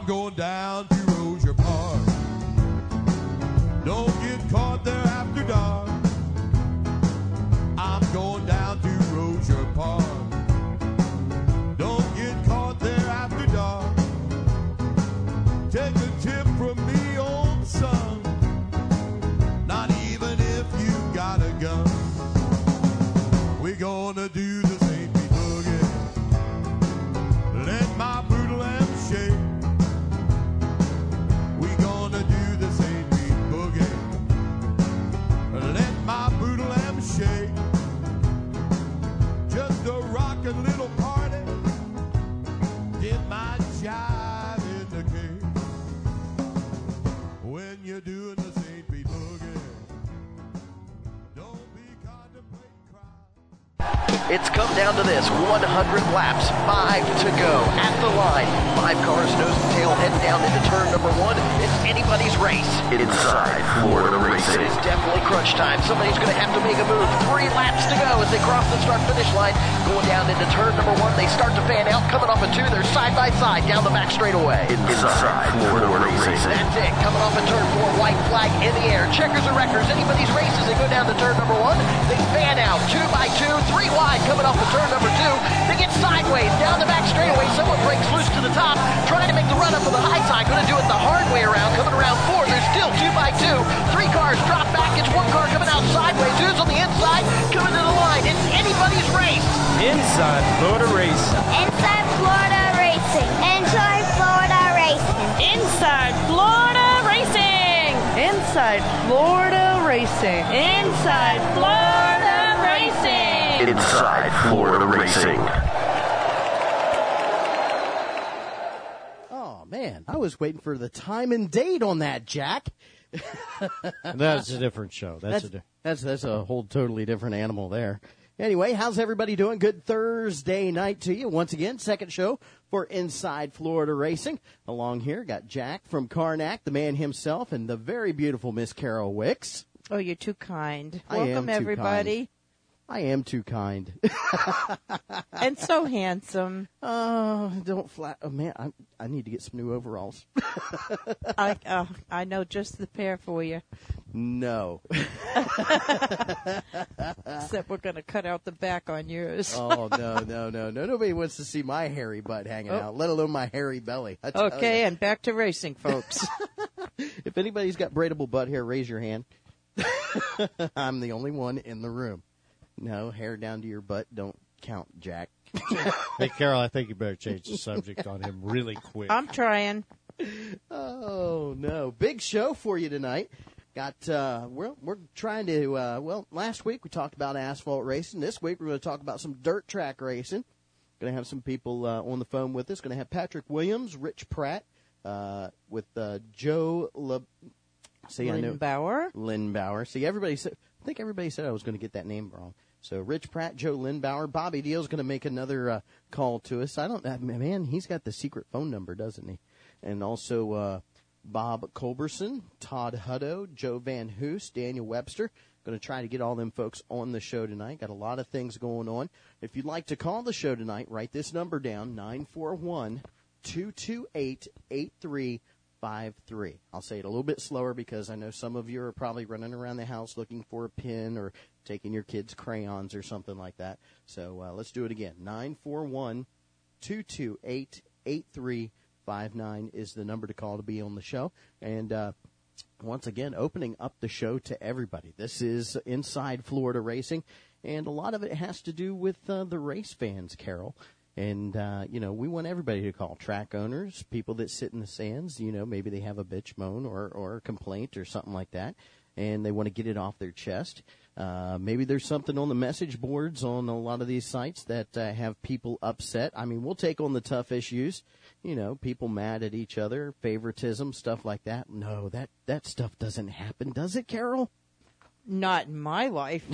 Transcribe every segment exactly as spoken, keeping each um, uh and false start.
I'm going down to Rozier Park. Don't get caught there after dark. I'm going down to Rozier Park. Don't get caught there after dark. Take a tip from me, old son. Not even if you got a gun. We're gonna do the Saint Pete Boogie. Let my booty lamp shake. We're gonna do the Saint Pete Boogie. Let my booty lamp shake. Just a rockin' little party. Did my jive in the cave. When you're doing the Saint Pete Boogie, don't be contemplating crime. It's come down to this, one hundred laps, five to go. At the line, five cars nose to tail heading down into turn number one. It's anybody's race. Inside Florida Racing. It's definitely crunch time. Somebody's going to have to make a move. Three laps to go as they cross the start-finish line. Going down into turn number one, they start to fan out. Coming off a two, they're side by side down the back straightaway. Inside Florida Racing. That's it. Coming off a turn four, white flag in the air. Checkers and wreckers. Anybody's race as they go down to turn number one. They fan out two by two, three wide. Coming off of turn number two, they get sideways down the back straightaway. Someone breaks loose to the top, trying to make the run up for the high side. Going to do it the hard way around. Coming around four, there's still two by two. Three cars drop back. It's one car coming out sideways. Who's on the inside? Coming to the line. It's anybody's race. Inside Florida Racing. Inside Florida Racing. Inside Florida Racing. Inside Florida Racing. Inside Florida Racing. Inside Florida Racing. Inside Florida Racing. Oh, man, I was waiting for the time and date on that, Jack. That's a different show. That's, That's, a di- that's, that's a whole totally different animal there. Anyway, how's everybody doing? Good Thursday night to you. Once again, second show for Inside Florida Racing. Along here, got Jack from Karnak, the man himself, and the very beautiful Miss Carol Wicks. Oh, you're too kind. I am Welcome, too everybody. kind. I am too kind. And so handsome. Oh, don't flat. Oh, man, I, I need to get some new overalls. I uh, I know just the pair for you. No. Except we're going to cut out the back on yours. Oh, no, no, no, no. Nobody wants to see my hairy butt hanging Oh. out, let alone my hairy belly. I tell Okay, ya. and back to racing, folks. If anybody's got braidable butt hair, raise your hand. I'm the only one in the room. No, hair down to your butt don't count, Jack. Hey, Carol, I think you better change the subject on him really quick. I'm trying. Oh, no. Big show for you tonight. Got, uh, we're, we're trying to, uh, well, last week we talked about asphalt racing. This week we're going to talk about some dirt track racing. Going to have some people uh, on the phone with us. Going to have Patrick Williams, Rich Pratt, uh, with uh, Joe Le... See, I know Lindbauer. Lindbauer. See, everybody said, I think everybody said I was going to get that name wrong. So Rich Pratt, Joe Lindbauer, Bobby Deal's going to make another uh, call to us. I don't, uh, man, he's got the secret phone number, doesn't he? And also uh, Bob Culberson, Todd Hutto, Joe Van Hoos, Daniel Webster. Going to try to get all them folks on the show tonight. Got a lot of things going on. If you'd like to call the show tonight, write this number down, nine four one, two two eight, eight three five three. I'll say it a little bit slower because I know some of you are probably running around the house looking for a pen or taking your kids' crayons or something like that. So uh, let's do it again. nine four one, two two eight, eight three five nine is the number to call to be on the show. And uh, once again, opening up the show to everybody. This is Inside Florida Racing, and a lot of it has to do with uh, the race fans, Carol. And, uh, you know, we want everybody to call, track owners, people that sit in the stands, you know, maybe they have a bitch moan or, or a complaint or something like that, and they want to get it off their chest. Uh, maybe there's something on the message boards on a lot of these sites that uh, have people upset. I mean, we'll take on the tough issues, you know, people mad at each other, favoritism, stuff like that. No, that, that stuff doesn't happen, does it, Carol? Not in my life.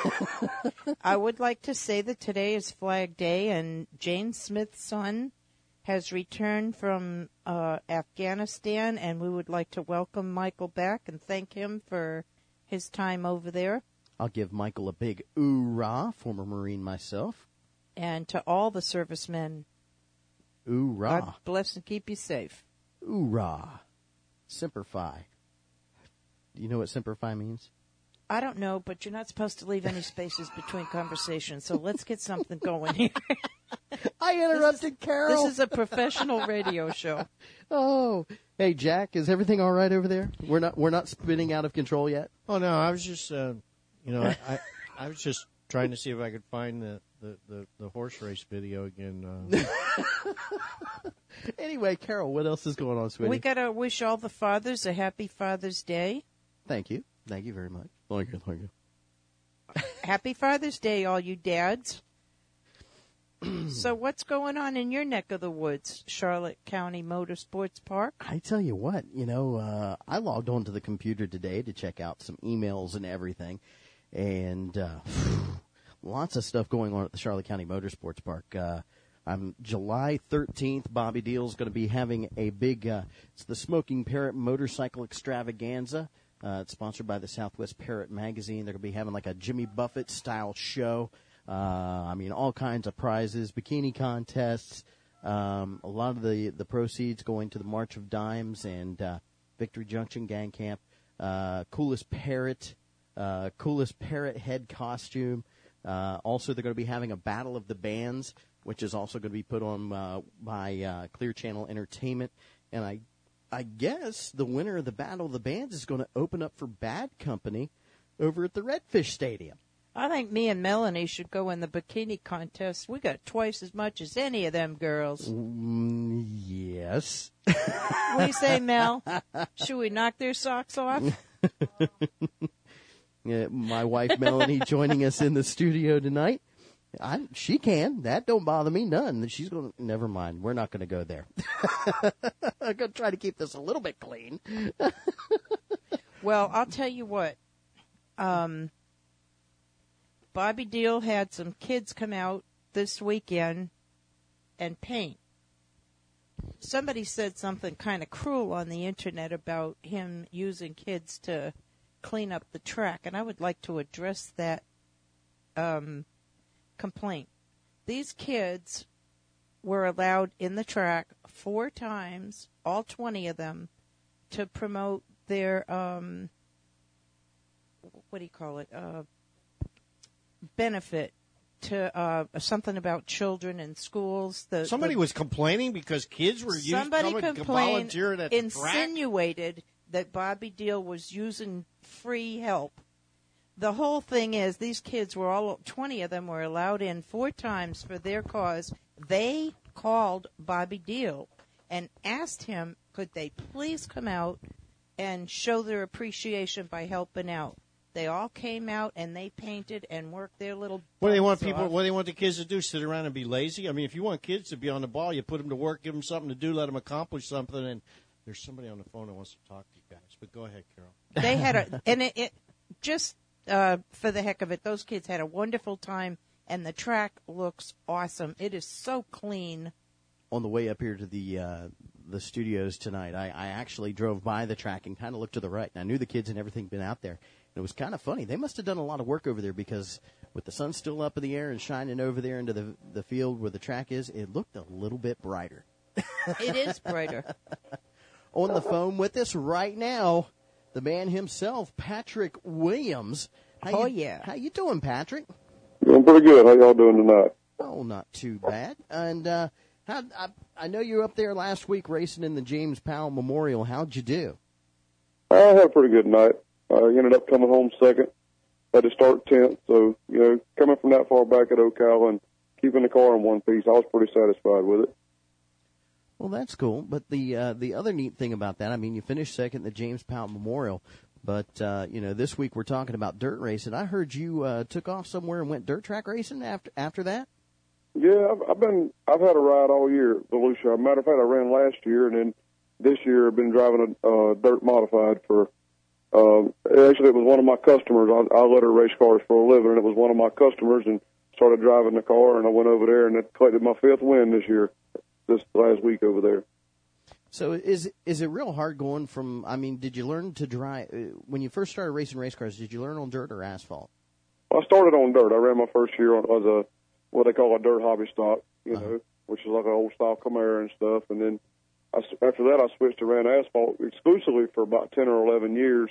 I would like to say that today is Flag Day, and Jane Smith's son has returned from uh, Afghanistan, and we would like to welcome Michael back and thank him for his time over there. I'll give Michael a big oorah, former Marine myself. And to all the servicemen, Oorah. God bless and keep you safe. Oorah. Semper Fi. Do you know what Semper Fi means? I don't know, but you're not supposed to leave any spaces between conversations, so let's get something going here. I interrupted this is, Carol. This is a professional radio show. Oh, hey Jack, is everything all right over there? We're not we're not spinning out of control yet. Oh no, I was just, uh, you know, I, I I was just trying to see if I could find the the, the, the horse race video again. Uh. Anyway, Carol, what else is going on, sweetie? We got to wish all the fathers a happy Father's Day. Thank you, thank you very much. Thank you, thank you. Happy Father's Day, all you dads. So what's going on in your neck of the woods, Charlotte County Motorsports Park? I tell you what, you know, uh, I logged onto the computer today to check out some emails and everything, and uh, lots of stuff going on at the Charlotte County Motorsports Park. Uh, on July thirteenth, Bobby Deal's going to be having a big, uh, it's the Smoking Parrot Motorcycle Extravaganza. Uh, it's sponsored by the Southwest Parrot Magazine. They're going to be having like a Jimmy Buffett-style show. Uh, I mean, all kinds of prizes, bikini contests, um, a lot of the, the proceeds going to the March of Dimes and uh, Victory Junction Gang Camp. Uh, coolest parrot, uh, coolest parrot head costume. Uh, also, they're going to be having a Battle of the Bands, which is also going to be put on uh, by uh, Clear Channel Entertainment. And I, I guess the winner of the Battle of the Bands is going to open up for Bad Company over at the Redfish Stadium. I think me and Melanie should go in the bikini contest. We got twice as much as any of them girls. Mm, yes. What do you say, Mel? Should we knock their socks off? Yeah, my wife Melanie joining us in the studio tonight. I, she can. That don't bother me none. She's going to, never mind. We're not going to go there. I'm going to try to keep this a little bit clean. Well, I'll tell you what. Um, Bobby Deal had some kids come out this weekend and paint. Somebody said something kind of cruel on the internet about him using kids to clean up the track, and I would like to address that um, complaint. These kids were allowed in the track four times, all twenty of them, to promote their, um, what do you call it, uh, benefit to uh, something about children in schools. The, Somebody the, was complaining because kids were used, somebody coming, complained, volunteering at the track. insinuated that Bobby Deal was using free help. The whole thing is these kids were all, twenty of them were allowed in four times for their cause. They called Bobby Deal and asked him, could they please come out and show their appreciation by helping out. They all came out and they painted and worked their little. What do they want butts people? off. What do they want the kids to do? Sit around and be lazy? I mean, if you want kids to be on the ball, you put them to work, give them something to do, let them accomplish something. And there's somebody on the phone that wants to talk to you guys. But go ahead, Carol. They had a and it, it just uh, for the heck of it, those kids had a wonderful time, and the track looks awesome. It is so clean. On the way up here to the uh, the studios tonight, I, I actually drove by the track and kind of looked to the right, and I knew the kids and everything been out there. And it was kind of funny. They must have done a lot of work over there because with the sun still up in the air and shining over there into the the field where the track is, it looked a little bit brighter. It is brighter. On the phone with us right now, the man himself, Patrick Williams. How Oh, you, yeah. How you doing, Patrick? Doing pretty good. How y'all doing tonight? Oh, not too bad. And uh, how, I, I know you were up there last week racing in the James Powell Memorial. How'd you do? I had a pretty good night. I ended up coming home second. Had to start tenth. So, you know, coming from that far back at Ocala and keeping the car in one piece, I was pretty satisfied with it. Well, that's cool. But the uh, the other neat thing about that, I mean, you finished second in the James Powell Memorial. But, uh, you know, this week we're talking about dirt racing. I heard you uh, took off somewhere and went dirt track racing after after that? Yeah, I've, I've been, I've had a ride all year at Volusia. Matter of fact, I ran last year, and then this year I've been driving a uh, dirt modified for, um, actually it was one of my customers. I, I let her race cars for a living, and it was one of my customers, and started driving the car, and I went over there, and it collected my fifth win this year, this last week over there. So is is it real hard going from, I mean, did you learn to drive, uh, when you first started racing race cars, did you learn on dirt or asphalt? I started on dirt. I ran my first year on as a, what they call a dirt hobby stock, you Uh-huh. know, which is like an old style Camaro and stuff. And then I, after that, I switched to ran asphalt exclusively for about ten or eleven years.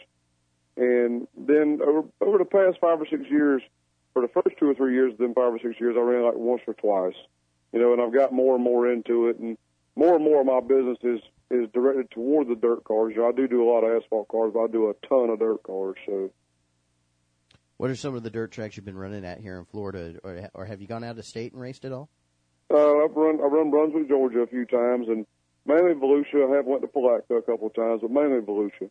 And then over, over the past five or six years, for the first two or three years, then five or six years, I ran like once or twice. You know, and I've got more and more into it, and more and more of my business is, is directed toward the dirt cars. You know, I do do a lot of asphalt cars, but I do a ton of dirt cars. So, what are some of the dirt tracks you've been running at here in Florida, or, or have you gone out of state and raced at all? Uh, I've run I've run Brunswick, Georgia, a few times, and mainly Volusia. I have went to Palatka a couple of times, but mainly Volusia.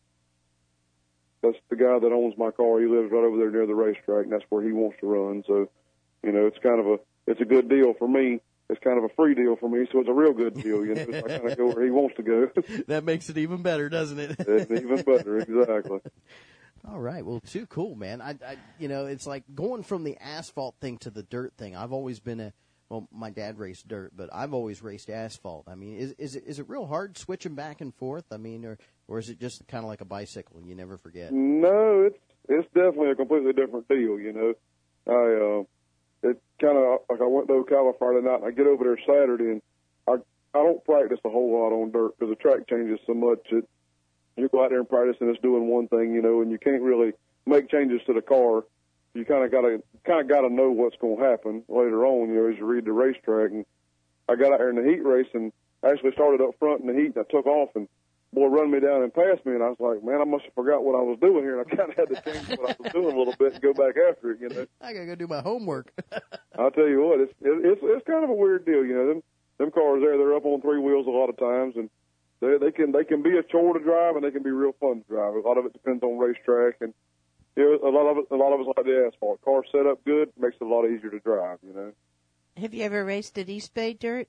That's the guy that owns my car. He lives right over there near the racetrack, and that's where he wants to run. So, you know, it's kind of a it's a good deal for me. It's kind of a free deal for me, so it's a real good deal. You know, I kind of go where he wants to go. That makes it even better, doesn't it? It's even better, exactly. All right, well, too cool, man. I, I, you know, it's like going from the asphalt thing to the dirt thing. I've always been a well, my dad raced dirt, but I've always raced asphalt. I mean, is is it is it real hard switching back and forth? I mean, or or is it just kind of like a bicycle? You never forget. No, it's it's definitely a completely different deal. You know, I. Uh, It kind of like I went to Ocala Friday night, and I get over there Saturday, and I I don't practice a whole lot on dirt because the track changes so much that you go out there and practice, and it's doing one thing, you know, and you can't really make changes to the car. You kind of gotta kind of gotta know what's going to happen later on, you know, as you read the racetrack. And I got out there in the heat race, and I actually started up front in the heat, and I took off, and boy run me down and passed me, and I was like, man, I must have forgot what I was doing here, and I kind of had to change what I was doing a little bit and go back after it, you know. I gotta go do my homework. I'll tell you what, it's it's it's kind of a weird deal, you know. Them them cars there, they're up on three wheels a lot of times, and they they can they can be a chore to drive, and they can be real fun to drive. A lot of it depends on racetrack, and you know, a lot of it a lot of it's like the asphalt. Car set up good makes it a lot easier to drive, you know. Have you ever raced at East Bay Dirt?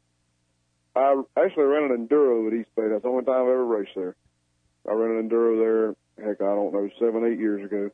I actually ran an Enduro at East Bay. That's the only time I've ever raced there. I ran an Enduro there, heck, I don't know, seven, eight years ago.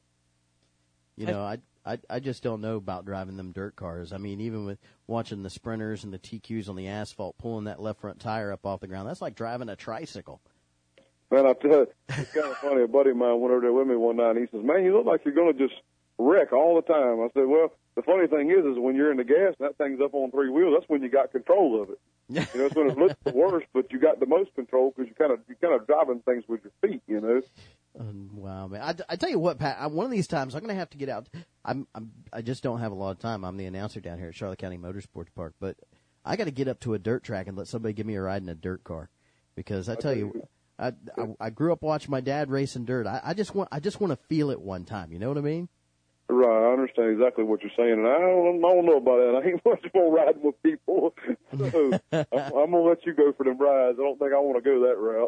You know, I, I I just don't know about driving them dirt cars. I mean, even with watching the Sprinters and the T Qs on the asphalt, pulling that left front tire up off the ground, that's like driving a tricycle. Man, I tell you, it's kind of funny. A buddy of mine went over there with me one night, and he says, man, you look like you're going to just wreck all the time. I said, well, the funny thing is, is when you're in the gas and that thing's up on three wheels, that's when you got control of it. You know, it's when it looks the worst, but you got the most control because you kind of you kind of driving things with your feet. You know. Um, wow, man! I, I tell you what, Pat. I, one of these times, I'm going to have to get out. I'm, I'm I just don't have a lot of time. I'm the announcer down here at Charlotte County Motorsports Park, but I got to get up to a dirt track and let somebody give me a ride in a dirt car, because I tell you, I I, I grew up watching my dad racing dirt. I, I just want I just want to feel it one time. You know what I mean? Right, I understand exactly what you're saying, and I don't, I don't know about that. I ain't much more riding with people, so I'm, I'm gonna let you go for them rides. I don't think I want to go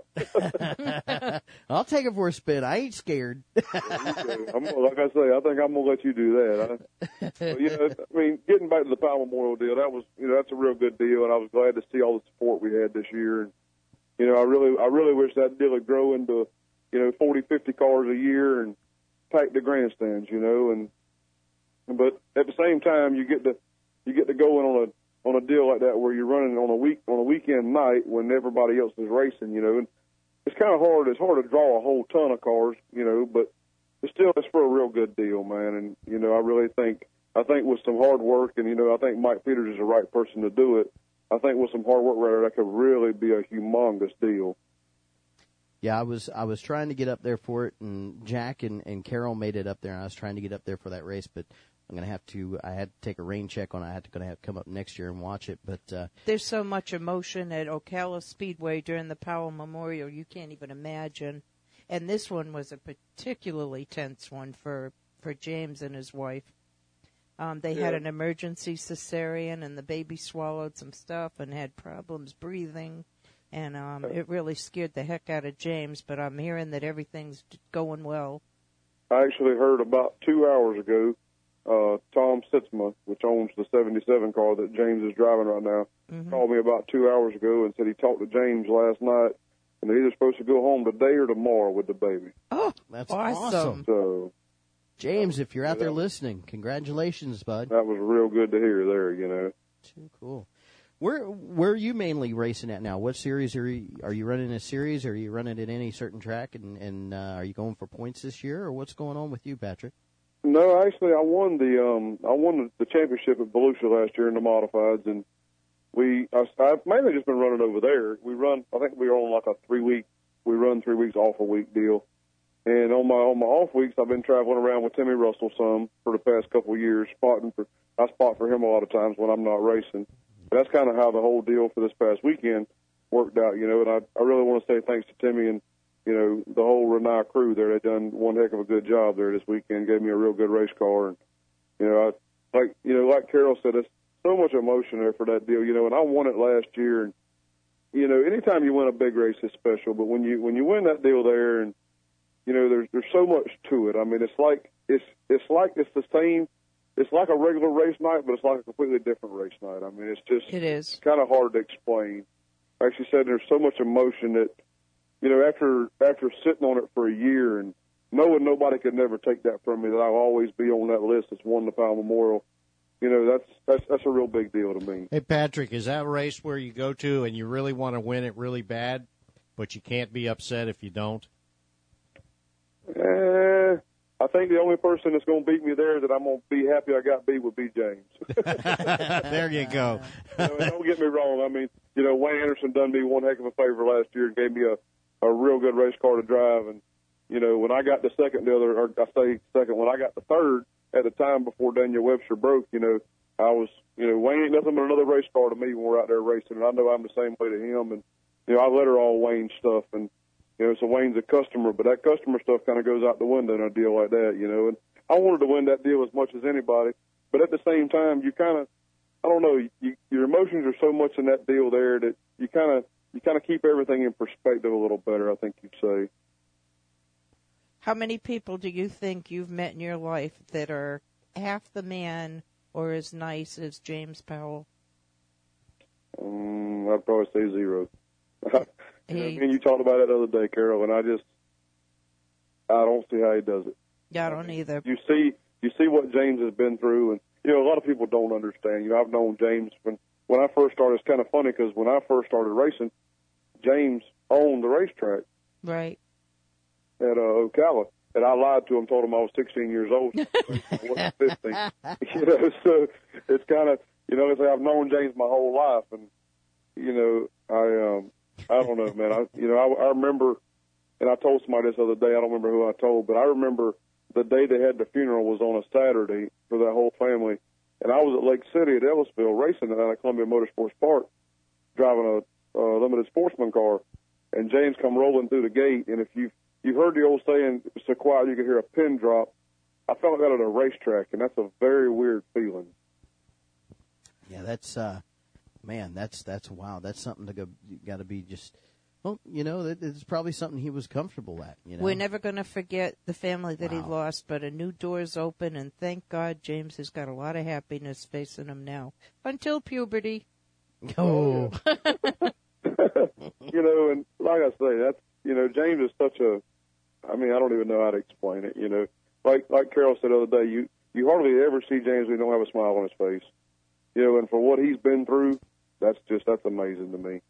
that route. I'll take it for a spin. I ain't scared. I'm, like I say, I think I'm gonna let you do that. I, but, you know, I mean, getting back to the Powell Memorial deal, that was, you know, that's a real good deal, and I was glad to see all the support we had this year. And you know, I really, I really wish that deal would grow into, you know, forty, fifty cars a year and pack the grandstands, you know, and but at the same time, you get to you get to go in on a on a deal like that where you're running on a week on a weekend night when everybody else is racing, you know. And it's kind of hard. It's hard to draw a whole ton of cars, you know, but it's still it's for a real good deal, man. And you know, I really think I think with some hard work, and you know, I think Mike Peters is the right person to do it. I think with some hard work right there, that could really be a humongous deal. Yeah, I was I was trying to get up there for it, and Jack and, and Carol made it up there, and I was trying to get up there for that race, but I'm going to have to, I had to take a rain check on it. I had to, going to have to come up next year and watch it, but, uh, there's so much emotion at Ocala Speedway during the Powell Memorial, you can't even imagine. And this one was a particularly tense one for, for James and his wife. Um, they yeah. had an emergency cesarean, and the baby swallowed some stuff and had problems breathing. And um, it really scared the heck out of James, but I'm hearing that everything's going well. I actually heard about two hours ago, uh, Tom Sitzma, which owns the seventy-seven car that James is driving right now, mm-hmm. called me about two hours ago and said he talked to James last night, and they're either supposed to go home today or tomorrow with the baby. Oh, that's awesome. awesome. So, James, if you're out there listening, congratulations, bud. That was real good to hear there, you know. Too cool. Where where are you mainly racing at now? What series are you, are you running a series? Or are you running at any certain track? And, and uh, are you going for points this year? Or what's going on with you, Patrick? No, actually, I won the um I won the, the championship at Volusia last year in the modifieds, and we I, I've mainly just been running over there. We run. I think we were on like a three week. We run three weeks off a week deal. And on my on my off weeks, I've been traveling around with Timmy Russell some for the past couple of years, spotting for. I spot for him a lot of times when I'm not racing. But that's kind of how the whole deal for this past weekend worked out, you know. And I I really want to say thanks to Timmy and you know the whole Renai crew there. They done one heck of a good job there this weekend. Gave me a real good race car, and you know I like you know like Carol said, it's so much emotion there for that deal, you know. And I won it last year, and you know anytime you win a big race, it's special. But when you when you win that deal there, and you know there's there's so much to it. I mean, it's like it's it's like it's the same. It's like a regular race night, but it's like a completely different race night. I mean, it's just it is kind of hard to explain. Like she said, there's so much emotion that, you know, after after sitting on it for a year and knowing nobody could never take that from me, that I'll always be on that list that's won the Powell Memorial, you know, that's that's that's a real big deal to me. Hey, Patrick, is that a race where you go to and you really want to win it really bad, but you can't be upset if you don't? Eh, I think the only person that's going to beat me there that I'm going to be happy I got beat would be James. There you go. You know, don't get me wrong. I mean, you know, Wayne Anderson done me one heck of a favor last year and gave me a, a real good race car to drive. And, you know, when I got the second, the other, or I say second, when I got the third at the time before Daniel Webster broke, you know, I was, you know, Wayne ain't nothing but another race car to me when we're out there racing. And I know I'm the same way to him. And, you know, I let her all Wayne stuff. And, you know, so Wayne's a customer, but that customer stuff kind of goes out the window in a deal like that, you know. And I wanted to win that deal as much as anybody, but at the same time, you kind of, I don't know, you, your emotions are so much in that deal there that you kind of, you kind of keep everything in perspective a little better, I think you'd say. How many people do you think you've met in your life that are half the man or as nice as James Powell? Um, I'd probably say zero. You know, He- I mean, you talked about it the other day, Carol, and I just, I don't see how he does it. Yeah, I don't either. You see, you see what James has been through, and you know, a lot of people don't understand. You know, I've known James when when I first started. It's kind of funny because when I first started racing, James owned the racetrack Right. at uh, Ocala, and I lied to him, told him I was sixteen years old. I wasn't fifteen. You know, so it's kind of, you know, it's like I've known James my whole life, and you know, I um. I don't know, man. I, you know, I, I remember, and I told somebody this other day. I don't remember who I told, but I remember the day they had the funeral was on a Saturday for that whole family, and I was at Lake City at Ellisville racing at the Columbia Motorsports Park, driving a uh, limited sportsman car, and James come rolling through the gate. And if you you've heard the old saying, "It's so quiet you can hear a pin drop," I felt like that at a racetrack, and that's a very weird feeling. Yeah, that's uh, man, that's that's wow. That's something to go. You got to be just. Well, you know, that it's probably something he was comfortable at. You know, We're never going to forget the family that he Wow. lost, but a new door's open, and thank God James has got a lot of happiness facing him now. Until puberty. Oh, You know, and like I say, that's, you know, James is such a, I mean, I don't even know how to explain it, you know. Like like Carol said the other day, you, you hardly ever see James when he don't have a smile on his face. You know, and for what he's been through, that's just, that's amazing to me.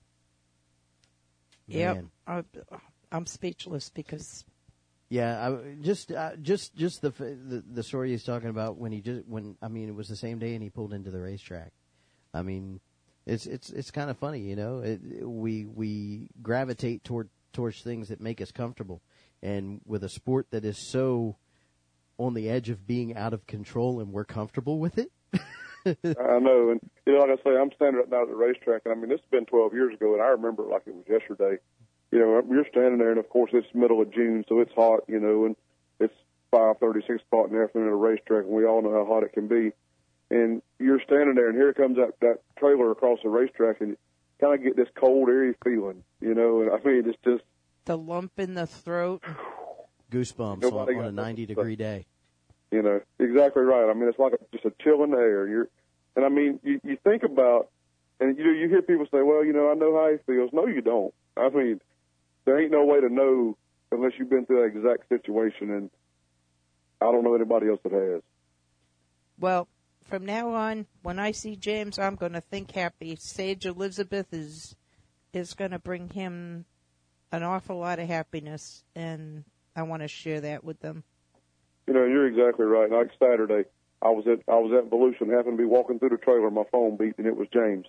Yep. Man. I, I'm speechless because yeah. I, just uh, just just the, the the story he's talking about when he just when I mean it was the same day and he pulled into the racetrack. I mean, it's it's it's kind of funny, you know. It, we we gravitate toward towards things that make us comfortable, and with a sport that is so on the edge of being out of control, and we're comfortable with it. I know, and you know, like I say, I'm standing right now at the racetrack, and I mean, this has been twelve years ago, and I remember it like it was yesterday. You know, you're standing there, and of course, it's middle of June, so it's hot, you know, and it's five thirty, six o'clock in the afternoon at a racetrack, and we all know how hot it can be. And you're standing there, and here comes that, that trailer across the racetrack, and you kind of get this cold, airy feeling, you know, and I mean, it's just the lump in the throat. Goosebumps Nobody on, on got a ninety nothing to degree day. You know, exactly right. I mean, it's like a, just a chill in the air. You're, and I mean, you, you think about, and you you hear people say, well, you know, I know how he feels. No, you don't. I mean, there ain't no way to know unless you've been through that exact situation, and I don't know anybody else that has. Well, from now on, when I see James, I'm going to think happy. Sage Elizabeth is is going to bring him an awful lot of happiness, and I want to share that with them. You know, you're exactly right. Like Saturday, I was at I was at Volusia and happened to be walking through the trailer. My phone beeped, and it was James.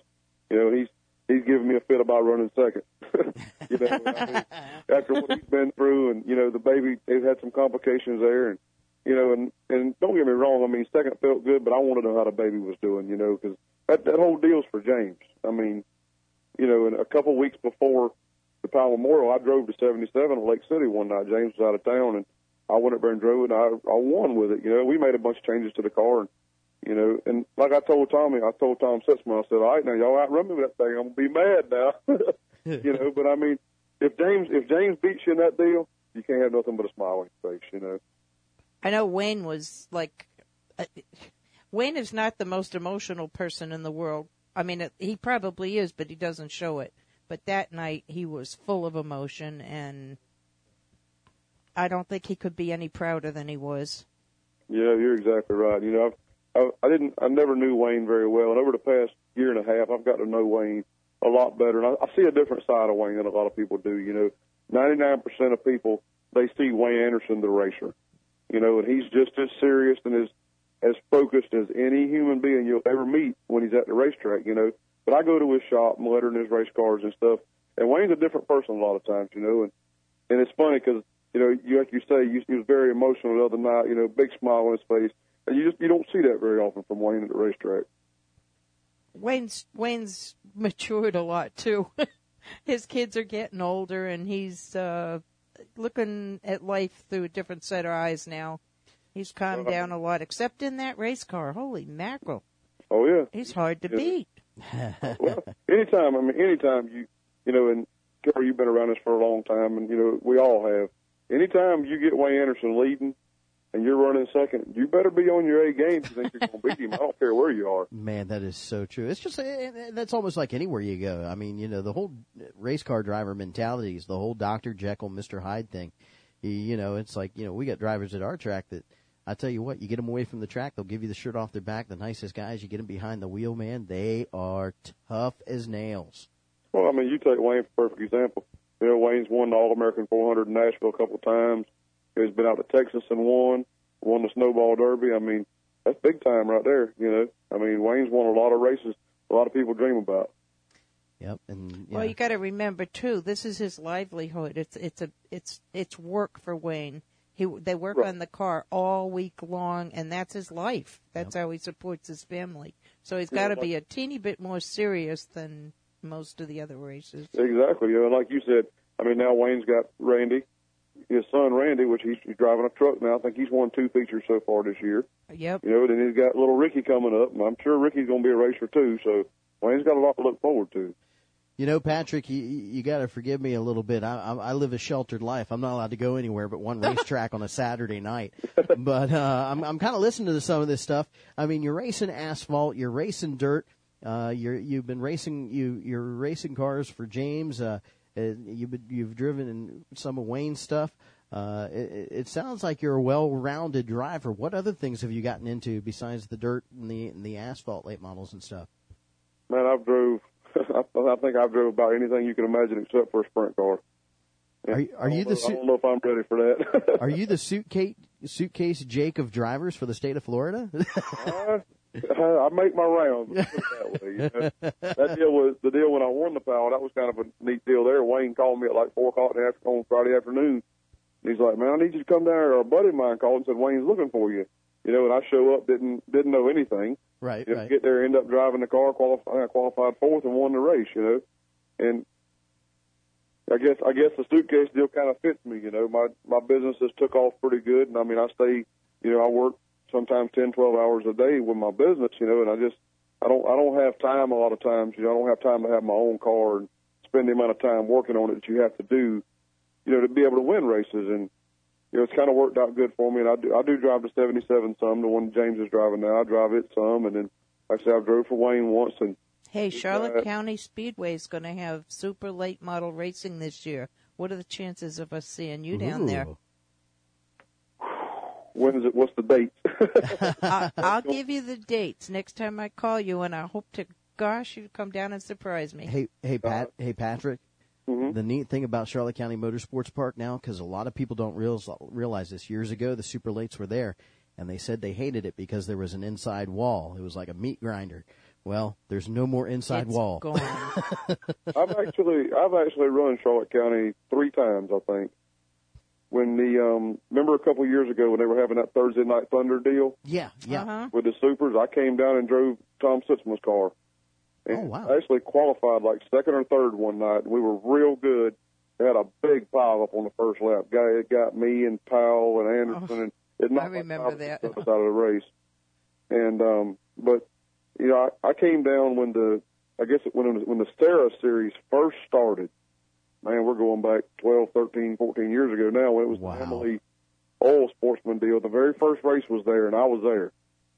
You know, he's he's giving me a fit about running second. you know, I mean, after what he's been through, and you know, the baby, they've had some complications there, and you know, and and don't get me wrong. I mean, second felt good, but I want to know how the baby was doing. You know, because that that whole deal's for James. I mean, you know, and a couple of weeks before the Powell Memorial, I drove to seventy-seven at Lake City one night. James was out of town, and I went up there and drove it, and I, I won with it. You know, we made a bunch of changes to the car, and, you know, and like I told Tommy, I told Tom Sitzman, I said, all right, now y'all outrun me with that thing. I'm going to be mad now. you know, but I mean, if James, if James beats you in that deal, you can't have nothing but a smile on your face, you know. I know Wayne was like, uh, Wayne is not the most emotional person in the world. I mean, it, he probably is, but he doesn't show it. But that night, he was full of emotion, and I don't think he could be any prouder than he was. Yeah, you're exactly right. You know, I've, I, I didn't, I never knew Wayne very well, and over the past year and a half, I've got to know Wayne a lot better, and I, I see a different side of Wayne than a lot of people do. You know, ninety-nine percent of people, they see Wayne Anderson, the racer. You know, and he's just as serious and as as focused as any human being you'll ever meet when he's at the racetrack. You know, but I go to his shop and lettering his race cars and stuff, and Wayne's a different person a lot of times. You know, and and it's funny because, you know, you, like you say, you, he was very emotional the other night, you know, big smile on his face. And you just, you don't see that very often from Wayne at the racetrack. Wayne's, Wayne's matured a lot, too. His kids are getting older, and he's, uh, looking at life through a different set of eyes now. He's calmed down a lot, except in that race car. Holy mackerel. Oh, yeah. He's hard to yeah. beat. Well, anytime, I mean, anytime you, you know, and Kerry, you've been around us for a long time, and, you know, we all have. Anytime you get Wayne Anderson leading and you're running second, you better be on your A game if you think you're going to beat him. I don't care where you are. Man, that is so true. It's just, that's almost like anywhere you go. I mean, you know, the whole race car driver mentality is the whole Doctor Jekyll, Mister Hyde thing. You, you know, it's like, you know, we got drivers at our track that, I tell you what, you get them away from the track, they'll give you the shirt off their back, the nicest guys. You get them behind the wheel, man, they are tough as nails. Well, I mean, you take Wayne for a perfect example. You know, Wayne's won the All-American four hundred in Nashville a couple of times. He's been out to Texas and won, won the Snowball Derby. I mean, that's big time right there, you know. I mean, Wayne's won a lot of races a lot of people dream about. Yep. And yeah. Well, you got to remember, too, this is his livelihood. It's it's a it's it's work for Wayne. He They work right. on the car all week long, and that's his life. That's yep. how he supports his family. So he's got to yeah, be a teeny bit more serious than most of the other races. Exactly. You know, and like you said, I mean, now Wayne's got Randy, his son Randy, which he's, he's driving a truck now. I think he's won two features so far this year. Yep. You know, then he's got little Ricky coming up, and I'm sure Ricky's going to be a racer too. So Wayne's got a lot to look forward to. You know, Patrick, you, you got to forgive me a little bit. I, I, I live a sheltered life. I'm not allowed to go anywhere but one racetrack on a Saturday night. But uh, I'm, I'm kind of listening to some of this stuff. I mean, you're racing asphalt, you're racing dirt. Uh, you're, you've been racing, you, you're racing cars for James. Uh, you've been, you've driven in some of Wayne's stuff. Uh, it, it sounds like you're a well-rounded driver. What other things have you gotten into besides the dirt and the, and the asphalt late models and stuff? Man, I've drove, I think I've drove about anything you can imagine except for a sprint car. Are you, are you the, know, I don't know if I'm ready for that. Are you the suitcase, suitcase Jake of drivers for the state of Florida? uh, I make my rounds. Let's put it that way. You know? That deal was the deal when I won the Powell. That was kind of a neat deal there. Wayne called me at like four o'clock in the afternoon on Friday afternoon. He's like, "Man, I need you to come down here." A buddy of mine called and said, "Wayne's looking for you." You know, and I show up, didn't didn't know anything. Right. Just right. get there, end up driving the car, qualify, I qualified fourth, and won the race. You know, and I guess I guess the suitcase deal kind of fits me. You know, my my business has took off pretty good, and I mean, I stay. You know, I work sometimes ten, twelve hours a day with my business, you know, and I just, I don't, I don't have time a lot of times, you know, I don't have time to have my own car and spend the amount of time working on it that you have to do, you know, to be able to win races. And, you know, it's kind of worked out good for me. And I do, I do drive the seventy-seven some, the one James is driving now. I drive it some. And then, like I said, I drove for Wayne once. And hey, Charlotte uh, County Speedway is going to have super late model racing this year. What are the chances of us seeing you down Ooh. there? When is it? What's the date? I, I'll give you the dates next time I call you, and I hope to gosh you come down and surprise me. Hey, hey, Pat, uh, hey, Patrick. Mm-hmm. The neat thing about Charlotte County Motorsports Park now, because a lot of people don't realize, realize this. Years ago, the super lates were there, and they said they hated it because there was an inside wall. It was like a meat grinder. Well, there's no more inside It's wall. gone. I've actually I've actually run Charlotte County three times, I think. When the um, remember a couple of years ago when they were having that Thursday Night Thunder deal Yeah, yeah. Uh-huh. with the Supers, I came down and drove Tom Sitzman's car. And Oh, wow. I actually qualified like second or third one night. We were real good. They had a big pile up on the first lap. Guy, it got me and Powell and Anderson, Oh, and it knocked I remember my that. out of the race. And um, but you know, I, I came down when the I guess when it was, when the Sarah Series first started. Man, we're going back twelve, thirteen, fourteen years ago now when it was Wow. the Emily Oil Sportsman deal. The very first race was there, and I was there.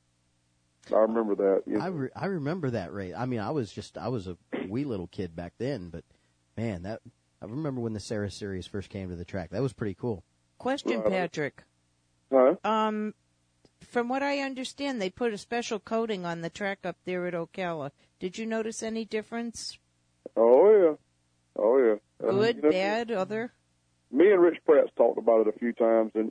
I remember that. You know. I, re- I remember that race. I mean, I was just I was a wee little kid back then, but man, that I remember when the Sarah Series first came to the track. That was pretty cool. Question, Right. Patrick. Huh? Um, from what I understand, they put a special coating on the track up there at Ocala. Did you notice any difference? Oh yeah, oh yeah. Um, Good, you know, bad, other? Me and Rich Pratt's talked about it a few times, and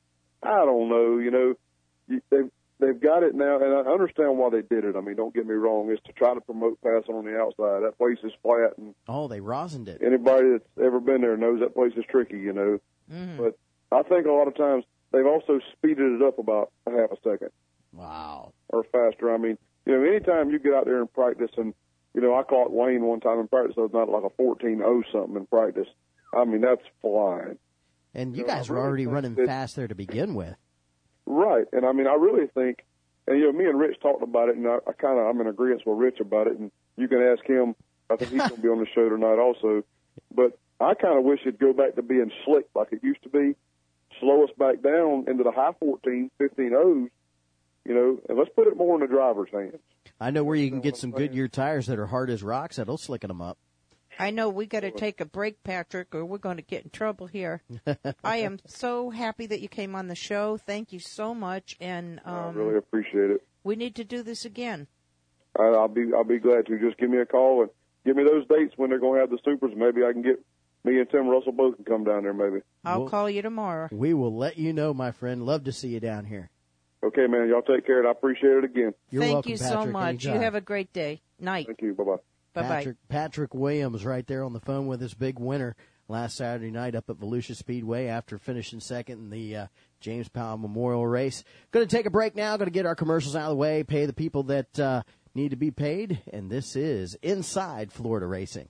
I don't know. You know, you, they've they've got it now, and I understand why they did it. I mean, don't get me wrong; it's to try to promote passing on the outside. That place is flat, and Oh, they rosined it. anybody that's ever been there knows that place is tricky. You know, Mm-hmm. but I think a lot of times they've also speeded it up about a half a second Wow. or faster. I mean, you know, anytime you get out there and practice, and you know, I caught Wayne one time in practice. It was not like a fourteen oh something in practice. I mean, that's flying. And you You know, guys I were really already think running that- fast there to begin with. Right, and I mean, I really think, and you know, me and Rich talked about it, and I, I kind of, I'm in agreement with Rich about it, and you can ask him. I think he's going to be on the show tonight also. But I kind of wish it'd go back to being slick like it used to be, slow us back down into the high fourteen, fifteen O's, you know, and let's put it more in the driver's hands. I know where you can get some Goodyear tires that are hard as rocks that'll slicken them up. I know we got to take a break, Patrick, or we're going to get in trouble here. I am so happy that you came on the show. Thank you so much, and I um, really appreciate it. we need to do this again. I, I'll be, I'll be glad to. Just give me a call and give me those dates when they're going to have the Supers. Maybe I can get me and Tim Russell both can come down there. Maybe. I'll Well- call you tomorrow. We will let you know, my friend. Love to see you down here. Okay, man. Y'all take care, and I appreciate it again. You're Thank welcome, you so Patrick, much. anytime. You have a great day. Night. Thank you. Bye bye. Bye bye. Patrick, Patrick Williams right there on the phone with us, big winner last Saturday night up at Volusia Speedway after finishing second in the uh, James Powell Memorial Race. Going to take a break now. Going to get our commercials out of the way, pay the people that uh, need to be paid, and this is Inside Florida Racing.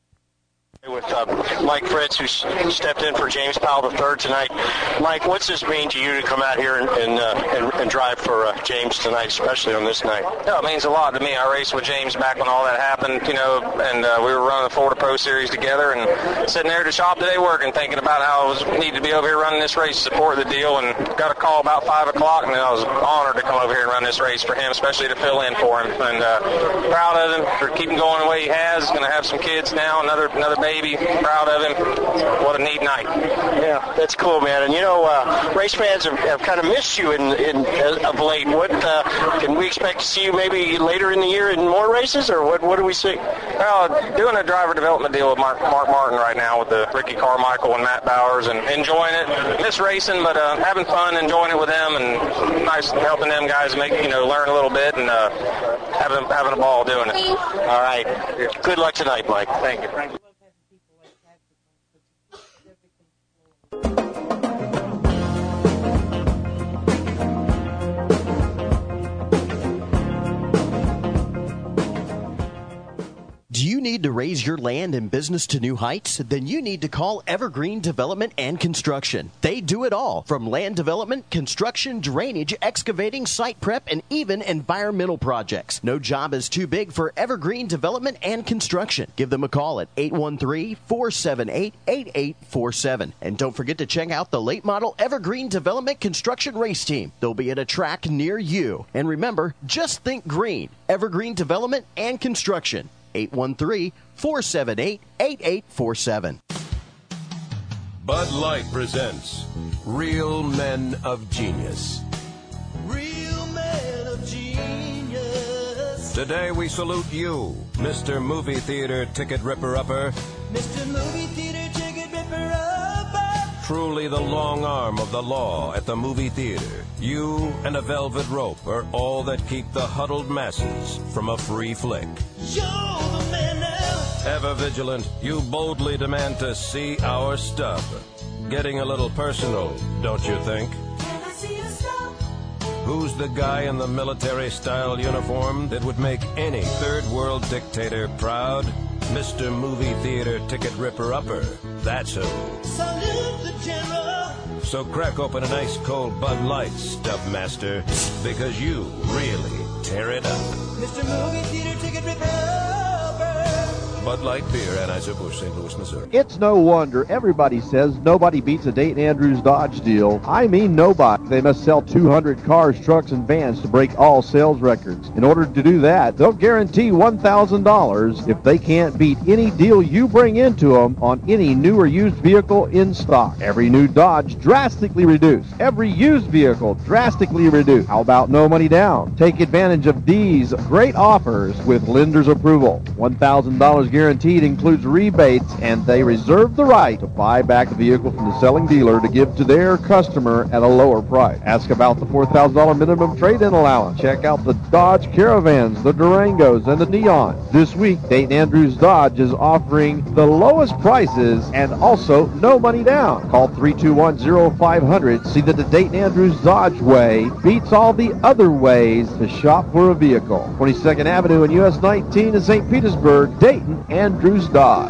With uh, Mike Fritz, who stepped in for James Powell the third tonight. Mike, what's this mean to you to come out here and and, uh, and, and drive for uh, James tonight, especially on this night? No, it means a lot to me. I raced with James back when all that happened, you know, and uh, we were running the Florida Pro Series together, and sitting there at the shop today working, thinking about how I was needed to be over here running this race to support the deal, and got a call about five o'clock, and I was honored to come over here and run this race for him, especially to fill in for him, and uh, proud of him for keeping going the way he has. He's going to have some kids now, another another baby. Proud of him. What a neat night. Yeah, that's cool, man. And you know, uh, race fans have, have kind of missed you in, in uh, of late. What uh, can we expect to see you maybe later in the year in more races, or what? What do we see? Well, doing a driver development deal with Mark, Mark Martin right now with the Ricky Carmichael and Matt Bowers, and enjoying it. Miss racing, but uh, having fun, enjoying it with them, and nice helping them guys make you know learn a little bit and uh, having having a ball doing it. All right. Good luck tonight, Mike. Thank you. Do you need to raise your land and business to new heights? Then you need to call Evergreen Development and Construction. They do it all, from land development, construction, drainage, excavating, site prep, and even environmental projects. No job is too big for Evergreen Development and Construction. Give them a call at eight one three, four seven eight, eight eight four seven. And don't forget to check out the late model Evergreen Development Construction Race Team. They'll be at a track near you. And remember, just think green. Evergreen Development and Construction. eight one three, four seven eight, eight eight four seven. Bud Light presents Real Men of Genius. Real men of genius. Today we salute you, Mister Movie Theater Ticket Ripper-Upper. Mister Movie Theater Ticket Ripper Upper. truly the long arm of the law at the movie theater, you and a velvet rope are all that keep the huddled masses from a free flick. Ever vigilant, you boldly demand to see our stub. Getting a little personal, don't you think? Who's the guy in the military-style uniform that would make any third-world dictator proud? Mister Movie Theater Ticket Ripper-Upper. That's who. Salute the general. So crack open an ice-cold Bud Light, Stub Master, because you really tear it up. Mister Movie Theater Ticket Ripper-Upper. Bud Light Beer, Anheuser-Busch, Saint Louis, Missouri. It's no wonder everybody says nobody beats a Dayton Andrews Dodge deal. I mean nobody. They must sell two hundred cars, trucks, and vans to break all sales records. In order to do that, they'll guarantee one thousand dollars if they can't beat any deal you bring into them on any new or used vehicle in stock. Every new Dodge drastically reduced. Every used vehicle drastically reduced. How about no money down? Take advantage of these great offers with lender's approval. one thousand dollars guaranteed includes rebates, and they reserve the right to buy back the vehicle from the selling dealer to give to their customer at a lower price. Ask about the four thousand dollars minimum trade-in allowance. Check out the Dodge Caravans, the Durangos, and the Neons. This week, Dayton Andrews Dodge is offering the lowest prices and also no money down. Call three two one, zero five hundred. See that the Dayton Andrews Dodge way beats all the other ways to shop for a vehicle. twenty-second Avenue and U S nineteen in Saint Petersburg, Dayton Andrews Dodge.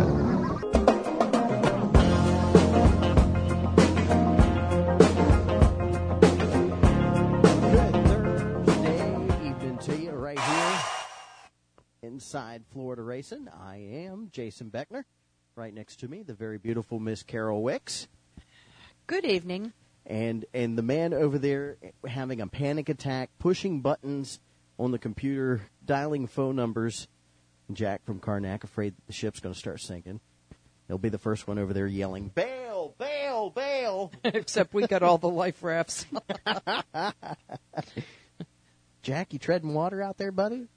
Inside Florida Racing. I am Jason Beckner. Right next to me, the very beautiful Miss Carol Wicks. Good evening. And and the man over there having a panic attack, pushing buttons on the computer, dialing phone numbers. Jack from Karnak, afraid that the ship's going to start sinking. He'll be the first one over there yelling, bail, bail, bail. Except we got all the life rafts. Jack, you treading water out there, buddy?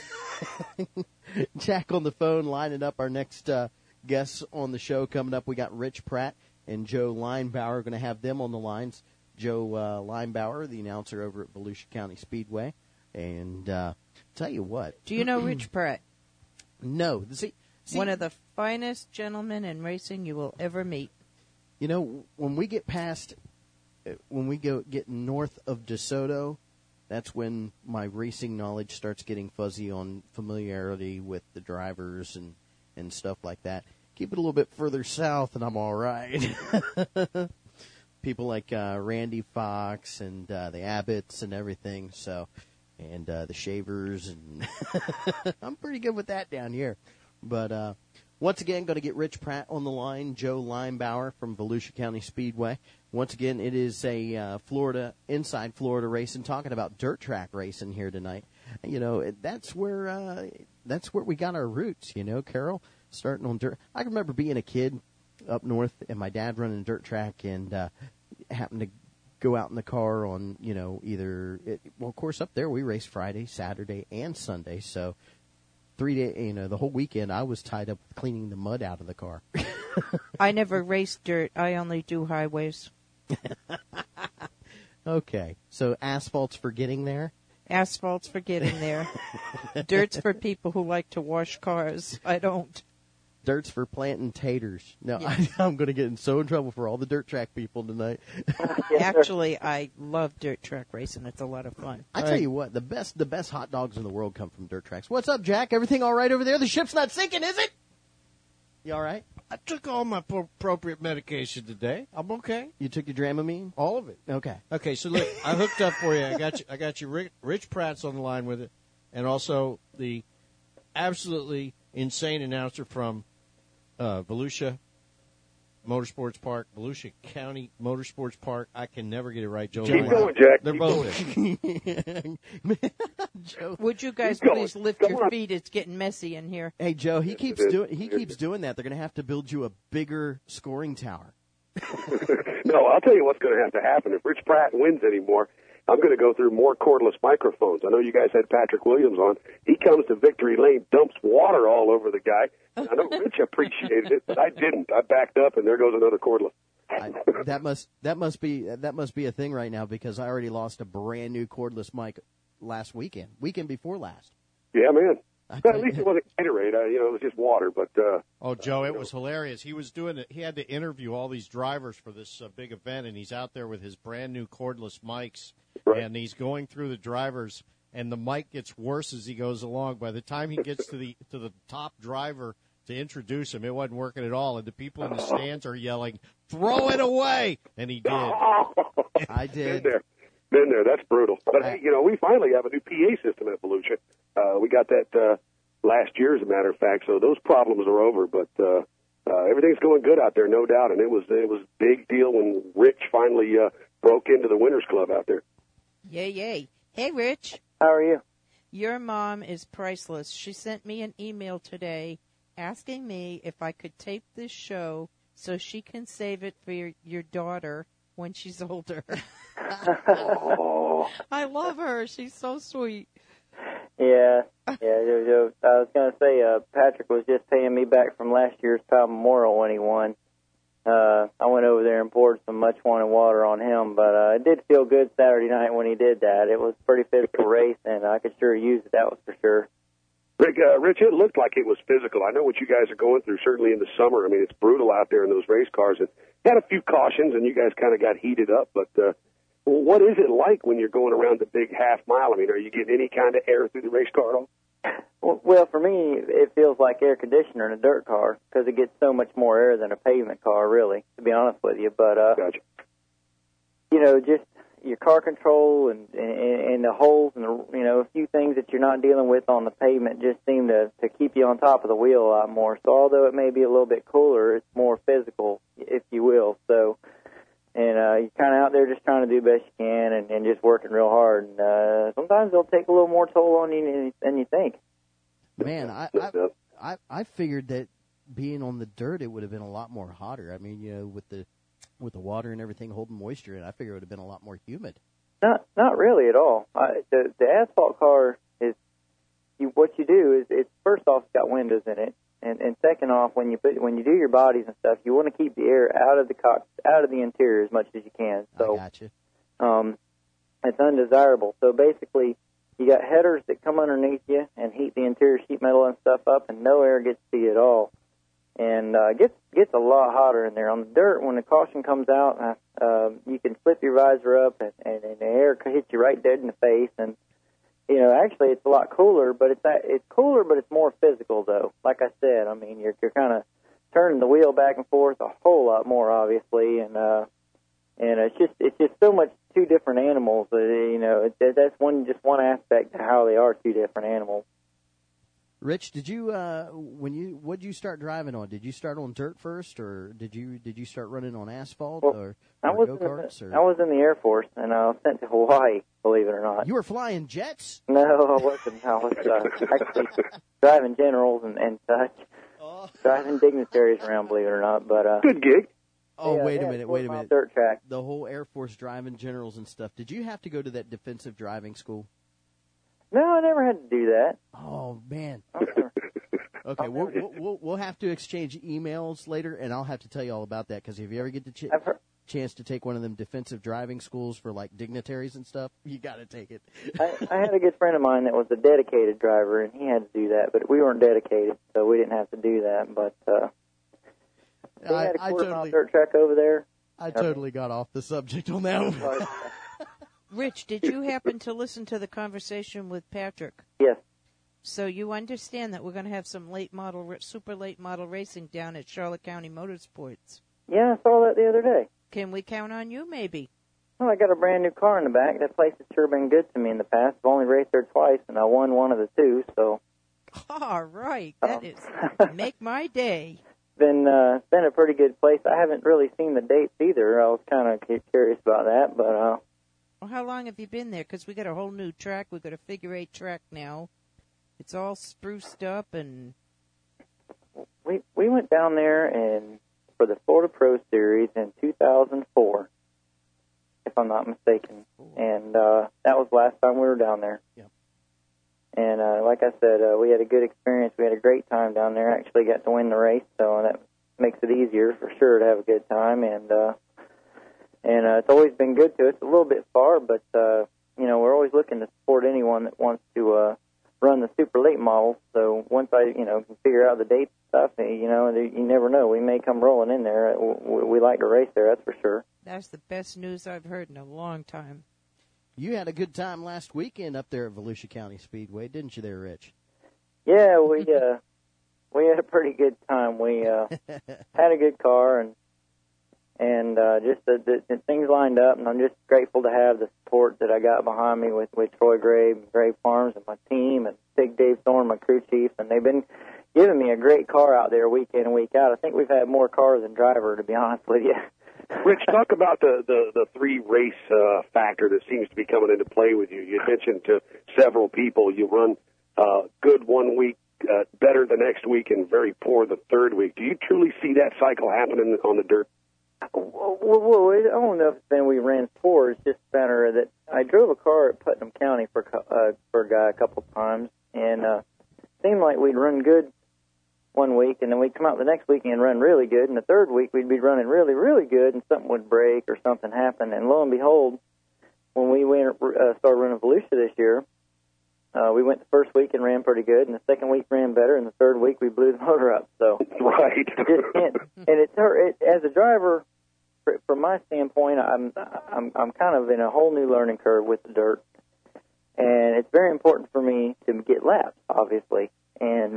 Jack on the phone lining up our next uh, guests on the show coming up. We got Rich Pratt and Joe Linebaugh. Going to have them on the lines. Joe uh, Linebaugh, the announcer over at Volusia County Speedway. And uh, tell you what. Do you know Rich Pratt? No. See, see, one of the finest gentlemen in racing you will ever meet. You know, when we get past, when we go get north of DeSoto, that's when my racing knowledge starts getting fuzzy on familiarity with the drivers and, and stuff like that. Keep it a little bit further south, and I'm all right. People like uh, Randy Fox and uh, the Abbotts and everything, so and uh, the Shavers, and I'm pretty good with that down here. But uh, once again, going to get Rich Pratt on the line, Joe Linebaugh from Volusia County Speedway. Once again, it is a uh, Florida, inside Florida racing, talking about dirt track racing here tonight. You know, that's where uh, that's where we got our roots, you know, Carol, starting on dirt. I remember being a kid up north and my dad running a dirt track and uh, happened to go out in the car on, you know, either, it, well, of course, up there we race Friday, Saturday, and Sunday, so three days, you know, the whole weekend I was tied up with cleaning the mud out of the car. I never race dirt. I only do highways. Okay, so asphalt's for getting there? Asphalt's for getting there. Dirt's for people who like to wash cars. I don't. Dirt's for planting taters. No, Yes. I, I'm going to get in so in trouble for all the dirt track people tonight. Actually, I love dirt track racing. It's a lot of fun. I tell you what, the best the best hot dogs in the world come from dirt tracks. What's up, Jack? Everything all right over there? The ship's not sinking, is it? You all right? I took all my pro- appropriate medication today. I'm okay. You took your Dramamine? All of it. Okay. Okay, so look, I hooked up for you. I got you. I got you. Rich, Rich Pratt's on the line with it, and also the absolutely insane announcer from uh, Volusia Motorsports Park, Volusia County Motorsports Park. I can never get it right, Joe. Keep going, Jack. They're Keep both going. Joe, Would you guys Keep going. please lift Come your on. feet? It's getting messy in here. Hey, Joe, he keeps it is. doing he Yes, keeps it is. doing that. They're going to have to build you a bigger scoring tower. No, I'll tell you what's going to have to happen. If Rich Pratt wins anymore, I'm going to go through more cordless microphones. I know you guys had Patrick Williams on. He comes to Victory Lane, dumps water all over the guy. I know Rich appreciated it, but I didn't. I backed up, and there goes another cordless. I, that must that must be that must be a thing right now because I already lost a brand new cordless mic last weekend, weekend before last. Yeah, man. Well, at least it wasn't Gatorade. Uh, you know, it was just water. But uh, oh, Joe, it was hilarious. He was doing it. He had to interview all these drivers for this uh, big event, and he's out there with his brand new cordless mics, right. and he's going through the drivers, and the mic gets worse as he goes along. By the time he gets to the to the top driver to introduce him, it wasn't working at all, and the people in the stands are yelling, "Throw it away!" And he did. I did. Been there. Been there. That's brutal. But, hey, you know, we finally have a new P A system at Volusia. Uh, we got that uh, last year, as a matter of fact, so those problems are over. But uh, uh, everything's going good out there, no doubt. And it was it was a big deal when Rich finally uh, broke into the Winners Club out there. Yay, yay. Hey, Rich. How are you? Your mom is priceless. She sent me an email today asking me if I could tape this show so she can save it for your, your daughter when she's older. Oh. I love her. She's so sweet. Yeah, yeah. Jojo. I was going to say, uh, Patrick was just paying me back from last year's Powell Memorial when he won. Uh, I went over there and poured some much wanted water on him, but uh, it did feel good Saturday night when he did that. It was a pretty physical race, and I could sure use it. That was for sure. Rick, uh, Rich, it looked like it was physical. I know what you guys are going through, certainly in the summer. I mean, it's brutal out there in those race cars. And had a few cautions, and you guys kind of got heated up. But uh, what is it like when you're going around the big half mile? I mean, are you getting any kind of air through the race car at all? Well, well, for me, it feels like air conditioner in a dirt car because it gets so much more air than a pavement car, really, to be honest with you. But, uh, gotcha. you know, just your car control and, and, and the holes and, the, you know, a few things that you're not dealing with on the pavement just seem to, to keep you on top of the wheel a lot more. So although it may be a little bit cooler, it's more physical, if you will. So, and uh, you're kind of out there just trying to do the best you can and, and just working real hard. And uh, sometimes they'll take a little more toll on you than you think. Man, I, I I I figured that being on the dirt, it would have been a lot more hotter. I mean, you know, with the with the water and everything holding moisture in, I figured it would have been a lot more humid. Not not really at all. I, the the asphalt car is you, what you do is it's first off it's got windows in it, and and second off when you put when you do your bodies and stuff, you want to keep the air out of the cock, out of the interior as much as you can. So I gotcha. Um, it's undesirable. So basically, you got headers that come underneath you and heat the interior sheet metal and stuff up, and no air gets to you at all. And uh, it gets gets a lot hotter in there. On the dirt, when the caution comes out, uh, you can flip your visor up, and, and, and the air hits you right dead in the face. And you know, actually, it's a lot cooler, but it's it's cooler, but it's more physical though. Like I said, I mean, you're you're kind of turning the wheel back and forth a whole lot more, obviously, and uh, and it's just it's just so much two different animals. Uh, you know, it, that's one just one aspect of how they are two different animals. Rich, did you uh, when you what did you start driving on? Did you start on dirt first, or did you did you start running on asphalt well, or, I or was go-karts? In Or? the, I was in the Air Force, and I was sent to Hawaii. Believe it or not, You were flying jets? no, I wasn't. I was uh, actually driving generals and, and such, oh. driving dignitaries around. Believe it or not, but uh, good gig. Oh, yeah, wait yeah, a minute, wait a minute. Dirt track. The whole Air Force driving generals and stuff. Did you have to go to that defensive driving school? No, I never had to do that. Oh man. Uh-uh. Okay, we'll, we'll we'll have to exchange emails later, and I'll have to tell you all about that. Because if you ever get the ch- chance to take one of them defensive driving schools for like dignitaries and stuff, you got to take it. I, I had a good friend of mine that was a dedicated driver, and he had to do that, but we weren't dedicated, so we didn't have to do that. But uh, they I, had a I quarter totally, mile dirt track over there. I totally got off the subject on that one. Rich, did you happen to listen to the conversation with Patrick? Yes. So you understand that we're going to have some late model, super late model racing down at Charlotte County Motorsports. Yeah, I saw that the other day. Can we count on you, maybe? Well, I got a brand new car in the back. That place has sure been good to me in the past. I've only raced there twice, and I won one of the two, so. All right. That um, is, make my day. Been, uh, been a pretty good place. I haven't really seen the dates either. I was kind of curious about that, but, uh. Well, how long have you been there? Because we got a whole new track. We got a figure eight track now. It's all spruced up, and we we went down there and for the Florida Pro Series in two thousand four, if I'm not mistaken, and uh, that was the last time we were down there. Yeah. And uh, like I said, uh, we had a good experience. We had a great time down there. Actually, got to win the race, so that makes it easier for sure to have a good time, and uh, and uh, it's always been good to us. A little bit far, but uh, you know, we're always looking to support anyone that wants to uh, run the super late models. So once I, you know, can figure out the dates and stuff, you know, you never know. We may come rolling in there. We, we like to race there, that's for sure. That's the best news I've heard in a long time. You had a good time last weekend up there at Volusia County Speedway, didn't you there, Rich? Yeah, we uh, we had a pretty good time. We uh, had a good car, and and uh, just the, the, the things lined up, and I'm just grateful to have the support that I got behind me with, with Troy Grave and Grave Farms and my team and Big Dave Thorne, my crew chief, and they've been giving me a great car out there week in and week out. I think we've had more cars than driver, to be honest with you. Rich, talk about the, the, the three-race uh, factor that seems to be coming into play with you. You mentioned to several people you run uh, good one week, uh, better the next week, and very poor the third week. Do you truly see that cycle happening on the dirt? Well, well, I don't know if it's been we ran poor. It's just a matter that I drove a car at Putnam County for uh, for a guy a couple of times, and uh, it seemed like we'd run good one week, and then we'd come out the next week and run really good, and the third week we'd be running really, really good, and something would break or something happen, and lo and behold, when we went, uh, started running Volusia this year, uh, we went the first week and ran pretty good, and the second week ran better, and the third week we blew the motor up. So right, and, and it's it, as a driver, from my standpoint, I'm I'm I'm kind of in a whole new learning curve with the dirt, and it's very important for me to get laps, obviously, and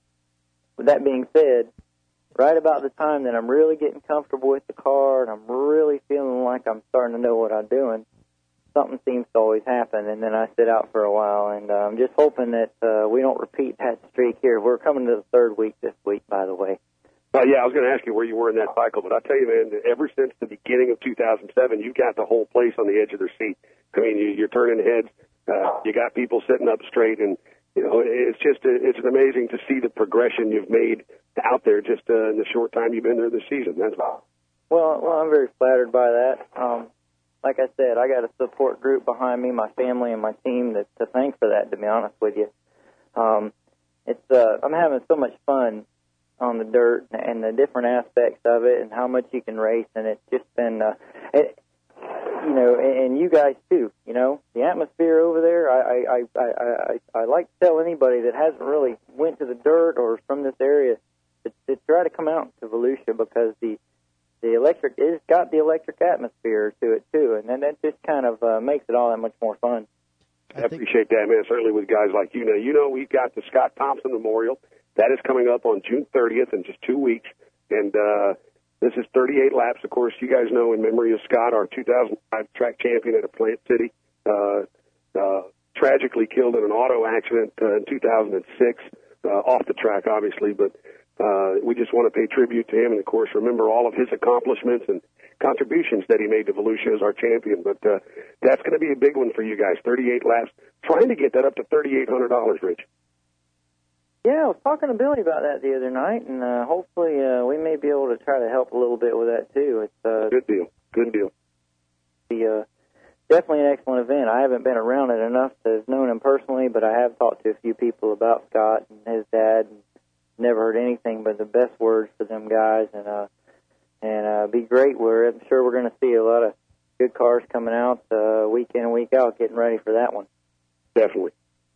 with that being said, right about the time that I'm really getting comfortable with the car and I'm really feeling like I'm starting to know what I'm doing, something seems to always happen, and then I sit out for a while, and uh, I'm just hoping that uh, we don't repeat that streak here. We're coming to the third week this week, by the way. Uh, yeah, I was going to ask you where you were in that cycle, but I'll tell you, man, that ever since the beginning of two thousand seven, you got the whole place on the edge of their seat. I mean, you, you're turning heads. Uh, you got people sitting up straight, and you know, it's just it's amazing to see the progression you've made out there just uh, in the short time you've been there this season. That's all. Well, well, I'm very flattered by that. Um, like I said, I got a support group behind me, my family and my team, that to thank for that. To be honest with you, um, it's uh, I'm having so much fun on the dirt and the different aspects of it and how much you can race, and it's just been, uh, it, you know, and, and you guys too. You know, the atmosphere over there. I I, I I I I like to tell anybody that hasn't really went to the dirt or from this area to, to try to come out to Volusia, because the the electric it's got the electric atmosphere to it too, and then that just kind of uh, makes it all that much more fun. I appreciate that, man. Certainly with guys like you. Now, you know, we've got the Scott Thompson Memorial. That is coming up on June thirtieth in just two weeks. And uh, this is thirty-eight laps. Of course, you guys know in memory of Scott, our two thousand five track champion at Plant City, uh, uh, tragically killed in an auto accident uh, in two thousand six, uh, off the track, obviously. But uh, we just want to pay tribute to him and, of course, remember all of his accomplishments and contributions that he made to Volusia as our champion. But uh, that's going to be a big one for you guys, thirty-eight laps. Trying to get that up to thirty-eight hundred dollars, Rich. Yeah, I was talking to Billy about that the other night, and uh, hopefully uh, we may be able to try to help a little bit with that too. It's uh, good deal, good deal. The, uh, definitely an excellent event. I haven't been around it enough to have known him personally, but I have talked to a few people about Scott and his dad, and never heard anything but the best words for them guys, and uh, and uh, be great. We're I'm sure we're going to see a lot of good cars coming out uh, week in and week out, getting ready for that one. Definitely.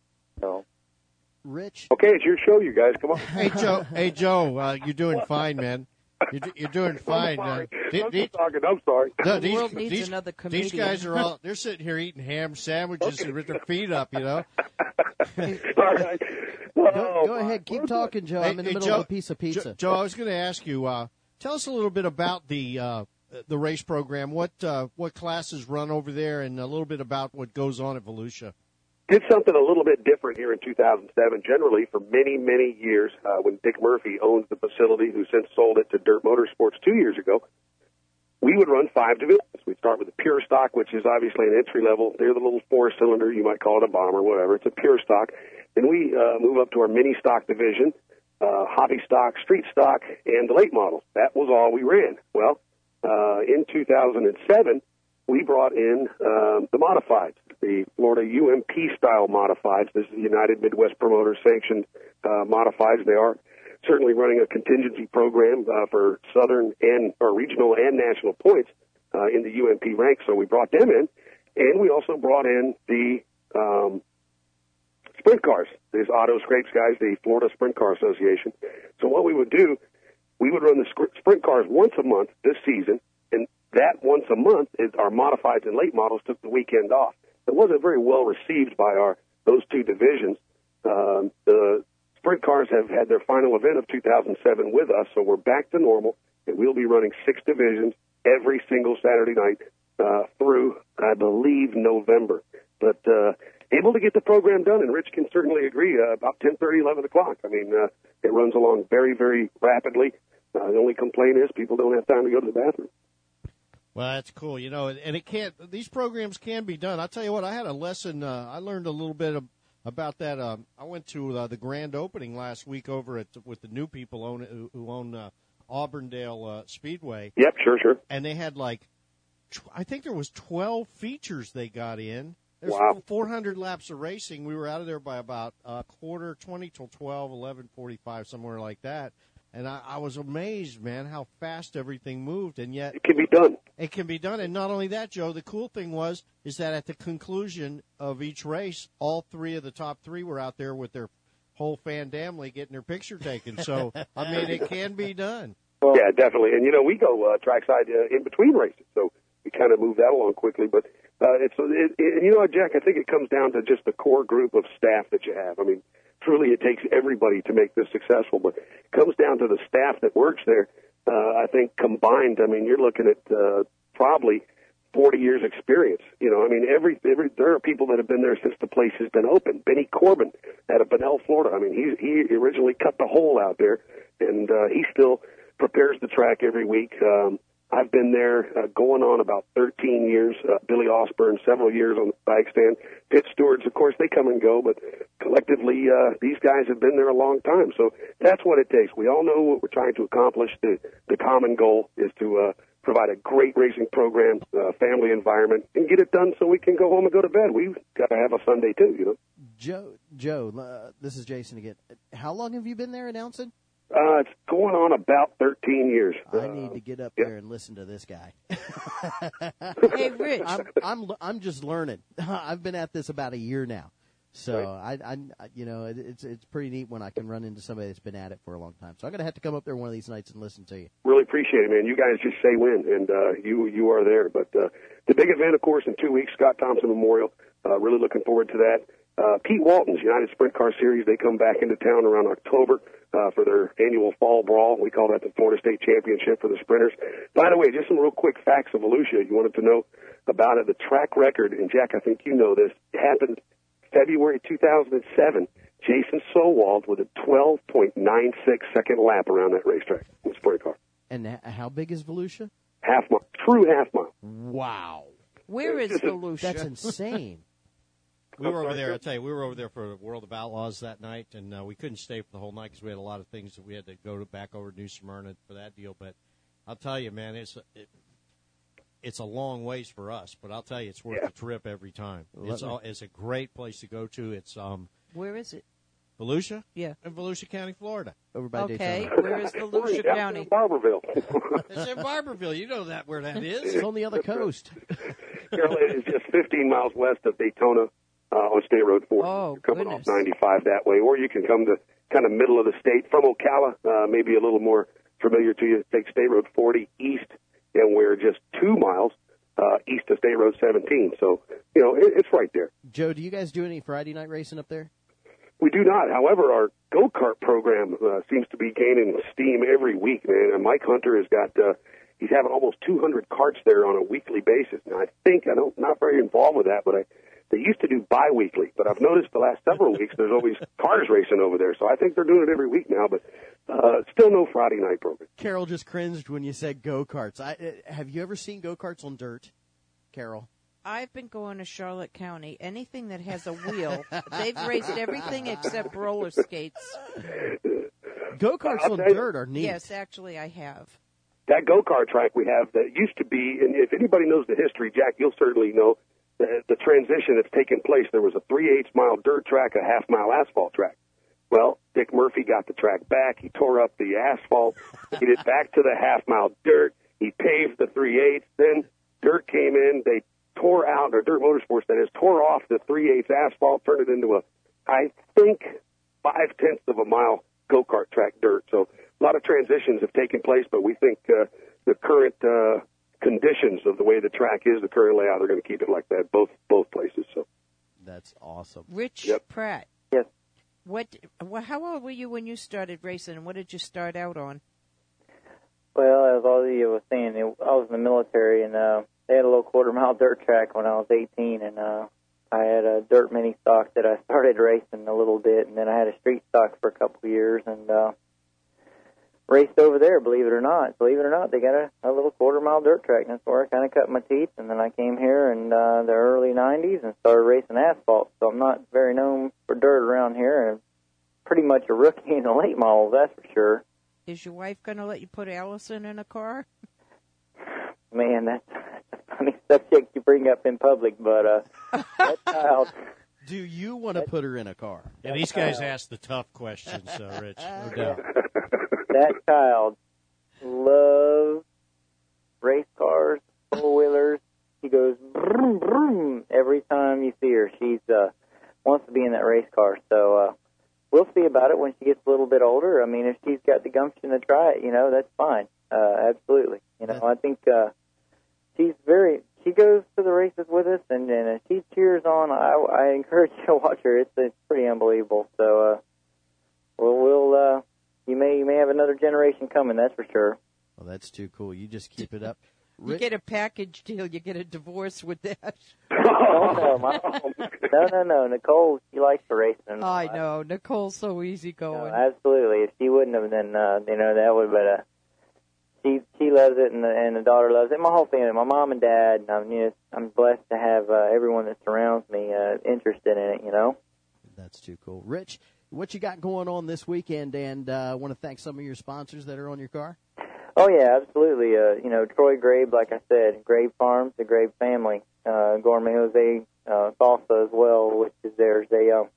So. Rich. Okay, it's your show, you guys. Come on. Hey, Joe. Hey, Joe. Uh, you're doing fine, man. You're, you're doing fine. I'm sorry. Uh, the, I'm the, talking. I'm sorry. No, the these, world needs these, another comedian. These guys are all, they're sitting here eating ham sandwiches Okay. with their feet up, you know. All right. Go, Oh, go ahead. Keep talking, Joe. I'm in the Hey, middle Joe, of a piece of pizza. Joe, Joe, I was going to ask you, uh, tell us a little bit about the uh, the race program. What uh, what classes run over there, and a little bit about what goes on at Volusia. Did something a little bit different here in two thousand seven. Generally, for many, many years, uh, when Dick Murphy owns the facility, who since sold it to Dirt Motorsports two years ago, we would run five divisions. We'd start with the pure stock, which is obviously an entry level. They're the little four-cylinder, you might call it a bomb or whatever. It's a pure stock. Then we uh, move up to our mini stock division, uh, hobby stock, street stock, and the late models. That was all we ran. Well, uh, in two thousand seven, we brought in uh, the modifieds, the Florida U M P-style modifieds. This is the United Midwest Promoters sanctioned uh, modifieds. They are certainly running a contingency program uh, for Southern and or regional and national points uh, in the U M P ranks. So we brought them in, and we also brought in the um, sprint cars, these Auto Scrapes guys, the Florida Sprint Car Association. So what we would do, we would run the sc- sprint cars once a month this season, and that once a month is our modifieds and late models took the weekend off. It wasn't very well received by our those two divisions. Um, the sprint cars have had their final event of two thousand seven with us, so we're back to normal, and we'll be running six divisions every single Saturday night uh, through, I believe, November. But uh, able to get the program done, and Rich can certainly agree, uh, about ten thirty, eleven o'clock. I mean, uh, it runs along very, very rapidly. Uh, the only complaint is people don't have time to go to the bathroom. Well, that's cool, you know, and it can't. These programs can be done. I'll tell you what. I had a lesson. Uh, I learned a little bit of, about that. Um, I went to uh, the grand opening last week over at with the new people own who, who own uh, Auburndale uh, Speedway. Yep, sure, sure. And they had like, tw- I think there was twelve features they got in. There's Wow. four hundred laps of racing. We were out of there by about a quarter, twenty till twelve, eleven forty-five, somewhere like that. And I, I was amazed, man, how fast everything moved. And yet it can be done. It can be done. And not only that, Joe, the cool thing was is that at the conclusion of each race, all three of the top three were out there with their whole fan family getting their picture taken. So, I mean, it can be done. Yeah, definitely. And, you know, we go uh, trackside uh, in between races, so we kind of move that along quickly. But, uh, it's it, it, you know what, Jack, I think it comes down to just the core group of staff that you have. I mean, truly it takes everybody to make this successful, but it comes down to the staff that works there. Uh, I think combined, I mean, you're looking at uh, probably forty years experience. You know, I mean, every, every there are people that have been there since the place has been open. Benny Corbin out of Bunnell, Florida. I mean, he he originally cut the hole out there, and uh, he still prepares the track every week. Um, I've been there uh, going on about thirteen years. Uh, Billy Osborne, several years on the bike stand. Pit stewards, of course, they come and go, but collectively, uh, these guys have been there a long time. So that's what it takes. We all know what we're trying to accomplish. The, the common goal is to uh, provide a great racing program, uh, family environment, and get it done so we can go home and go to bed. We've got to have a Sunday, too, you know. Joe, Joe, uh, this is Jason again. How long have you been there announcing? Uh, it's going on about thirteen years. I need to get up there and listen to this guy. Hey, Rich. I'm, I'm, I'm just learning. I've been at this about a year now. So, I, I, you know, it, it's it's pretty neat when I can run into somebody that's been at it for a long time. So I'm going to have to come up there one of these nights and listen to you. Really appreciate it, man. You guys just say when, and uh, you you are there. But uh, the big event, of course, in two weeks, Scott Thompson Memorial. Uh, really looking forward to that. Uh, Pete Walton's United Sprint Car Series, they come back into town around October uh, for their annual fall brawl. We call that the Florida State Championship for the sprinters. By the way, just some real quick facts of Volusia you wanted to know about it. The track record, and Jack, I think you know this, happened February two thousand seven. Jason Sowald with a twelve point nine six second lap around that racetrack in the sprint car. And h- how big is Volusia? Half mile, true half mile. Wow. Where is Volusia? That's insane. We were over there. I tell you, we were over there for World of Outlaws that night, and uh, we couldn't stay for the whole night because we had a lot of things that we had to go to back over to New Smyrna for that deal. But I'll tell you, man, it's it, it's a long ways for us, but I'll tell you, it's worth Yeah. the trip every time. Let It's me- all, it's a great place to go to. It's um Where is it? Volusia, Yeah. in Volusia County, Florida. Over by Okay, Daytona. where is We're Volusia in downtown County? Barberville. It's in Barberville. You know that where that is. It's on the other coast. Carol, it is just fifteen miles west of Daytona uh, on State Road four. Oh, You're coming goodness. off ninety-five that way, or you can come to kind of middle of the state from Ocala, uh, maybe a little more familiar to you. Take State Road forty east, and we're just two miles uh, east of State Road seventeen. So, you know, it, it's right there. Joe, do you guys do any Friday night racing up there? We do not. However, our go-kart program uh, seems to be gaining steam every week, man. And Mike Hunter has got, uh, he's having almost two hundred carts there on a weekly basis. Now, I think, I don't, not very involved with that, but I, they used to do bi-weekly. But I've noticed the last several weeks there's always cars racing over there. So I think they're doing it every week now, but uh, still no Friday night program. Carol just cringed when you said go-karts. I, uh, have you ever seen go-karts on dirt, Carol? I've been going to Charlotte County. Anything that has a wheel, they've raced everything except roller skates. Go-karts I'll on tell you- dirt are neat. Yes, actually, I have. That go-kart track we have that used to be, and if anybody knows the history, Jack, you'll certainly know the, the transition that's taken place. There was a three-eighths mile dirt track, a half-mile asphalt track. Well, Dick Murphy got the track back. He tore up the asphalt. He did back to the half-mile dirt. He paved the three-eighths. Then dirt came in. They tore out, or Dirt Motorsports, that is, tore off the three-eighths asphalt, turned it into a, I think, five-tenths of a mile go-kart track dirt. So a lot of transitions have taken place, but we think uh, the current uh, conditions of the way the track is, the current layout, are going to keep it like that, both both places. So that's awesome. Rich Yep. Pratt. Yes. What? Well, how old were you when you started racing, and what did you start out on? Well, as all of you was saying, it, I was in the military, and uh, they had a little quarter-mile dirt track when I was eighteen, and uh, I had a dirt mini stock that I started racing a little bit, and then I had a street stock for a couple of years, and uh, raced over there, believe it or not. Believe it or not, they got a, a little quarter-mile dirt track, and that's where I kind of cut my teeth, and then I came here in uh, the early nineties and started racing asphalt, so I'm not very known for dirt around here, and pretty much a rookie in the late models, that's for sure. Is your wife going to let you put Allison in a car? Man, that's, that's a funny subject you bring up in public, but uh, that child... Do you want to put her in a car? Yeah, these guys ask the tough questions, uh, Rich, no doubt. That child loves race cars, four-wheelers. She goes vroom, vroom every time you see her. She's uh, wants to be in that race car, so... Uh, We'll see about it when she gets a little bit older. I mean, if she's got the gumption to try it, you know, that's fine. Uh, absolutely. You know, I think uh, she's very, she goes to the races with us, and, and if she cheers on, I, I encourage you to watch her. It's, it's pretty unbelievable. So, uh, well, we'll, uh, you may, you may have another generation coming, that's for sure. Well, that's too cool. You just keep it up. You get a package deal. You get a divorce with that. Oh, no, my, no, no, no. Nicole, she likes to race. And I know. Nicole's so easygoing. No, absolutely. If she wouldn't have, then, uh, you know, that would have been a, she, she loves it, and the, and the daughter loves it. My whole family, my mom and dad, and I'm, you know, I'm blessed to have uh, everyone that surrounds me uh, interested in it, you know. That's too cool. Rich, what you got going on this weekend? And I uh, want to thank some of your sponsors that are on your car. Oh, yeah, absolutely. Uh, you know, Troy Grabe, like I said, Grabe Farms, the Grabe family, uh, Gourmet Jose uh, salsa as well, which is theirs. They, um,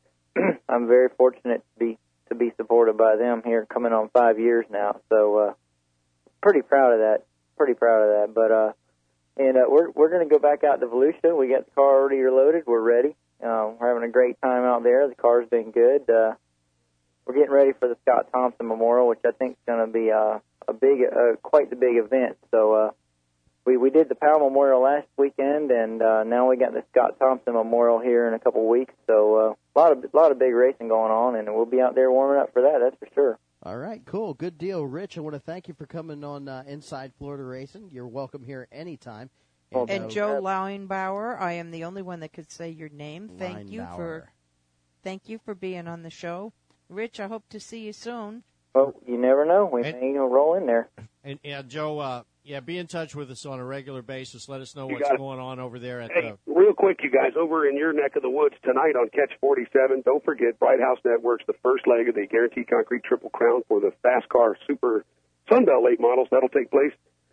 I'm very fortunate to be to be supported by them here, coming on five years now. So, uh, pretty proud of that. Pretty proud of that. But uh, and uh, we're we're going to go back out to Volusia. We got the car already loaded. We're ready. Uh, we're having a great time out there. The car's been good. Uh, we're getting ready for the Scott Thompson Memorial, which I think is going to be uh, a big, uh, quite the big event. So uh, we we did the Powell Memorial last weekend, and uh, now we got the Scott Thompson Memorial here in a couple of weeks. So uh, a lot of a lot of big racing going on, and we'll be out there warming up for that. That's for sure. All right, cool, good deal, Rich. I want to thank you for coming on uh, Inside Florida Racing. You're welcome here anytime. And, and uh, Joe Leinbauer, I am the only one that could say your name. Thank you for, thank you for being on the show, Rich. I hope to see you soon. Well, you never know. We and, may roll in there. And yeah, Joe, uh, yeah, be in touch with us on a regular basis. Let us know what's going on over there at hey, the. Real quick, you guys, over in your neck of the woods tonight on Catch forty-seven. Don't forget, Bright House Networks, the first leg of the Guaranteed Concrete Triple Crown for the Fast Car Super Sunbelt late models. That'll take place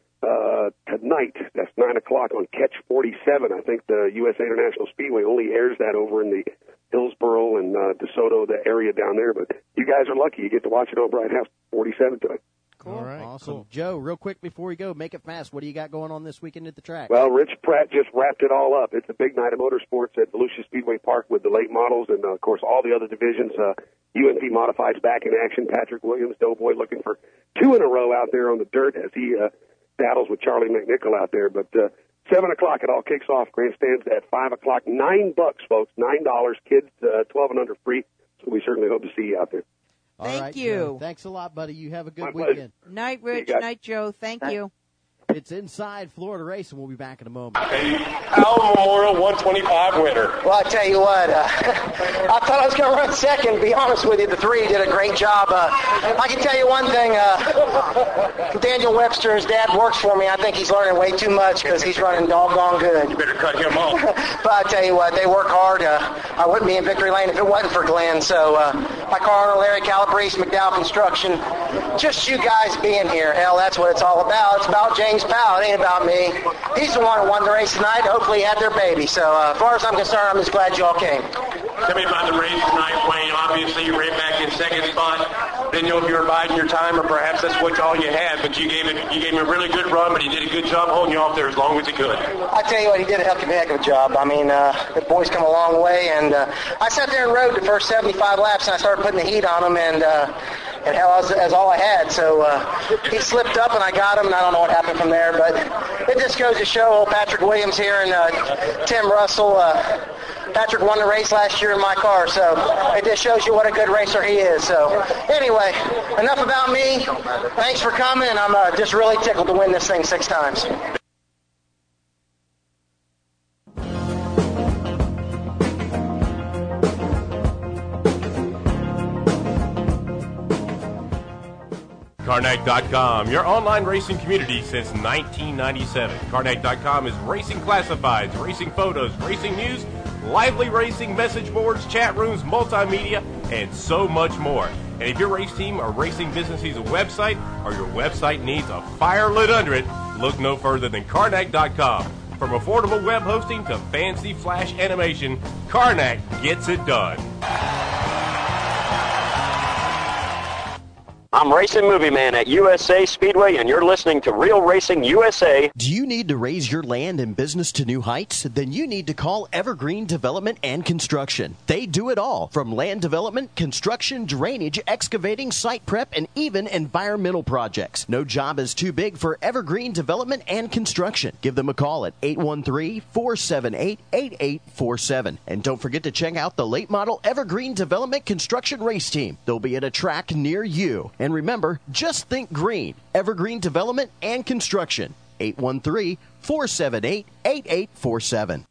uh, tonight. That's nine o'clock on Catch forty-seven. I think the U S A International Speedway only airs that over in the Hillsboro and uh, DeSoto, the area down there. But you guys are lucky. You get to watch it on Bright House forty-seven tonight. Cool. All right, awesome. Cool. Joe, real quick before we go, make it fast. What do you got going on this weekend at the track? Well, Rich Pratt just wrapped it all up. It's a big night of motorsports at Volusia Speedway Park with the late models and, uh, of course, all the other divisions. Uh, U N P Modifieds back in action. Patrick Williams, Doughboy, looking for two in a row out there on the dirt as he uh, battles with Charlie McNichol out there. But uh, seven o'clock, it all kicks off. Grandstands at five o'clock. Nine bucks, folks. Nine dollars. Kids uh, twelve and under free. So we certainly hope to see you out there. All Thank right, you. Joe. Thanks a lot, buddy. You have a good My weekend. pleasure. Night, Rich. Night, Joe. Thank Night. you. It's Inside Florida Racing. We'll be back in a moment. Powell Memorial one twenty-five winner. Well, I tell you what, uh, I thought I was going to run second. To be honest with you, the three did a great job. Uh, I can tell you one thing. Uh, Daniel Webster, his dad, works for me. I think he's learning way too much because he's running doggone good. You better cut him off. But I tell you what, they work hard. Uh, I wouldn't be in victory lane if it wasn't for Glenn. So uh, my car owner, Larry Calabrese, McDowell Construction, just you guys being here. Hell, that's what it's all about. It's about James Powell. It ain't about me. He's the one who won the race tonight. Hopefully he had their baby. So uh, as far as I'm concerned, I'm just glad you all came. Tell me about the race tonight, Wayne. Obviously, you ran back in second spot. Didn't know if you were biding your time or perhaps that's what all you had, but you gave it. You gave him a really good run, but he did a good job holding you off there as long as he could. I tell you what, he did a heck of a, heck of a job. I mean, uh, the boys come a long way, and uh, I sat there and rode the first seventy-five laps, and I started putting the heat on him, and uh, and hell, that's, that's all I had. So uh, he slipped up, and I got him, and I don't know what happened from there, but it just goes to show old Patrick Williams here and uh, Tim Russell. Uh, Patrick won the race last year in my car, so it just shows you what a good racer he is. So anyway, enough about me. Thanks for coming, and I'm uh, just really tickled to win this thing six times. Carnac dot com, your online racing community since nineteen ninety-seven. Carnac dot com is racing classifieds, racing photos, racing news, lively racing, message boards, chat rooms, multimedia, and so much more. And if your race team or racing business needs a website or your website needs a fire lit under it, look no further than Carnac dot com. From affordable web hosting to fancy flash animation, Carnac gets it done. I'm Racing Movie Man at U S A Speedway, and you're listening to Real Racing U S A. Do you need to raise your land and business to new heights? Then you need to call Evergreen Development and Construction. They do it all, from land development, construction, drainage, excavating, site prep, and even environmental projects. No job is too big for Evergreen Development and Construction. Give them a call at eight one three, four seven eight, eight eight four seven. And don't forget to check out the late model Evergreen Development Construction Race Team. They'll be at a track near you. And remember, just think green. Evergreen Development and Construction. eight one three, four seven eight, eight eight four seven.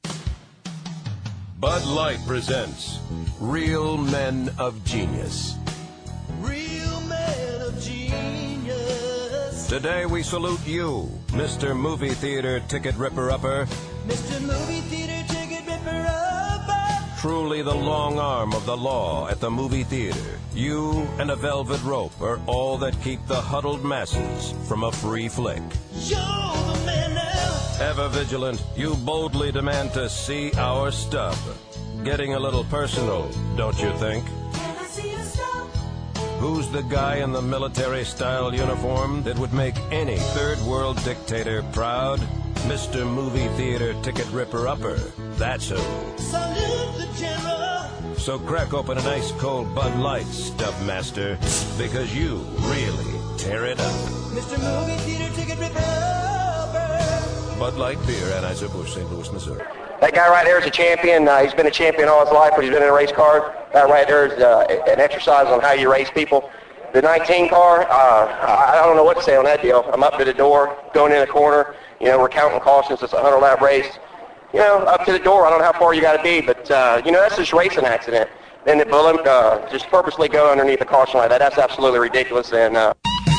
Bud Light presents Real Men of Genius. Real men of genius. Today we salute you, Mister Movie Theater Ticket Ripper-Upper. Mister Movie Theater Ticket Ripper-Upper. Truly the long arm of the law at the movie theater. You and a velvet rope are all that keep the huddled masses from a free flick. You're the man now. Ever vigilant, you boldly demand to see our stub. Getting a little personal, don't you think? Can I see your stub? Who's the guy in the military-style uniform that would make any third-world dictator proud? Mister Movie Theater Ticket Ripper-Upper. That's who. Salute the general. So crack open an ice cold Bud Light, Stub Master, because you really tear it up. Mister Movie Theater Ticket Ripper-Upper. Bud Light Beer, Anheuser-Busch, Saint Louis, Missouri. That guy right there is a champion. Uh, he's been a champion all his life, but he's been in a race car. That right there is uh, an exercise on how you race people. The nineteen car, uh, I don't know what to say on that deal. I'm up to the door, going in the corner. You know, we're counting cautions. It's a hundred lap race. You know, up to the door. I don't know how far you got to be, but uh, you know, that's just racing accident. Then the balloon uh, just purposely go underneath the caution like that. That's absolutely ridiculous. And uh,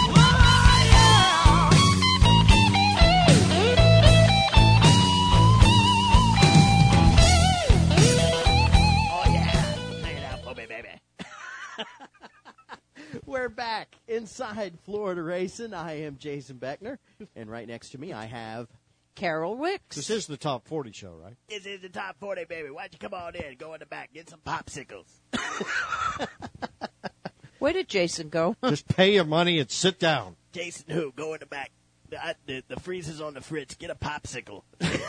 We're back inside Florida Racing. I am Jason Beckner, and right next to me I have Carol Wicks. This is the Top forty show, right? This is the Top forty, baby. Why don't you come on in, go in the back, get some popsicles. Where did Jason go? Just pay your money and sit down. Jason who? Go in the back. The, I, the, the freezer's on the fridge. Get a popsicle.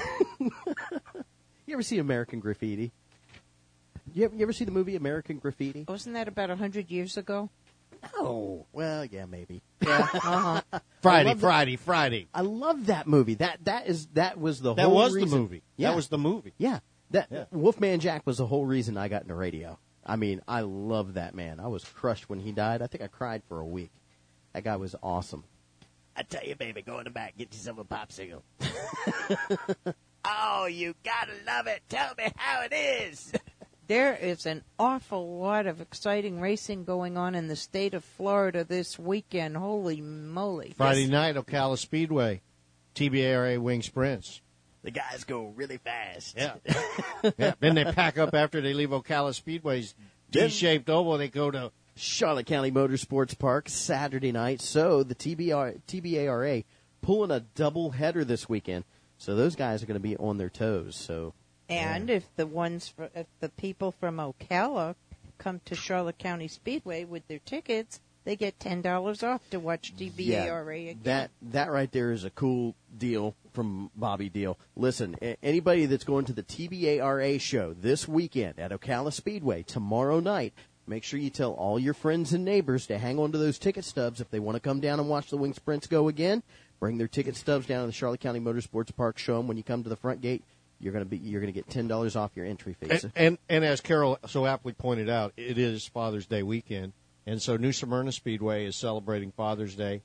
You ever see American Graffiti? You ever, you ever see the movie American Graffiti? Wasn't that about a hundred years ago? No. Well, yeah, maybe. Yeah. Uh-huh. Friday, Friday, that. Friday. I love that movie. That that is that was the that whole was reason. the movie. Yeah. That was the movie. Yeah. That yeah. Wolfman Jack was the whole reason I got into radio. I mean, I love that man. I was crushed when he died. I think I cried for a week. That guy was awesome. I tell you, baby, go in the back, get yourself a popsicle. Oh, you gotta love it. Tell me how it is. There is an awful lot of exciting racing going on in the state of Florida this weekend. Holy moly. Friday Yes. night, Ocala Speedway, T B A R A Wing Sprints. The guys go really fast. Yeah. yeah. Then they pack up after they leave Ocala Speedway's D-shaped oval. They go to Charlotte County Motorsports Park Saturday night. So the T B R, T B A R A pulling a double header this weekend. So those guys are going to be on their toes. So And if the ones, for, if the people from Ocala come to Charlotte County Speedway with their tickets, they get ten dollars off to watch T B A R A yeah, again. That that right there is a cool deal from Bobby Deal. Listen, a- anybody that's going to the T B A R A show this weekend at Ocala Speedway tomorrow night, make sure you tell all your friends and neighbors to hang on to those ticket stubs if they want to come down and watch the Wing Sprints go again. Bring their ticket stubs down to the Charlotte County Motorsports Park. Show them when you come to the front gate. You're gonna be you're gonna get ten dollars off your entry fees. And, and and as Carol so aptly pointed out, it is Father's Day weekend, and so New Smyrna Speedway is celebrating Father's Day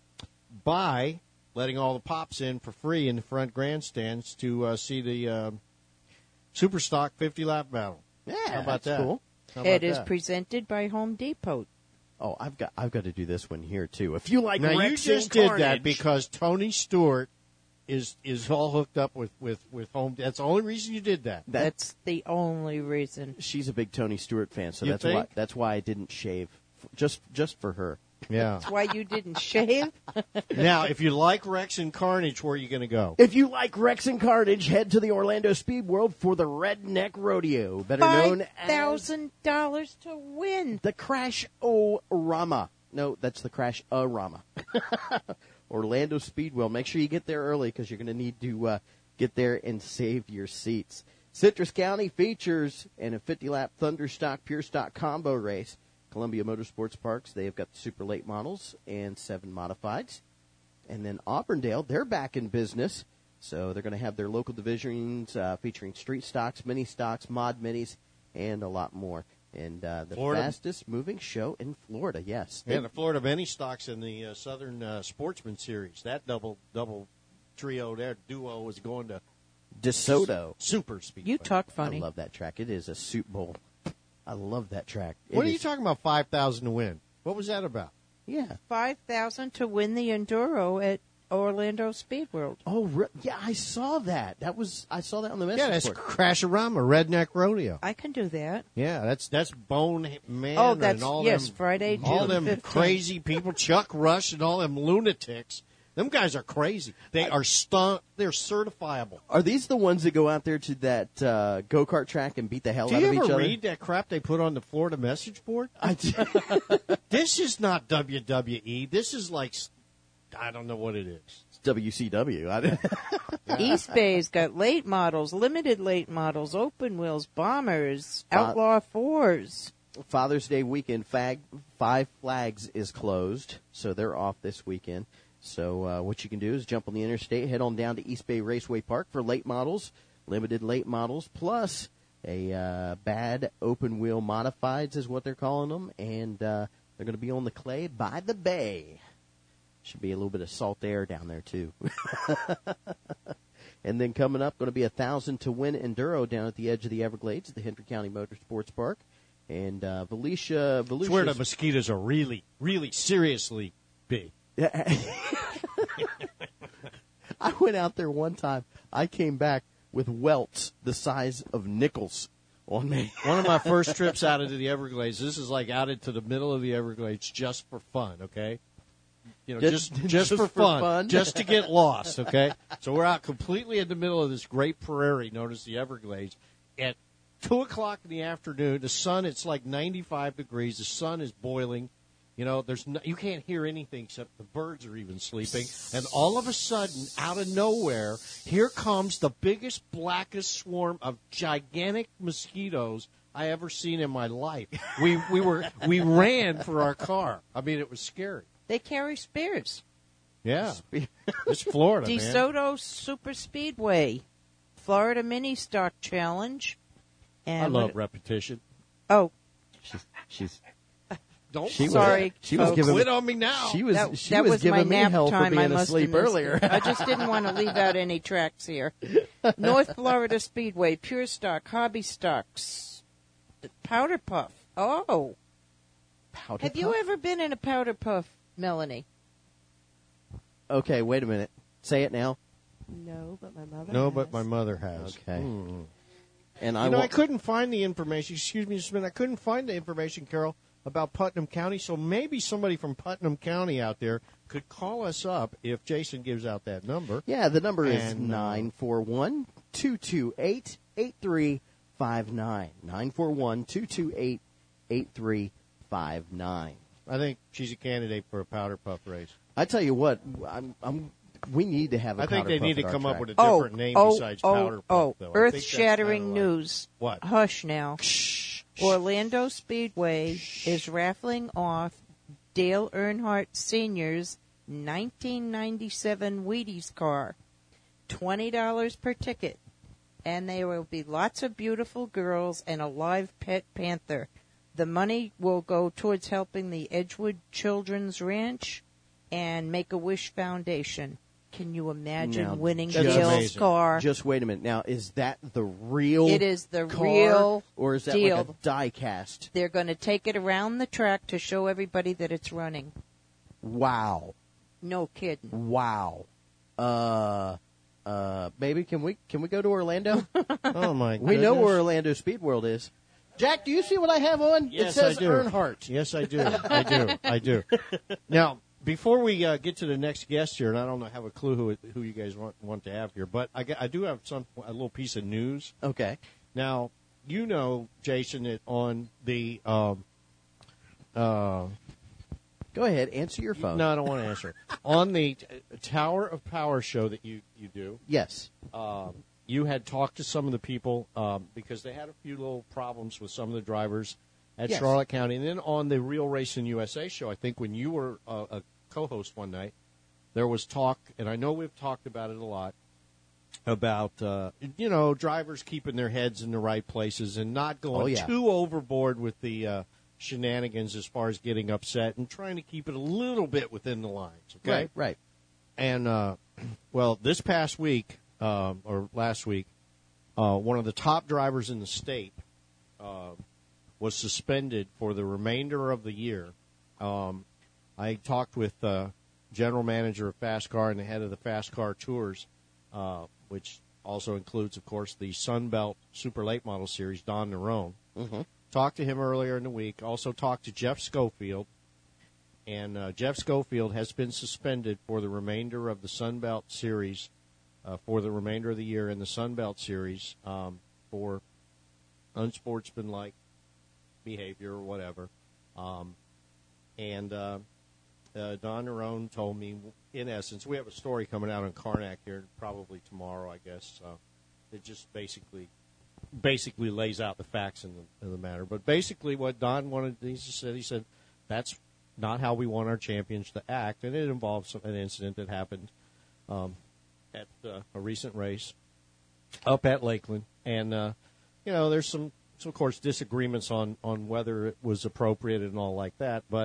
by letting all the pops in for free in the front grandstands to uh, see the uh, Superstock fifty lap battle. Yeah, how about that's that? cool. How about It is that? presented by Home Depot. Oh, I've got I've got to do this one here too. If you like, now Rex you just and did Carnage, that because Tony Stewart is is all hooked up with with with home. That's the only reason you did that. That's the only reason. She's a big Tony Stewart fan, so You that's why think? that's why I didn't shave, f- just just for her. Yeah. That's why you didn't shave. Now, if you like Rex and Carnage, where are you going to go? If you like Rex and Carnage, head to the Orlando Speed World for the Redneck Rodeo, better known Five as thousand dollars to win. the Crash-O-Rama. No, that's the Crash-A-Rama. Orlando Speed World. Make sure you get there early because you're going to need to uh, get there and save your seats. Citrus County features in a fifty lap Thunderstock Pure Stock combo race. Columbia Motorsports Parks, they've got the super late models and seven modifieds. And then Auburndale, they're back in business. So they're going to have their local divisions uh, featuring street stocks, mini stocks, mod minis, and a lot more. And uh, the Florida. fastest moving show in Florida, yes. Yeah, the Florida Mini Stocks in the uh, Southern uh, Sportsman Series. That double double trio there, duo, is going to DeSoto. Super Speed. You talk funny. I love that track. It is a soup bowl. I love that track. It What are is- you talking about? Five thousand to win. What was that about? Yeah. Five thousand to win the Enduro at Orlando Speed World. Oh, re- yeah, I saw that. That was I saw that on the message Yeah, that's board. Crasharama Redneck Rodeo. I can do that. Yeah, that's that's Bone Man Oh, that's- and all yes, them, Friday, all June them fifteenth. crazy people, Chuck Rush and all them lunatics. Them guys are crazy. They are stun. They're certifiable. Are these the ones that go out there to that uh, go kart track and beat the hell Do out you of ever each other? read that crap they put on the Florida message board? I do. This is not W W E. This is like, I don't know what it is. It's W C W. I East Bay's got late models, limited late models, open wheels, bombers, Uh, outlaw fours. Father's Day weekend, Fag, Five Flags is closed, so they're off this weekend. So uh, what you can do is jump on the interstate, head on down to East Bay Raceway Park for late models, limited late models, plus a uh, bad open wheel modifieds is what they're calling them, and uh, they're going to be on the clay by the bay. Should be a little bit of salt air down there too. And then coming up, going to be a thousand to win enduro down at the edge of the Everglades at the Hendry County Motorsports Park. And uh, Volusia, It's where the Volusia's- mosquitoes are really, really seriously big. I went out there one time. I came back with welts the size of nickels on me. One of my first trips out into the Everglades. This is like out into the middle of the Everglades just for fun. Okay, you know, Just- just just, just for, for fun, fun. just to get lost. Okay, so we're out completely in the middle of this great prairie known as the Everglades at two o'clock in the afternoon. The sun, it's like ninety-five degrees. The sun is boiling. You know, there's no, you can't hear anything except the birds are even sleeping. And all of a sudden, out of nowhere, here comes the biggest, blackest swarm of gigantic mosquitoes I ever seen in my life. We we were we ran for our car. I mean, it was scary. They carry spears. Yeah, it's Florida, man. DeSoto Super Speedway, Florida Mini Stock Challenge. And I love what- repetition. Oh, she's she's. Don't She was- sorry. she was folks. giving- Quit on me now. She was That, she that was, was giving my me nap hell for time. I being must asleep have missed earlier. it. I just didn't want to leave out any tracks here. North Florida Speedway, Pure Stock, Hobby Stocks, Powder Puff. Oh, Powder have you puff? ever been in a Powder Puff, Melanie? Okay, wait a minute. Say it now. No, but my mother. No, has. but my mother has. Okay. Mm. And You I know, wa- I couldn't find the information. Excuse me just a minute. I couldn't find the information, Carol, about Putnam County. So maybe somebody from Putnam County out there could call us up if Jason gives out that number. Yeah, the number is And, uh, nine four one, two two eight, eight three five nine. nine four one, two two eight, eight three five nine. I think she's a candidate for a powder puff race. I tell you what, I'm, I'm, we need to have a I think powder they puff need to at our come up track. with a Oh, different name oh, besides oh, powder puff. oh, though. I think that's earth-shattering kinda like- news. What? Hush now. Orlando Speedway is raffling off Dale Earnhardt Senior's nineteen ninety-seven Wheaties car. twenty dollars per ticket. And there will be lots of beautiful girls and a live pet panther. The money will go towards helping the Edgewood Children's Ranch and Make-A-Wish Foundation. Can you imagine Now, winning just- Dale's car? Just wait a minute. Now, is that the real It is the car, real or is that deal. like a die cast? They're going to take it around the track to show everybody that it's running. Wow. No kidding. Wow. Uh, uh, baby, can we can we go to Orlando? Oh, my We know goodness. where Orlando Speed World is. Jack, do you see what I have on? Yes, it says I do. Earnhardt. Yes, I do. I do. I do. Now, before we uh, get to the next guest here, and I don't have a clue who who you guys want want to have here, but I, get- I do have some a little piece of news. Okay. Now, you know, Jason, that on the um, uh, Go ahead, answer your phone. no, I don't want to answer it. On the t- Tower of Power show that you you do, Yes. um, you had talked to some of the people um, because they had a few little problems with some of the drivers at Yes. Charlotte County. And then on the Real Racing U S A show, I think when you were uh, a co-host one night, there was talk, and I know we've talked about it a lot, about, uh, you know, drivers keeping their heads in the right places and not going Oh, yeah. too overboard with the uh, shenanigans as far as getting upset and trying to keep it a little bit within the lines. Okay? Right, right. And, uh, well, this past week, um, or last week, uh, one of the top drivers in the state uh, was suspended for the remainder of the year. Um, I talked with uh, general manager of Fast Car and the head of the Fast Car Tours, uh, which also includes, of course, the Sunbelt Super Late Model Series, Don Nerone. Mm-hmm. Talked to him earlier in the week. Also talked to Jeff Schofield. And uh, Jeff Schofield has been suspended for the remainder of the Sunbelt Series, uh, for the remainder of the year in the Sunbelt Series um, for unsportsmanlike behavior or whatever. Um, and uh, uh, Don Nerone told me, in essence, we have a story coming out on Karnak here probably tomorrow, I guess. Uh, it just basically basically lays out the facts in the, in the matter. But basically what Don wanted, he just said, he said, that's not how we want our champions to act. And it involves some, an incident that happened um, at uh, a recent race up at Lakeland. And, uh, you know, there's some, some, of course, disagreements on, on whether it was appropriate and all like that. But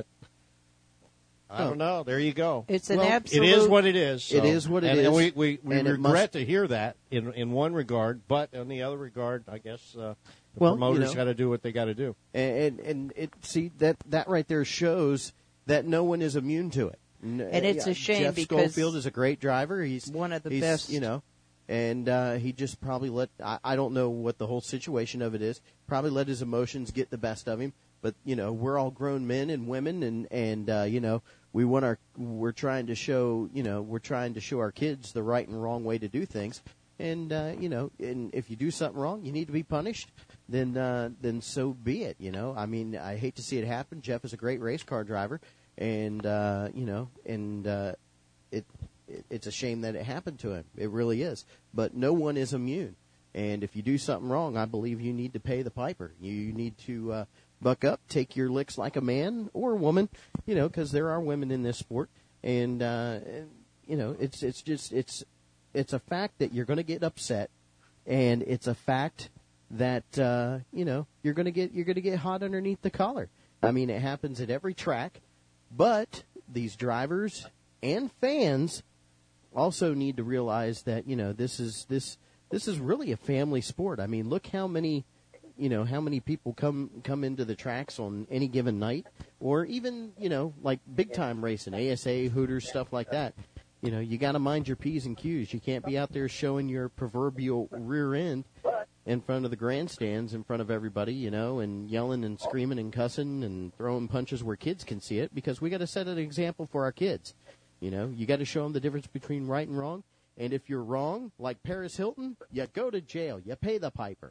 I Oh. don't know. There you go. It's an Well, absolute- It is what it is. It so- is what it and, is, And we, we, we and it regret must- to hear that in in one regard, but in the other regard, I guess uh, the Well, you promoters know. got to do what they got to do. And, and and it see that that right there shows that no one is immune to it. N- And it's a shame Jeff because Schofield is a great driver. He's one of the he's, best. you know, and uh, he just probably let I, I don't know what the whole situation of it is. Probably let his emotions get the best of him. But you know, we're all grown men and women, and and uh, you know, we want our we're trying to show you know we're trying to show our kids the right and wrong way to do things. And uh, you know, and if you do something wrong, you need to be punished. Then uh, then so be it. You know, I mean, I hate to see it happen. Jeff is a great race car driver, and uh, you know, and uh, it, it it's a shame that it happened to him. It really is. But no one is immune. And if you do something wrong, I believe you need to pay the piper. You need to uh, buck up, take your licks like a man or a woman. You know, because there are women in this sport, and, uh, and you know, it's it's just it's it's a fact that you're going to get upset, and it's a fact that uh, you know you're going to get you're going to get hot underneath the collar. I mean, it happens at every track, but these drivers and fans also need to realize that you know this is this this is really a family sport. I mean, look how many you know how many people come come into the tracks on any given night, or even you know like big time racing, A S A, Hooters, stuff like that. You know, you got to mind your P's and Q's. You can't be out there showing your proverbial rear end in front of the grandstands, in front of everybody, you know, and yelling and screaming and cussing and throwing punches where kids can see it, because we got to set an example for our kids. You know, you got to show them the difference between right and wrong. And if you're wrong, like Paris Hilton, you go to jail. You pay the piper.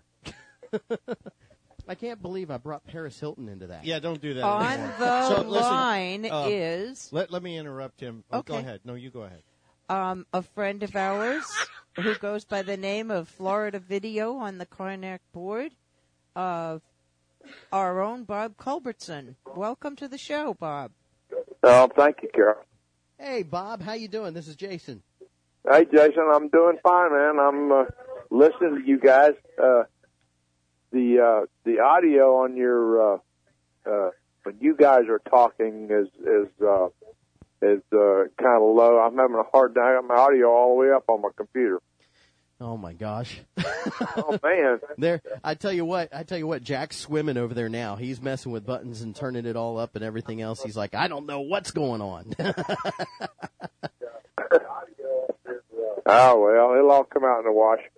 I can't believe I brought Paris Hilton into that. Yeah, don't do that On anymore. the So, listen, line uh, is Let, let me interrupt him. Oh, Go Okay. ahead. No, you go ahead. um, a friend of ours who goes by the name of Florida Video on the Karnak board, uh, our own Bob Culbertson. Welcome to the show, Bob. Oh, thank you, Carol. Hey, Bob, how you doing? This is Jason. Hey, Jason, I'm doing fine, man. I'm uh, listening to you guys. Uh, the uh, the audio on your uh, uh, when you guys are talking is is uh, is uh, kind of low. I'm having a hard time. I got my audio all the way up on my computer. Oh my gosh. Oh man. There, I tell you what, I tell you what, Jack's swimming over there now. He's messing with buttons and turning it all up and everything else. He's like, I don't know what's going on. Oh well, it'll all come out in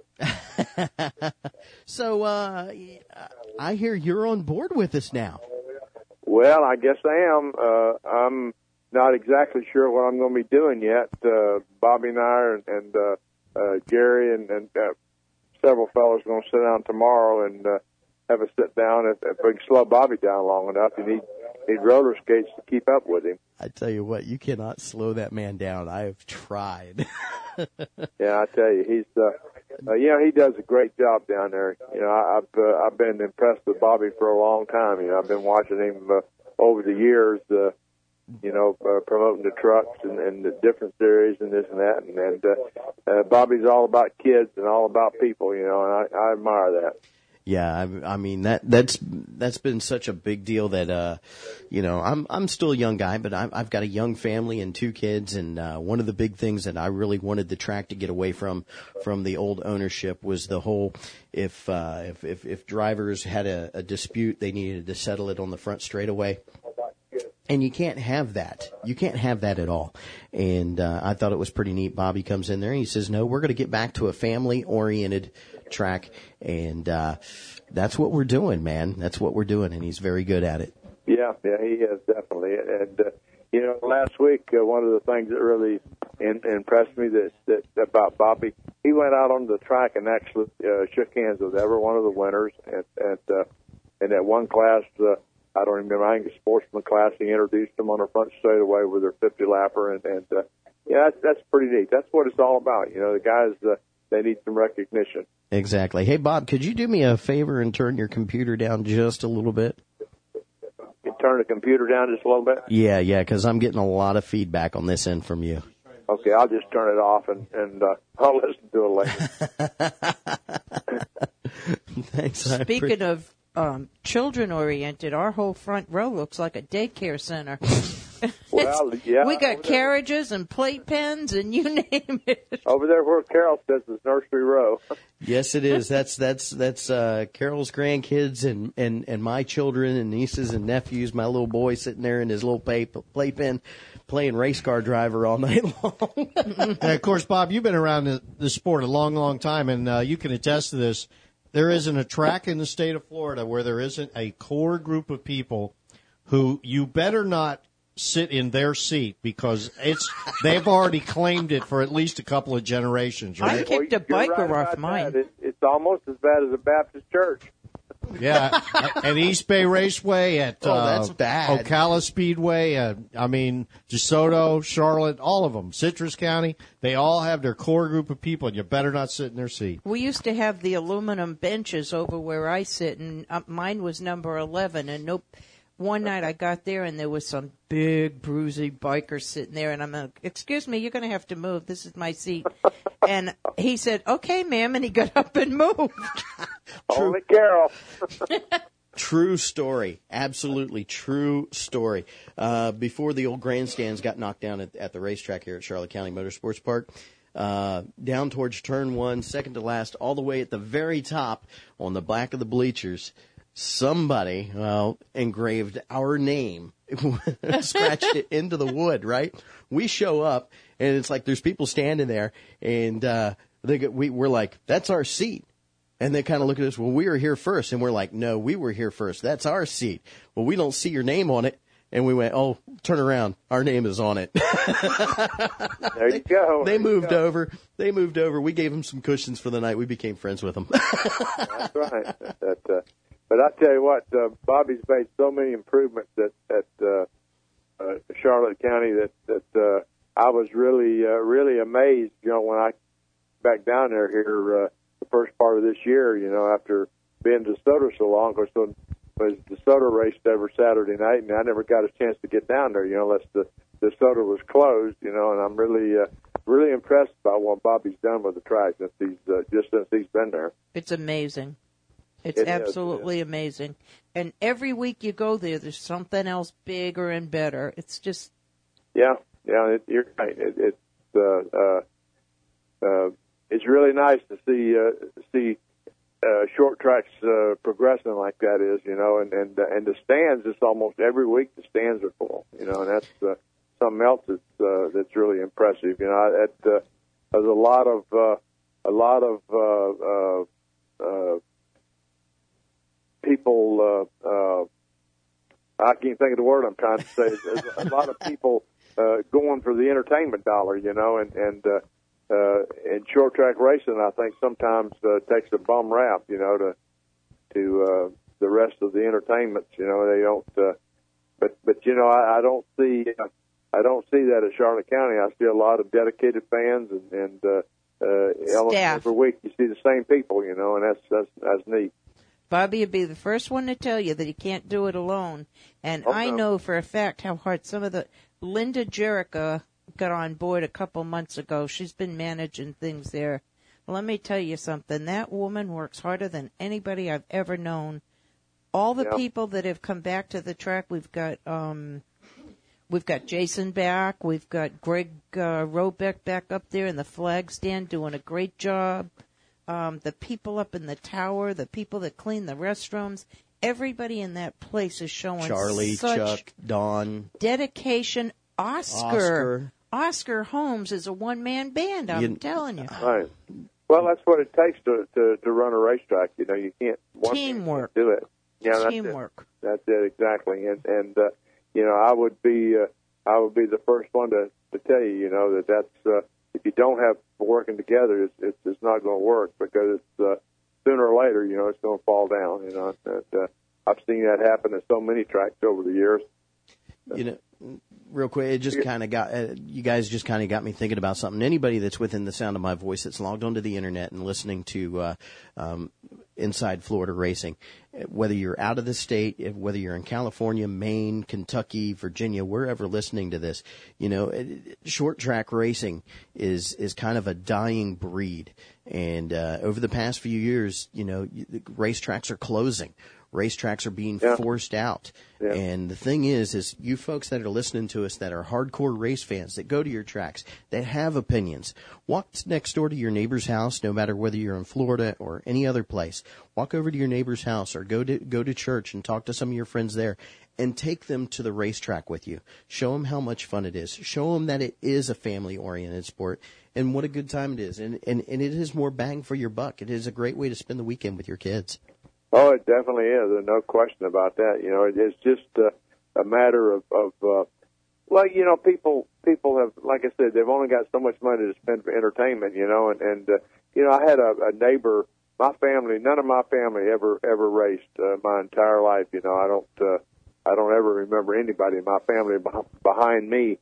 the wash. So, uh, I hear you're on board with us now. Well, I guess I am. Uh, I'm not exactly sure what I'm going to be doing yet. Uh, Bobby and I and, and uh, uh, Gary and, and uh, several fellows are going to sit down tomorrow and uh, have a sit down. If, if we can slow Bobby down long enough, you need need roller skates to keep up with him. I tell you what, you cannot slow that man down. I have tried. Yeah, I tell you, he's uh, uh, you know he does a great job down there. You know, I, I've uh, I've been impressed with Bobby for a long time. You know, I've been watching him uh, over the years. Uh, you know, uh, promoting the trucks and, and the different series and this and that. And, and uh, uh, Bobby's all about kids and all about people. You know, and I, I admire that. Yeah, I, I mean that that's that's been such a big deal that uh, you know, I'm I'm still a young guy, but I've, I've got a young family and two kids, and uh, one of the big things that I really wanted the track to get away from from the old ownership was the whole if uh, if, if if drivers had a, a dispute, they needed to settle it on the front straightaway. And you can't have that. You can't have that at all. And uh, I thought it was pretty neat. Bobby comes in there and he says, no, we're going to get back to a family-oriented track. And uh, that's what we're doing, man. That's what we're doing. And he's very good at it. Yeah, yeah, he is definitely. And, uh, you know, last week, uh, one of the things that really in, impressed me that, that about Bobby, he went out on the track and actually uh, shook hands with every one of the winners. And, and uh, in that one class, uh, I don't remember, I think the sportsman class, he introduced them on the front straightaway with their fifty lapper, and, and uh, yeah, that's, that's pretty neat. That's what it's all about. You know, the guys, uh, they need some recognition. Exactly. Hey, Bob, could you do me a favor and turn your computer down just a little bit? You turn the computer down just a little bit? Yeah, yeah, because I'm getting a lot of feedback on this end from you. Okay, I'll just turn it off, and, and uh, I'll listen to it later. Thanks. I Speaking appre- of um, children-oriented, our whole front row looks like a daycare center. Well, yeah. We got carriages and playpens and you name it. Over there where Carol says is Nursery Row. Yes, it is. That's that's that's uh, Carol's grandkids and, and, and my children and nieces and nephews. My little boy sitting there in his little play, playpen playing race car driver all night long. And of course, Bob, you've been around the, the sport a long, long time, and uh, you can attest to this. There isn't a track in the state of Florida where there isn't a core group of people who you better not sit in their seat because it's they've already claimed it for at least a couple of generations, right? I kicked a You're biker right off about mine. that. It, it's almost as bad as a Baptist church. Yeah, at East Bay Raceway, at Oh, that's uh, bad. Ocala Speedway, uh, I mean, DeSoto, Charlotte, all of them, Citrus County, they all have their core group of people, and you better not sit in their seat. We used to have the aluminum benches over where I sit, and uh, mine was number eleven. And nope, one night I got there, and there was some big, bruisey biker sitting there, and I'm like, excuse me, you're going to have to move. This is my seat. And he said, okay, ma'am, and he got up and moved. Only Carol. True story. Absolutely true story. Uh, before the old grandstands got knocked down at, at the racetrack here at Charlotte County Motorsports Park, uh, down towards turn one, second to last, all the way at the very top on the back of the bleachers, somebody, well, engraved our name, scratched it into the wood, right? We show up, and it's like there's people standing there, and uh, they go, we, we're like, that's our seat. And they kind of look at us, well, we were here first. And we're like, no, we were here first. That's our seat. Well, we don't see your name on it. And we went, oh, turn around. Our name is on it. There you go. They There you moved go. over. They moved over. We gave them some cushions for the night. We became friends with them. That's right. That, uh, but I tell you what, uh, Bobby's made so many improvements at, at uh, uh, Charlotte County that that uh, I was really uh, really amazed. You know, when I back down there here uh, the first part of this year, you know, after being to DeSoto so long, of course, when was DeSoto raced every Saturday night, and I never got a chance to get down there, you know, unless the DeSoto was closed, you know. And I'm really uh, really impressed by what Bobby's done with the track since he's uh, just since he's been there. It's amazing. It's It is, absolutely amazing. And every week you go there, there's something else bigger and better. It's just Yeah, yeah, it, you're right. It, it's uh, uh, uh, it's really nice to see uh, see uh, short tracks uh, progressing like that is, you know, and and uh, and the stands. It's almost every week the stands are full, you know, and that's uh, something else that's uh, that's really impressive. You know, at, uh, there's a lot of uh, a lot of uh, uh, uh, people. Uh, uh, I can't think of the word I'm trying to say. There's a lot of people uh, going for the entertainment dollar, you know, and and uh, uh, and short track racing, I think sometimes uh, takes a bum rap, you know, to to uh, the rest of the entertainments. You know, they don't. Uh, but but you know, I, I don't see uh, I don't see that at Charlotte County. I see a lot of dedicated fans, and and uh, uh, almost Staff. every week you see the same people, you know, and that's that's that's neat. Bobby would be the first one to tell you that he can't do it alone. And Oh, I no. know for a fact how hard some of the Linda Jerica got on board a couple months ago. She's been managing things there. Let me tell you something. That woman works harder than anybody I've ever known. All the Yeah. people that have come back to the track, we've got um, we've got Jason back, we've got Greg uh, Robeck back up there in the flag stand doing a great job. Um, the people up in the tower, the people that clean the restrooms, everybody in that place is showing Charlie, such Chuck, Don. dedication. Oscar. Oscar. Oscar Holmes is a one-man band, I'm You- telling you. Right. Well, that's what it takes to to, to run a racetrack. You know, you can't one man Teamwork. can't do it. Yeah, that's Teamwork. It. That's it exactly. And and uh, you know, I would be uh, I would be the first one to, to tell you, you know, that that's uh, if you don't have working together, it's it's, it's not going to work, because it's uh, sooner or later, you know, it's going to fall down. You know, and, uh, I've seen that happen at so many tracks over the years. You know, real quick, it just kind of got, uh, you guys just kind of got me thinking about something. Anybody that's within the sound of my voice that's logged onto the internet and listening to uh, um, Inside Florida Racing, whether you're out of the state, if- whether you're in California, Maine, Kentucky, Virginia, wherever listening to this, you know, it- short track racing is, is kind of a dying breed. And uh, over the past few years, you know, y- the racetracks are closing. Racetracks are being Yeah. forced out. Yeah. And the thing is, is you folks that are listening to us that are hardcore race fans, that go to your tracks, that have opinions, walk next door to your neighbor's house, no matter whether you're in Florida or any other place. Walk over to your neighbor's house or go to, go to church and talk to some of your friends there and take them to the racetrack with you. Show them how much fun it is. Show them that it is a family-oriented sport and what a good time it is. And, and, and it is more bang for your buck. It is a great way to spend the weekend with your kids. Oh, it definitely is. There's no question about that. You know, it, it's just uh, a matter of, of uh, well, you know, people people have, like I said, they've only got so much money to spend for entertainment. You know, and and uh, you know, I had a, a neighbor. My family, none of my family ever ever raced uh, my entire life. You know, I don't uh, I don't ever remember anybody in my family beh- behind me.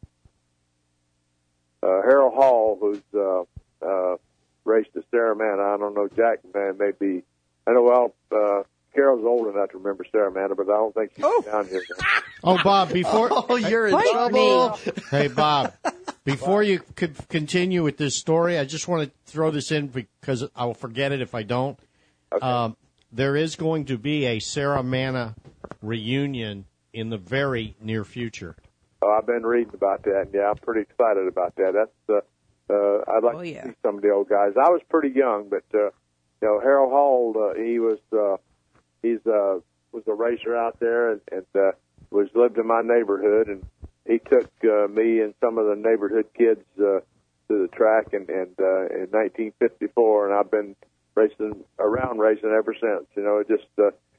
Uh, Harold Hall, who's uh, uh, raced at Saramana. I don't know, Jack, man, maybe. I know, well, uh, Carol's old enough to remember Saramana, but I don't think she's down here. Oh, Bob, before Oh, you're in Fight trouble. me. Hey, Bob, before you could continue with this story, I just want to throw this in because I'll forget it if I don't. Um, there is going to be a Saramana reunion in the very near future. Oh, I've been reading about that, and yeah, I'm pretty excited about that. That's uh, uh, I'd like Oh, yeah. to see some of the old guys. I was pretty young, but uh, you know, Harold Hall, uh, he was uh, he's uh, was a racer out there, and, and uh, was lived in my neighborhood, and he took uh, me and some of the neighborhood kids uh, to the track, and, and uh, in nineteen fifty-four, and I've been racing around racing ever since. You know, it just uh, it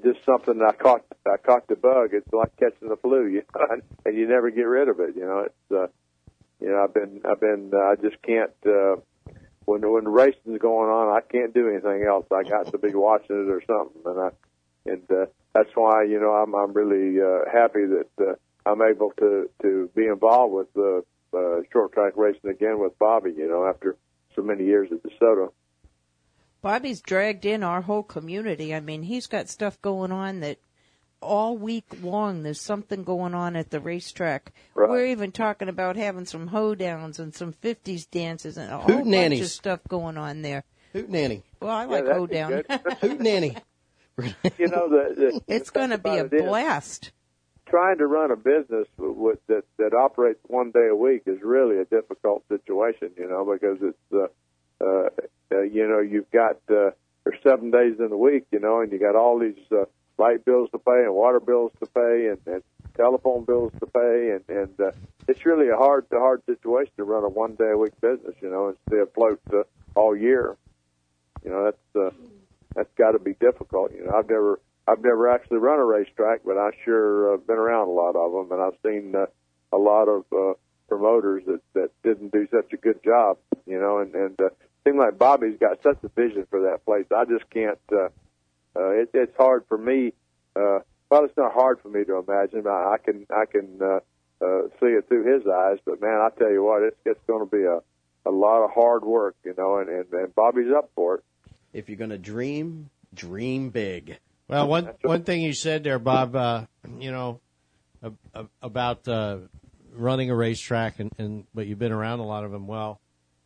just something that I caught. I caught the bug. It's like catching the flu, you know, and you never get rid of it. You know, it's uh, you know, I've been, I've been, uh, I just can't. Uh, when when the racing's going on, I can't do anything else. I got to be watching it or something, and I, and uh, that's why you know I'm I'm really uh, happy that uh, I'm able to to be involved with the uh, short track racing again with Bobby. You know, after so many years at DeSoto. Bobby's dragged in our whole community. I mean, he's got stuff going on that all week long there's something going on at the racetrack. Right. We're even talking about having some hoedowns and some fifties dances and a whole bunch Hootenannies. of stuff going on there. Hootenanny. Well, I like Yeah, that'd be hoedown. good. Hootenanny. You know, the, the It's the going to thing be a about it is, blast. trying to run a business with, that that operates one day a week is really a difficult situation, you know, because it's uh, uh, uh, you know you've got uh, there's seven days in the week, you know, and you got all these uh, light bills to pay and water bills to pay and, and telephone bills to pay, and and uh, it's really a hard a hard situation to run a one day a week business, you know, and stay afloat uh, all year. You know, that's uh, that's got to be difficult. You know, I've never I've never actually run a racetrack, but I sure uh, been around a lot of them, and I've seen uh, a lot of uh, promoters that that didn't do such a good job. You know, and and uh, seems like Bobby's got such a vision for that place. I just can't. Uh, uh, it, it's hard for me. Uh, well, it's not hard for me to imagine. I, I can I can uh, uh, see it through his eyes, but man, I tell you what, it's it's going to be a a lot of hard work. You know, and and, and Bobby's up for it. If you're going to dream, dream big. Well, one one thing you said there, Bob, uh, you know, ab- about uh, running a racetrack, and, and but you've been around a lot of them. Well,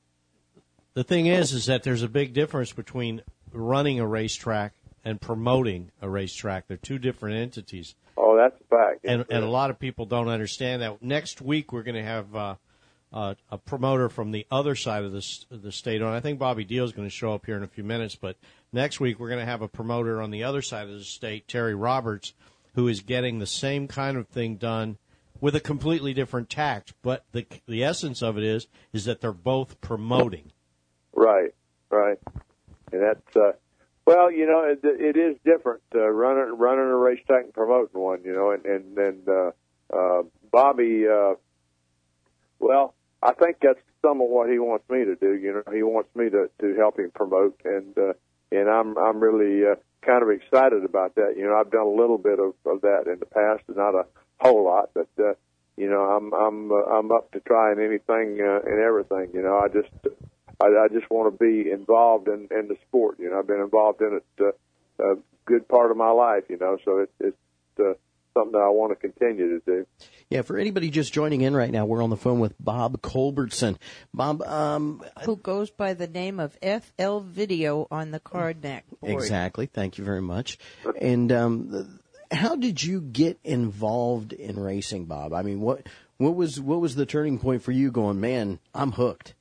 the thing is, is that there's a big difference between running a racetrack and promoting a racetrack. They're two different entities. Oh, that's a fact. And, and a lot of people don't understand that. Next week, we're going to have uh, uh, a promoter from the other side of the, s- the state on. I think Bobby Deal is going to show up here in a few minutes, but next week we're going to have a promoter on the other side of the state, Terry Roberts, who is getting the same kind of thing done with a completely different tact. But the the essence of it is is that they're both promoting. Right, right. And that's, uh, well, you know, it, it is different, uh, running, running a racetrack and promoting one, you know, and, and, and, uh, uh, Bobby, uh, well, I think that's some of what he wants me to do, you know, he wants me to, to help him promote, and, uh, and I'm, I'm really, uh, kind of excited about that. You know, I've done a little bit of, of that in the past, not a whole lot, but, uh, you know, I'm, I'm, uh, I'm up to trying anything, uh, and everything, you know, I just, I, I just want to be involved in, in the sport. You know, I've been involved in it uh, a good part of my life, you know, so it, it's uh, something that I want to continue to do. Yeah, for anybody just joining in right now, we're on the phone with Bob Culbertson. Bob, um, who goes by the name of F L Video on the Cardnack board. Exactly. Thank you very much. And um, how did you get involved in racing, Bob? I mean, what what was what was the turning point for you going, man, I'm hooked?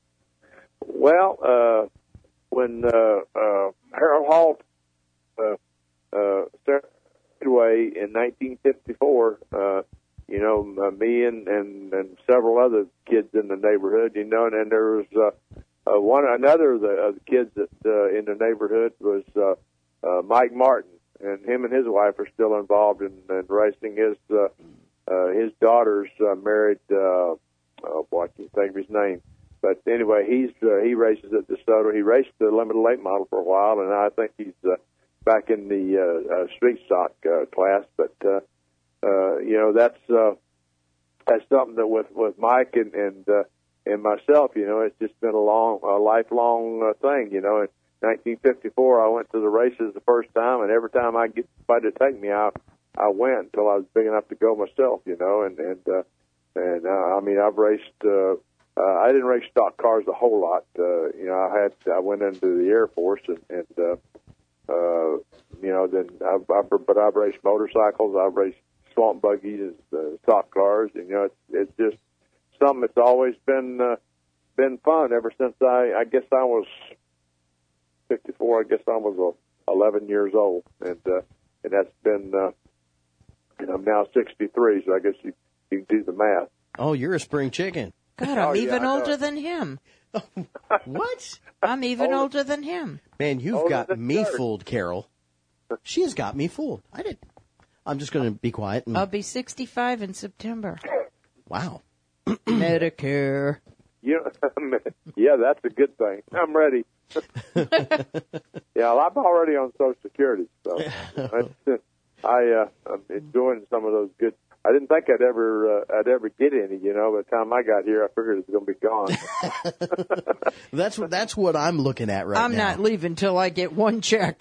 Well, uh, when uh, uh, Harold Hall uh, uh, started Speedway in nineteen fifty-four, uh, you know, uh, me and, and, and several other kids in the neighborhood, you know, and then there was uh, uh, one another of the, of the kids that uh, in the neighborhood was uh, uh, Mike Martin, and him and his wife are still involved in, in racing. His uh, uh, his daughters uh, married. Uh, oh boy, I can't think of his name. But anyway, he's uh, he races at DeSoto. He raced the limited late model for a while, and I think he's uh, back in the uh, uh, street stock uh, class. But uh, uh, you know, that's uh, that's something that with with Mike and and uh, and myself, you know, it's just been a long, a lifelong uh, thing. You know, in nineteen fifty-four, I went to the races the first time, and every time I get somebody to take me out, I went until I was big enough to go myself. You know, and and uh, and uh, I mean, I've raced. Uh, Uh, I didn't race stock cars a whole lot. Uh, you know, I had I went into the Air Force, and, and uh, uh, you know, then I've, I've but I've raced motorcycles, I've raced swamp buggies, and uh, stock cars, and you know, it's, it's just something that's always been uh, been fun ever since I I guess I was fifty-four. I guess I was uh, eleven years old, and uh, and that's been. Uh, and I'm now sixty-three, so I guess you you can do the math. Oh, you're a spring chicken. God, I'm Oh, yeah, even I know. older than him. What? I'm even older than him. Man, you've Older got than me dirt. fooled, Carol. She has got me fooled. I did. I'm just going to be quiet. And... I'll be sixty-five in September. Wow. Medicare. You know, yeah, that's a good thing. I'm ready. Yeah, well, I'm already on Social Security, so that's, I uh, I'm enjoying some of those good. I didn't think I'd ever uh, I'd ever get any. You know, by the time I got here, I figured it was going to be gone. That's what that's what I'm looking at right I'm now. not leaving till I get one check.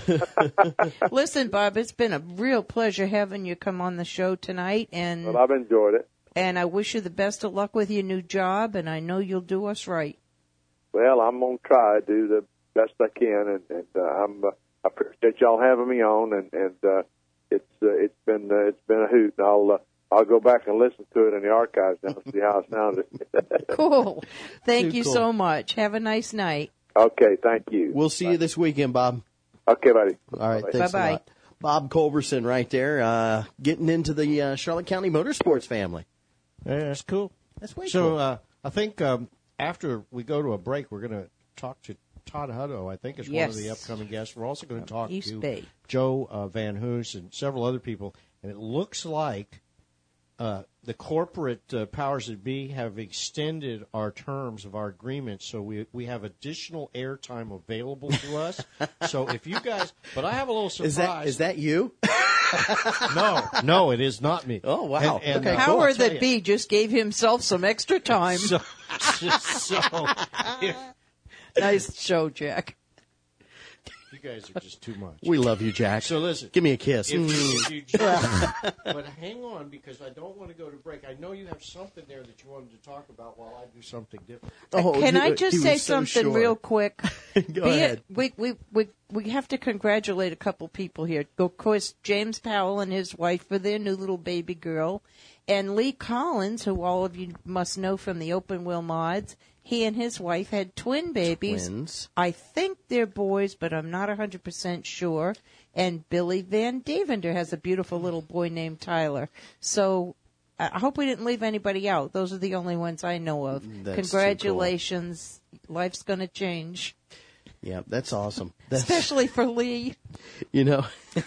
Listen, Bob, it's been a real pleasure having you come on the show tonight, and Well, I've enjoyed it. and I wish you the best of luck with your new job, and I know you'll do us right. Well, I'm gonna try to do the best I can, and, and uh, I'm uh, I appreciate y'all having me on, and and uh, it's uh, it's been uh, it's been a hoot. And I'll uh, I'll go back and listen to it in the archives now and see how it sounded. Cool. Thank Too you cool. so much. Have a nice night. Okay, thank you. We'll see you this weekend, Bob. Okay, buddy. All right, thanks Bye-bye. a lot. Bob Culberson right there, uh, getting into the uh, Charlotte County Motorsports family. Yeah, that's cool. That's way so, cool. uh, I think um, after we go to a break, we're going to talk to Todd Hutto, I think is one of the Yes. upcoming guests. We're also going to talk East to Bay. Joe uh, Van Hoos and several other people. And it looks like uh, the corporate uh, powers that be have extended our terms of our agreement, so we we have additional airtime available to us. So if you guys, but I have a little surprise. Is that is that you? no, no, it is not me. Oh wow! And, and, okay, uh, cool. Howard I'll tell that you. B just gave himself some extra time. So, so if Nice show, Jack. you guys are just too much. We love you, Jack. So listen, Give me a kiss. If, Mm. if you just, but hang on, because I don't want to go to break. I know you have something there that you wanted to talk about while I do something different. Oh, Can he- I just he say was so something sure. real quick? Go Be ahead. It, we, we, we, we have to congratulate a couple people here. Of course, James Powell and his wife for their new little baby girl. And Lee Collins, who all of you must know from the Open Wheel Mods, he and his wife had twin babies. Twins. I think they're boys, but I'm not one hundred percent sure. And Billy Van Devender has a beautiful little boy named Tyler. So I hope we didn't leave anybody out. Those are the only ones I know of. That's too cool. Congratulations. Life's going to change, Yeah, that's awesome. That's, especially for Lee. you know,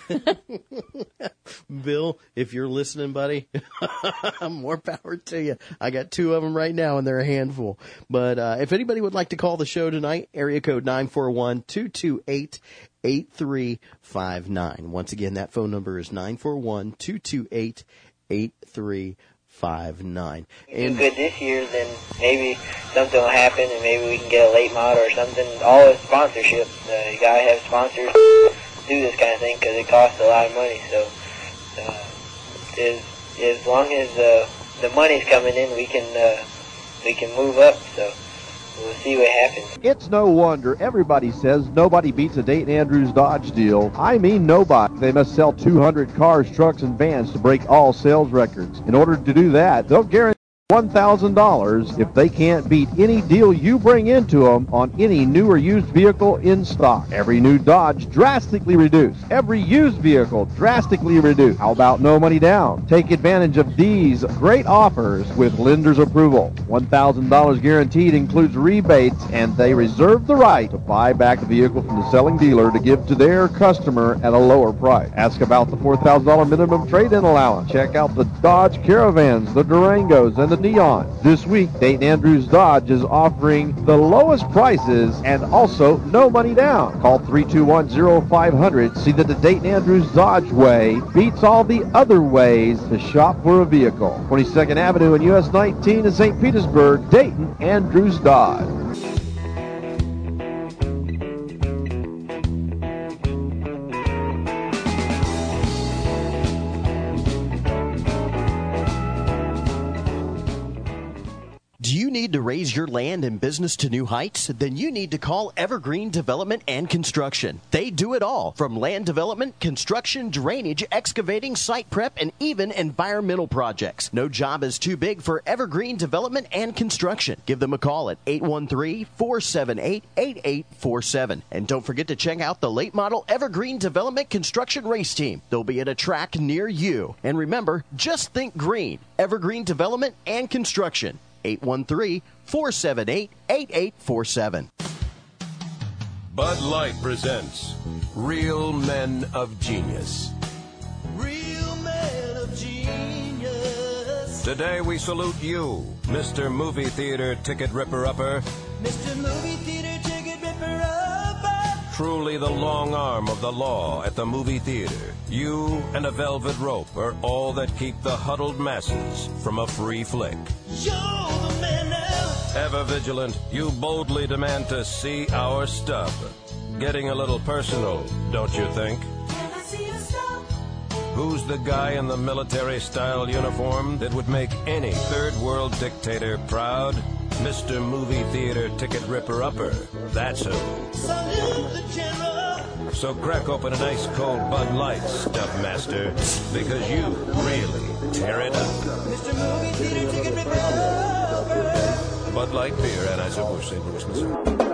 Bill, if you're listening, buddy, more power to you. I got two of them right now, and they're a handful. But uh, if anybody would like to call the show tonight, area code nine four one, two two eight, eight three five nine. Once again, that phone number is nine four one, two two eight, eight three five nine. Do good this year, then maybe something will happen, and maybe we can get a late model or something. All is sponsorship. Uh, you gotta have sponsors to do this kind of thing because it costs a lot of money. So, uh, as as long as uh, the money's coming in, we can uh, we can move up. So we'll see what happens. It's no wonder everybody says nobody beats a Dayton Andrews Dodge deal. I mean nobody. They must sell two hundred cars, trucks, and vans to break all sales records. In order to do that, they'll guarantee one thousand dollars if they can't beat any deal you bring into them on any new or used vehicle in stock. Every new Dodge drastically reduced. Every used vehicle drastically reduced. How about no money down? Take advantage of these great offers with lender's approval. one thousand dollars guaranteed includes rebates, and they reserve the right to buy back the vehicle from the selling dealer to give to their customer at a lower price. Ask about the four thousand dollars minimum trade-in allowance. Check out the Dodge Caravans, the Durangos, and the Neon. This week, Dayton Andrews Dodge is offering the lowest prices and also no money down. Call three two one, zero five hundred. See that the Dayton Andrews Dodge way beats all the other ways to shop for a vehicle. twenty-second Avenue and U S nineteen in Saint Petersburg, Dayton Andrews Dodge. Do you need to raise your land and business to new heights? Then you need to call Evergreen Development and Construction. They do it all, from land development, construction, drainage, excavating, site prep, and even environmental projects. No job is too big for Evergreen Development and Construction. Give them a call at eight one three, four seven eight, eight eight four seven. And don't forget to check out the late model Evergreen Development Construction Race Team. They'll be at a track near you. And remember, just think green. Evergreen Development and Construction. eight one three, four seven eight, eight eight four seven. Bud Light presents Real Men of Genius. Real man of genius. Today we salute you, Mister Movie Theater Ticket Ripper-Upper, Mister Movie Theater Ticket Ripper-Upper. truly the long arm of the law at the movie theater. You and a velvet rope are all that keep the huddled masses from a free flick. You're the man now. Ever vigilant, you boldly demand to see our stub. Getting a little personal, don't you think? Can I see a stop? Who's the guy in the military-style uniform that would make any third-world dictator proud? Mister Movie Theater Ticket Ripper-Upper. That's who. Salute the general. So crack open an ice-cold Bud Light, Stuff Master, because you really tear it up. Mister Movie Theater Ticket Ripper-Upper. Bud Light Beer, Anheuser-Busch, Saint Louis, Missouri.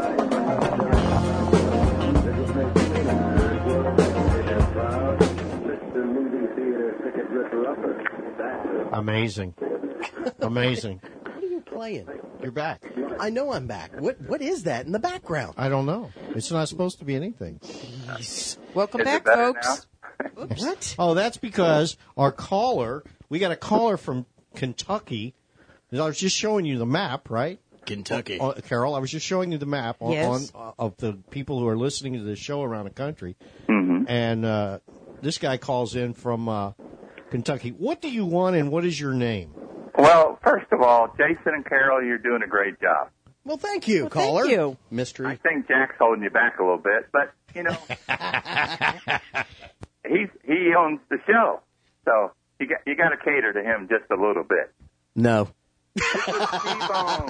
Amazing. Amazing. What are you playing? You're back. I know I'm back. What What is that in the background? I don't know. It's not supposed to be anything. Welcome Is it back, better folks. What? Oh, that's because our caller, we got a caller from Kentucky. I was just showing you the map, right? Kentucky. Uh, Carol, I was just showing you the map on, Yes. on uh, of the people who are listening to this show around the country. Mm-hmm. And uh, this guy calls in from uh, Kentucky. What do you want and what is your name? Well, first of all, Jason and Carol, you're doing a great job. Well, thank you, Well, caller. thank you. Mystery. I think Jack's holding you back a little bit, but, you know, he's, he owns the show. So you got, you got to cater to him just a little bit. No. T-Bone.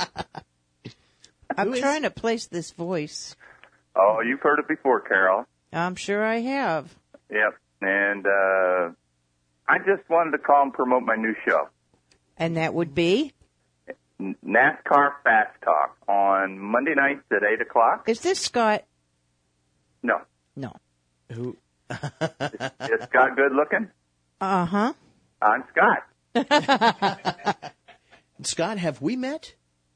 I'm trying to place this voice. Oh, you've heard it before, Carol. I'm sure I have. Yep. And uh, I just wanted to call and promote my new show, And that would be? N- NASCAR Fast Talk, on Monday nights at eight o'clock. Is this Scott? No. No. Who? Is Scott good looking? Uh-huh. I'm Scott. Scott, have we met?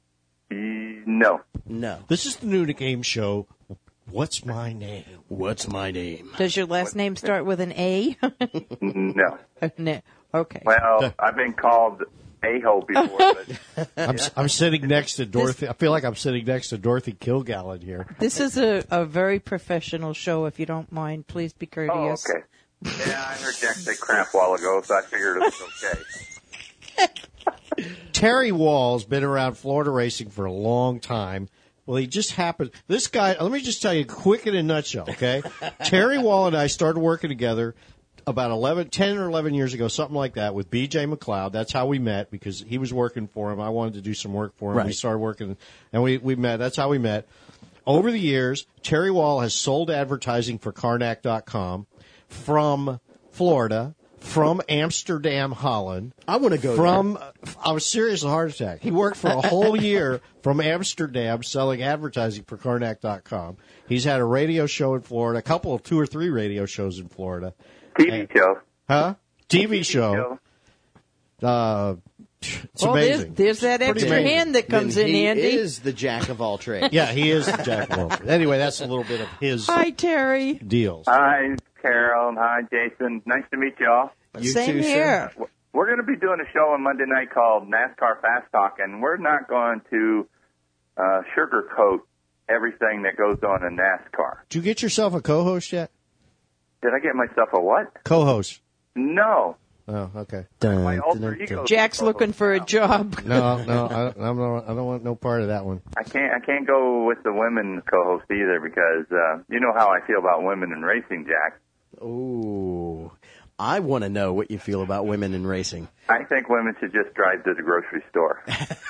No. No. This is the new game show. What's my name? What's my name? Does your last name start with an A? No. No. Okay. Well, I've been called a-hole before, but I'm, I'm sitting next to Dorothy. I feel like I'm sitting next to Dorothy Kilgallen here. This is a, a very professional show, if you don't mind. Please be oh, courteous. okay. Yeah, I heard Jack say crap a while ago, so I figured it was okay. Terry Wall's been around Florida racing for a long time. Well, he just happened. This guy, let me just tell you quick in a nutshell, okay? Terry Wall and I started working together about eleven, ten or eleven years ago, something like that, with B J McLeod. That's how we met, because he was working for him. I wanted to do some work for him. Right. We started working, and we, we met. That's how we met. Over the years, Terry Wall has sold advertising for Karnak dot com from Florida, from Amsterdam, Holland. I want to go From, there. I was serious, a heart attack. He worked for a whole year from Amsterdam selling advertising for Karnak dot com. He's had a radio show in Florida, a couple of two or three radio shows in Florida. T V And- show. Huh? T V show. Uh, it's Well, there's, amazing. there's that Pretty extra amazing. hand that comes Then in he handy. is the jack of all trades. Yeah, he is the Jack Wolf. Anyway, that's a little bit of his Hi, Terry. deals. Hi, Carol, and hi, Jason. Nice to meet y'all. You Same too, sir. here. We're going to be doing a show on Monday night called NASCAR Fast Talk, and we're not going to uh, sugarcoat everything that goes on in NASCAR. Did you get yourself a co-host yet? Did I get myself a what? Co-host. No. Oh, okay. My alter ego. Jack's looking for a job. No, no, I, I'm not, I don't want no part of that one. I can't. I can't go with the women co-host either because uh, you know how I feel about women in racing, Jack. Ooh. I want to know what you feel about women in racing. I think women should just drive to the grocery store.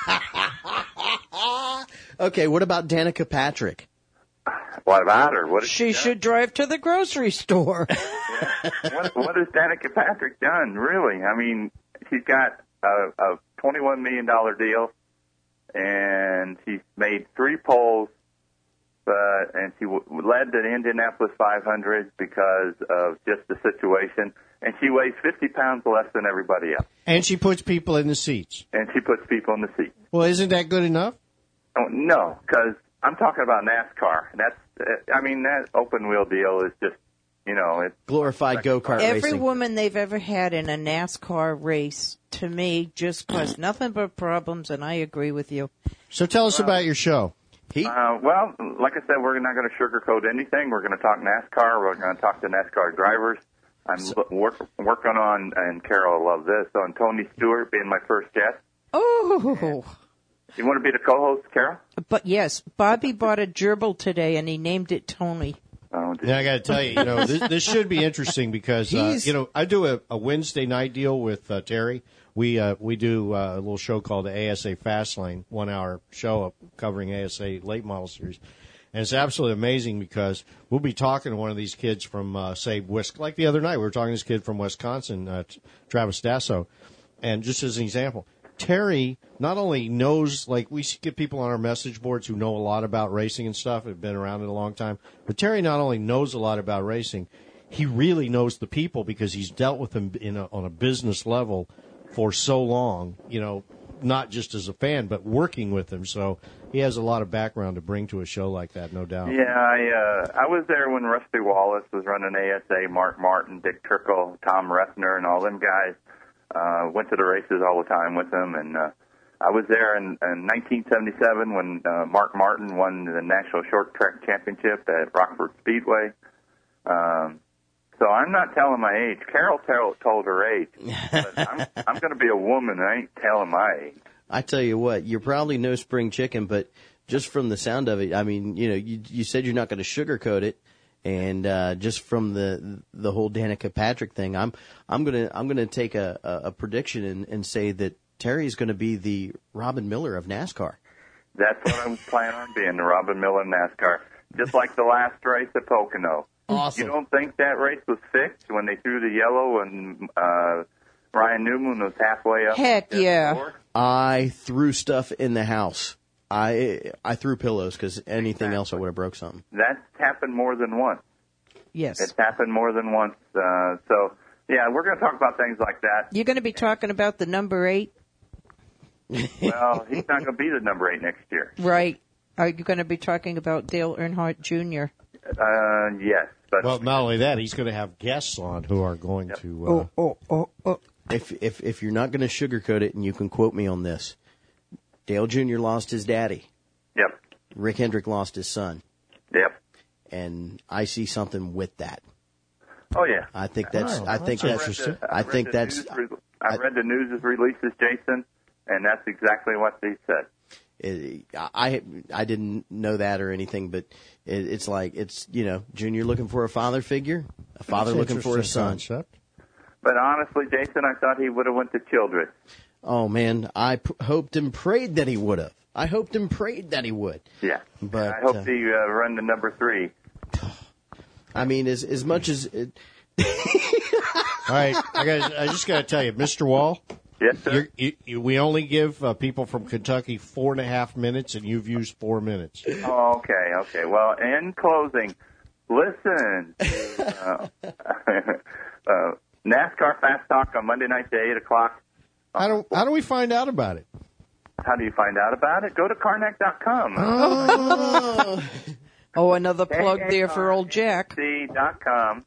Okay, what about Danica Patrick? What about her? What, is She should drive to the grocery store. what, what has Danica Patrick done, really? I mean, she's got a, a twenty-one million dollars deal, and she's made three poles, but and she w- led the Indianapolis five hundred because of just the situation, and she weighs fifty pounds less than everybody else, And she puts people in the seats. and she puts people in the seat. Well, isn't that good enough? Oh, no, because I'm talking about NASCAR. That's I mean, that open wheel deal is just, you know, it's glorified go-kart Every racing. woman they've ever had in a NASCAR race, to me, just caused nothing but problems, and I agree with you. So tell us about your show. Uh, well, like I said, we're not going to sugarcoat anything. We're going to talk NASCAR. We're going to talk to NASCAR drivers. I'm so, work, working on, and Carol will love this, on Tony Stewart being my first guest. Oh. You want to be the co-host, Carol? But yes, Bobby bought a gerbil today, and he named it Tony. Oh, Yeah, I got to tell you, you know, this, this should be interesting because, uh, He's- you know, I do a, a Wednesday night deal with uh, Terry. We uh, we do uh, a little show called the A S A Fastlane, one hour show covering A S A late model series. And it's absolutely amazing because we'll be talking to one of these kids from, uh, say, West, like the other night, we were talking to this kid from Wisconsin, uh, Travis Dasso. And just as an example, Terry not only knows, like we get people on our message boards who know a lot about racing and stuff, have been around it a long time, but Terry not only knows a lot about racing, he really knows the people because he's dealt with them in a, on a business level for so long, you know, not just as a fan, but working with them. So he has a lot of background to bring to a show like that, no doubt. Yeah, I uh, I was there when Rusty Wallace was running A S A, Mark Martin, Dick Trickle, Tom Rethner, and all them guys. Uh, went to the races all the time with them, and uh, I was there in, in nineteen seventy-seven when uh, Mark Martin won the National Short Track Championship at Rockford Speedway. Um, so I'm not telling my age. Carol tell, told her age, but I'm, I'm going to be a woman. I ain't telling my age. I tell you what, you're probably no spring chicken, but just from the sound of it, I mean, you know, you, you said you're not going to sugarcoat it, and uh, just from the the whole Danica Patrick thing, I'm I'm gonna I'm gonna take a, a, a prediction and, and say that Terry's going to be the Robin Miller of NASCAR. That's what I'm planning on being, the Robin Miller NASCAR. Just like the last race at Pocono. Awesome. You don't think that race was fixed when they threw the yellow and uh, Ryan Newman was halfway up? Heck yeah. Floor? I threw stuff in the house. I I threw pillows because anything else I would have broke something. That's happened more than once. Yes. It's happened more than once. Uh, so, yeah, we're going to talk about things like that. You're going to be talking about the number eight, Well, he's not going to be the number eight next year. right? Are you going to be talking about Dale Earnhardt Junior? Uh, yes. But Well, not only that, he's going to have guests on who are going to. Uh, Oh, oh, oh, oh. If if if you're not going to sugarcoat it, and you can quote me on this, Dale Junior lost his daddy. Yep. Rick Hendrick lost his son. Yep. And I see something with that. Oh, yeah. I think that's. Oh, I think that's that's. interesting. I think read the that's. news re- I read the news releases, Jason, and that's exactly what they said. It, I I didn't know that or anything, but it, it's like it's you know Junior looking for a father figure, a father That's looking for a son. concept. But honestly, Jason, I thought he would have went to Childress. Oh man, I p- hoped and prayed that he would have. I hoped and prayed that he would. Yeah. But I hope uh, he uh, run the number three. I mean, as as much as it, All right, I got. I just got to tell you, Mister Wall. Yes, sir. You're, you, you, we only give uh, people from Kentucky four and a half minutes, and you've used four minutes. Oh, okay, okay. Well, in closing, listen to uh, uh, NASCAR Fast Talk on Monday nights at eight o'clock. How do how do we find out about it? How do you find out about it? Go to Karnak dot com. Oh, oh another plug there for old Jack. dot com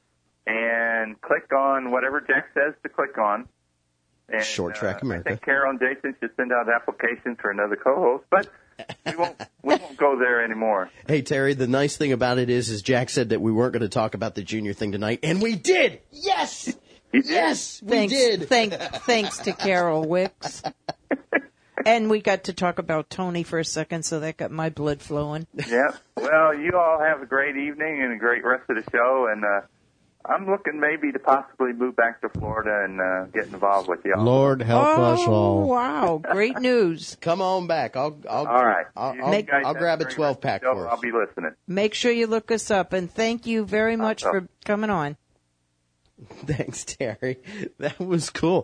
and click on whatever Jack says to click on. And, Short Track uh, America. I think Carol and Jason should send out applications for another co-host, but we won't we won't go there anymore. hey Terry, the nice thing about it is, is Jack said that we weren't going to talk about the Junior thing tonight, and we did. Yes, yes, we Thanks, did. Thank, thanks to Carol Wicks. And we got to talk about Tony for a second, so that got my blood flowing. Yeah. Well, you all have a great evening and a great rest of the show, and uh, I'm looking maybe to possibly move back to Florida and uh, get involved with y'all. Lord help oh, us all. wow. Great news. Come on back. I'll I'll All right. I'll, You I'll, guys I'll have grab a great twelve pack rest of the for show. us. I'll be listening. Make sure you look us up, and thank you very much Uh-oh. for coming on. Thanks, Terry. That was cool.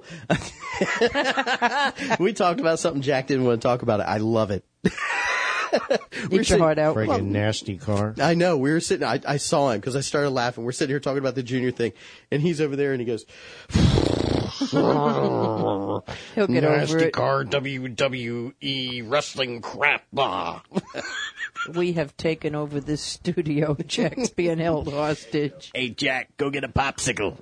We talked about something Jack didn't want to talk about. It. I love it. We were Eat your heart out. Friggin' nasty car. I know. We were sitting. I, I saw him because I started laughing. We're sitting here talking about the Junior thing, and he's over there, and he goes, He'll get over "Nasty it. car W W E wrestling crap." Bah. We have taken over this studio. Jack's being held hostage. Hey, Jack, go get a popsicle.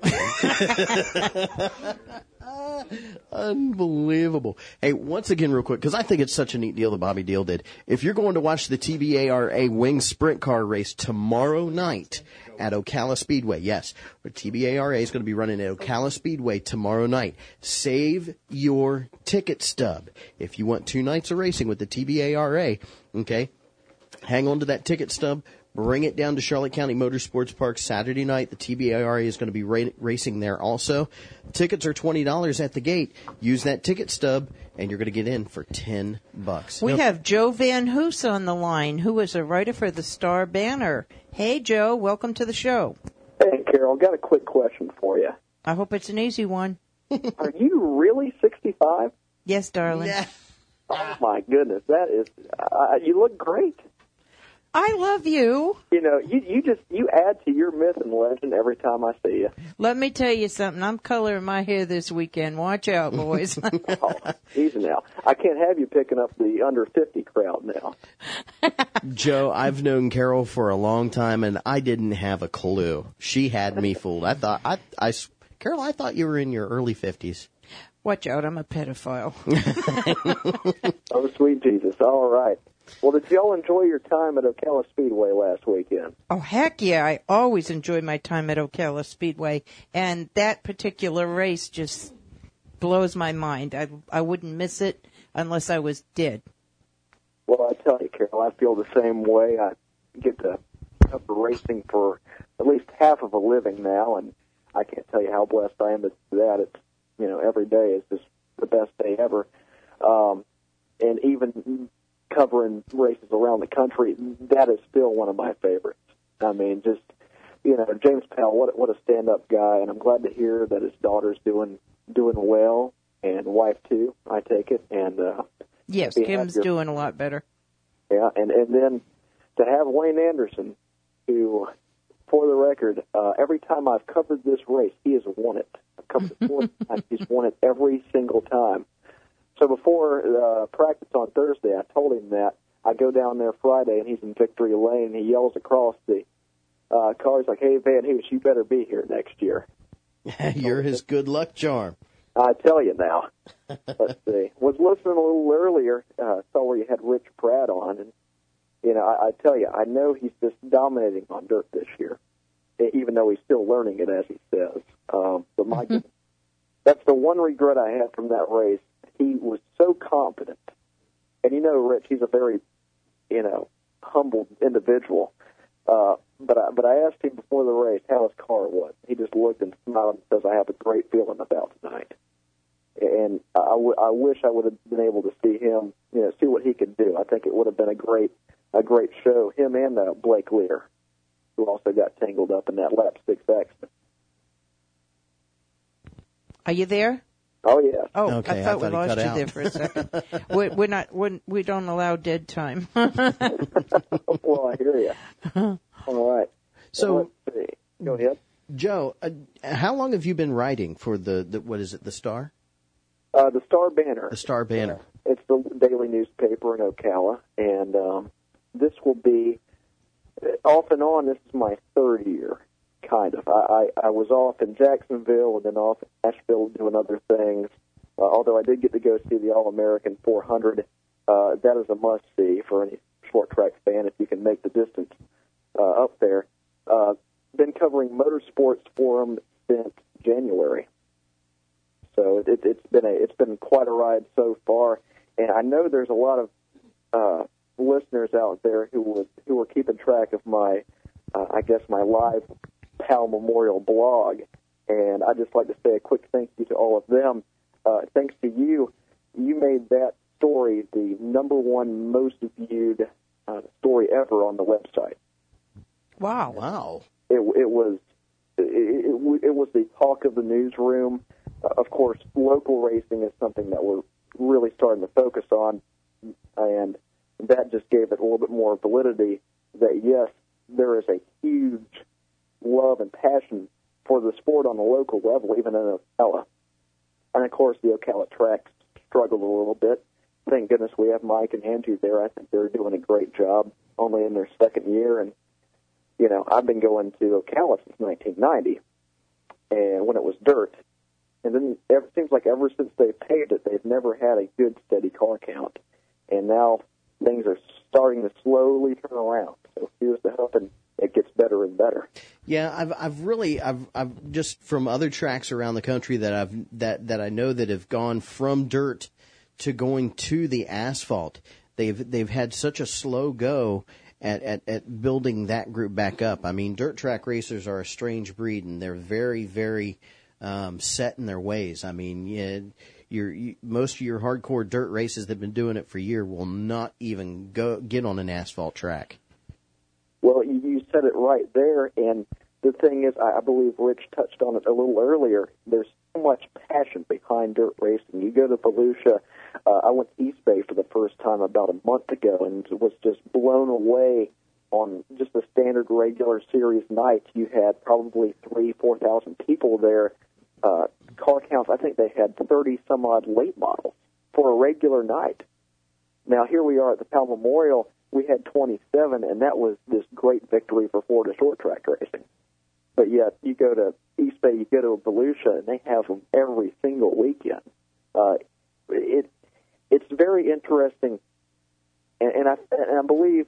Unbelievable. Hey, once again, real quick, because I think it's such a neat deal that Bobby Deal did. If you're going to watch the T B A R A Wings Sprint Car Race tomorrow night at Ocala Speedway, yes, the T B A R A is going to be running at Ocala Speedway tomorrow night. Save your ticket stub. If you want two nights of racing with the T B A R A, okay, hang on to that ticket stub. Bring it down to Charlotte County Motorsports Park Saturday night. The T B A R A is going to be ra- racing there also. Tickets are twenty dollars at the gate. Use that ticket stub, and you're going to get in for ten bucks. We Now, have Joe Van Hoos on the line, who is a writer for the Star Banner. Hey, Joe, welcome to the show. Hey, Carol, got a quick question for you. I hope it's an easy one. Are you really sixty-five? Yes, darling. Yeah. Oh, my goodness. That is, uh, you look great. I love you. You know, you, you just, you add to your myth and legend every time I see you. Let me tell you something. I'm coloring my hair this weekend. Watch out, boys. Oh, easy now. I can't have you picking up the under fifty crowd now. Joe, I've known Carol for a long time, and I didn't have a clue. She had me fooled. I thought, I, I, Carol, I thought you were in your early fifties. Watch out, I'm a pedophile. Oh, sweet Jesus. All right. Well, did y'all enjoy your time at Ocala Speedway last weekend? Oh, heck yeah. I always enjoy my time at Ocala Speedway, and that particular race just blows my mind. I, I wouldn't miss it unless I was dead. Well, I tell you, Carol, I feel the same way. I get to cover racing for at least half of a living now, and I can't tell you how blessed I am to do that. It's, you know, every day is just the best day ever. Um, and even covering races around the country, that is still one of my favorites. I mean, just, you know, James Powell, what what a stand-up guy, and I'm glad to hear that his daughter's doing doing well, and wife too, I take it. And uh, yes, happy Kim's happier. doing a lot better. Yeah, and and then to have Wayne Anderson, who, for the record, uh, every time I've covered this race, he has won it. I've covered it four times. He's won it every single time. So before uh, practice on Thursday, I told him that I go down there Friday, and he's in Victory Lane. And he yells across the uh, car, he's like, "Hey, Van Hoos, you better be here next year." You're his good luck charm. I tell you now. Let's see. Was listening a little earlier, uh, saw where you had Rich Pratt on, and you know, I, I tell you, I know he's just dominating on dirt this year, even though he's still learning it, as he says. Um, but my goodness, that's the one regret I had from that race. He was so confident, and you know, Rich, he's a very, you know, humble individual. Uh, but I, but I asked him before the race how his car was. He just looked and smiled and says, "I have a great feeling about tonight." And I, w- I wish I would have been able to see him, you know, see what he could do. I think it would have been a great, a great show. Him and uh, Blake Lear, who also got tangled up in that lap six accident. Are you there? Oh yeah. Oh, Okay, I thought I we thought he lost cut you out. there for a second. we're, we're not. We're, we don't allow dead time. Well, I hear you. All right. So, Well, let's see. Go ahead. Joe, uh, how long have you been writing for the, the what is it, the Star? Uh, the Star Banner. The Star Banner. It's the daily newspaper in Ocala, and um, this will be off and on. This is my third year, kind of. I, I, I was off in Jacksonville and then off in Nashville doing other things. Uh, although I did get to go see the All American four hundred. Uh, that is a must see for any short track fan if you can make the distance uh, up there. Uh, been covering Motorsports Forum since January. So it, it's been a it's been quite a ride so far, and I know there's a lot of uh, listeners out there who were who were keeping track of my, uh, I guess my live Pal Memorial blog, and I'd just like to say a quick thank you to all of them. Uh, thanks to you, you made that story the number one most viewed uh, story ever on the website. Wow! Wow! It, it was it, it, it was the talk of the newsroom. Uh, of course, local racing is something that we're really starting to focus on, and that just gave it a little bit more validity that, yes, there is a huge love and passion for the sport on the local level, even in Ocala. And, of course, the Ocala tracks struggled a little bit. Thank goodness we have Mike and Andrew there. I think they're doing a great job. only in their second year. And, you know, I've been going to Ocala since nineteen ninety, and when it was dirt. And then it seems like ever since they paved it, they've never had a good, steady car count. And now things are starting to slowly turn around. So here's the hope, and it gets better and better. Yeah, I've I've really I've I've just from other tracks around the country that I've that, that I know that have gone from dirt to going to the asphalt. They've they've had such a slow go at, at, at building that group back up. I mean, dirt track racers are a strange breed, and they're very, very um, set in their ways. I mean, yeah, your you, most of your hardcore dirt races that have been doing it for years will not even go get on an asphalt track. Well, you, you said it right there, and the thing is, I, I believe Rich touched on it a little earlier. There's so much passion behind dirt racing. You go to Volusia. Uh, I went to East Bay for the first time about a month ago and was just blown away on just the standard regular series night. You had probably three, four thousand people there. Uh, car counts, I think they had thirty some odd late models for a regular night. Now here we are at the Powell Memorial. We had twenty-seven, and that was this great victory for Florida short track racing. But yet you go to East Bay, you go to Volusia, and they have them every single weekend. Uh, it it's very interesting, and, and I and I believe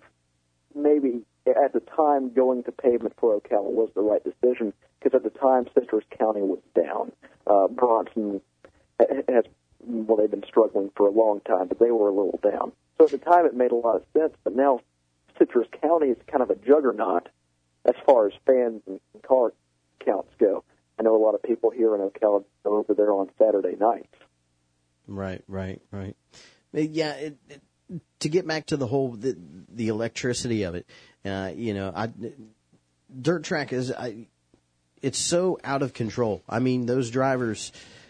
maybe at the time going to pavement for Ocala was the right decision, because at the time Citrus County was down. Uh, Bronson has, well, they've been struggling for a long time, but they were a little down. So at the time it made a lot of sense, but now Citrus County is kind of a juggernaut as far as fans and car counts go. I know a lot of people here in Ocala go over there on Saturday nights. Right, right, right. Yeah, it, it, to get back to the whole the, the electricity of it, uh, you know, I, dirt track is I, it's so out of control. I mean, those drivers.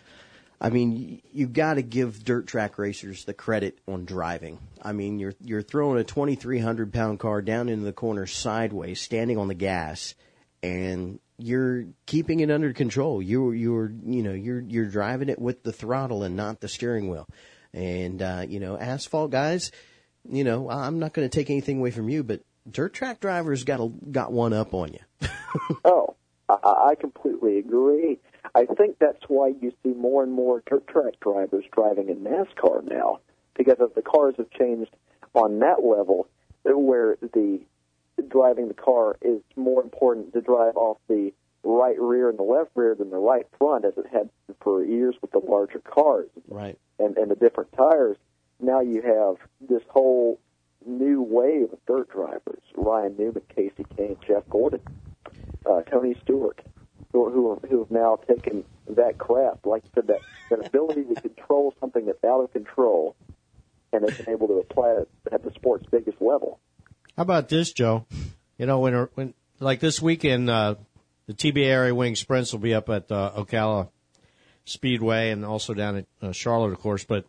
I mean, you got to give dirt track racers the credit on driving. I mean, you're you're throwing a twenty-three hundred pound car down into the corner sideways, standing on the gas, and you're keeping it under control. You you're you know you're you're driving it with the throttle and not the steering wheel. And uh, you know, asphalt guys, you know, I'm not going to take anything away from you, but dirt track drivers got a, got one up on you. Oh, I, I completely agree. I think that's why you see more and more dirt track drivers driving in NASCAR now, because of the cars have changed on that level, where the driving the car is more important to drive off the right rear and the left rear than the right front, as it had for years with the larger cars. Right. And, and the different tires. Now you have this whole new wave of dirt drivers: Ryan Newman, Casey Kane, Jeff Gordon, uh, Tony Stewart, who, who, who have now taken that craft, like you said, that, that ability to control something that's out of control, and they've been able to apply it at the sport's biggest level. How about this, Joe? You know, when, when like this weekend, uh, the T B A Area Wing Sprints will be up at uh, Ocala Speedway and also down at uh, Charlotte, of course. But,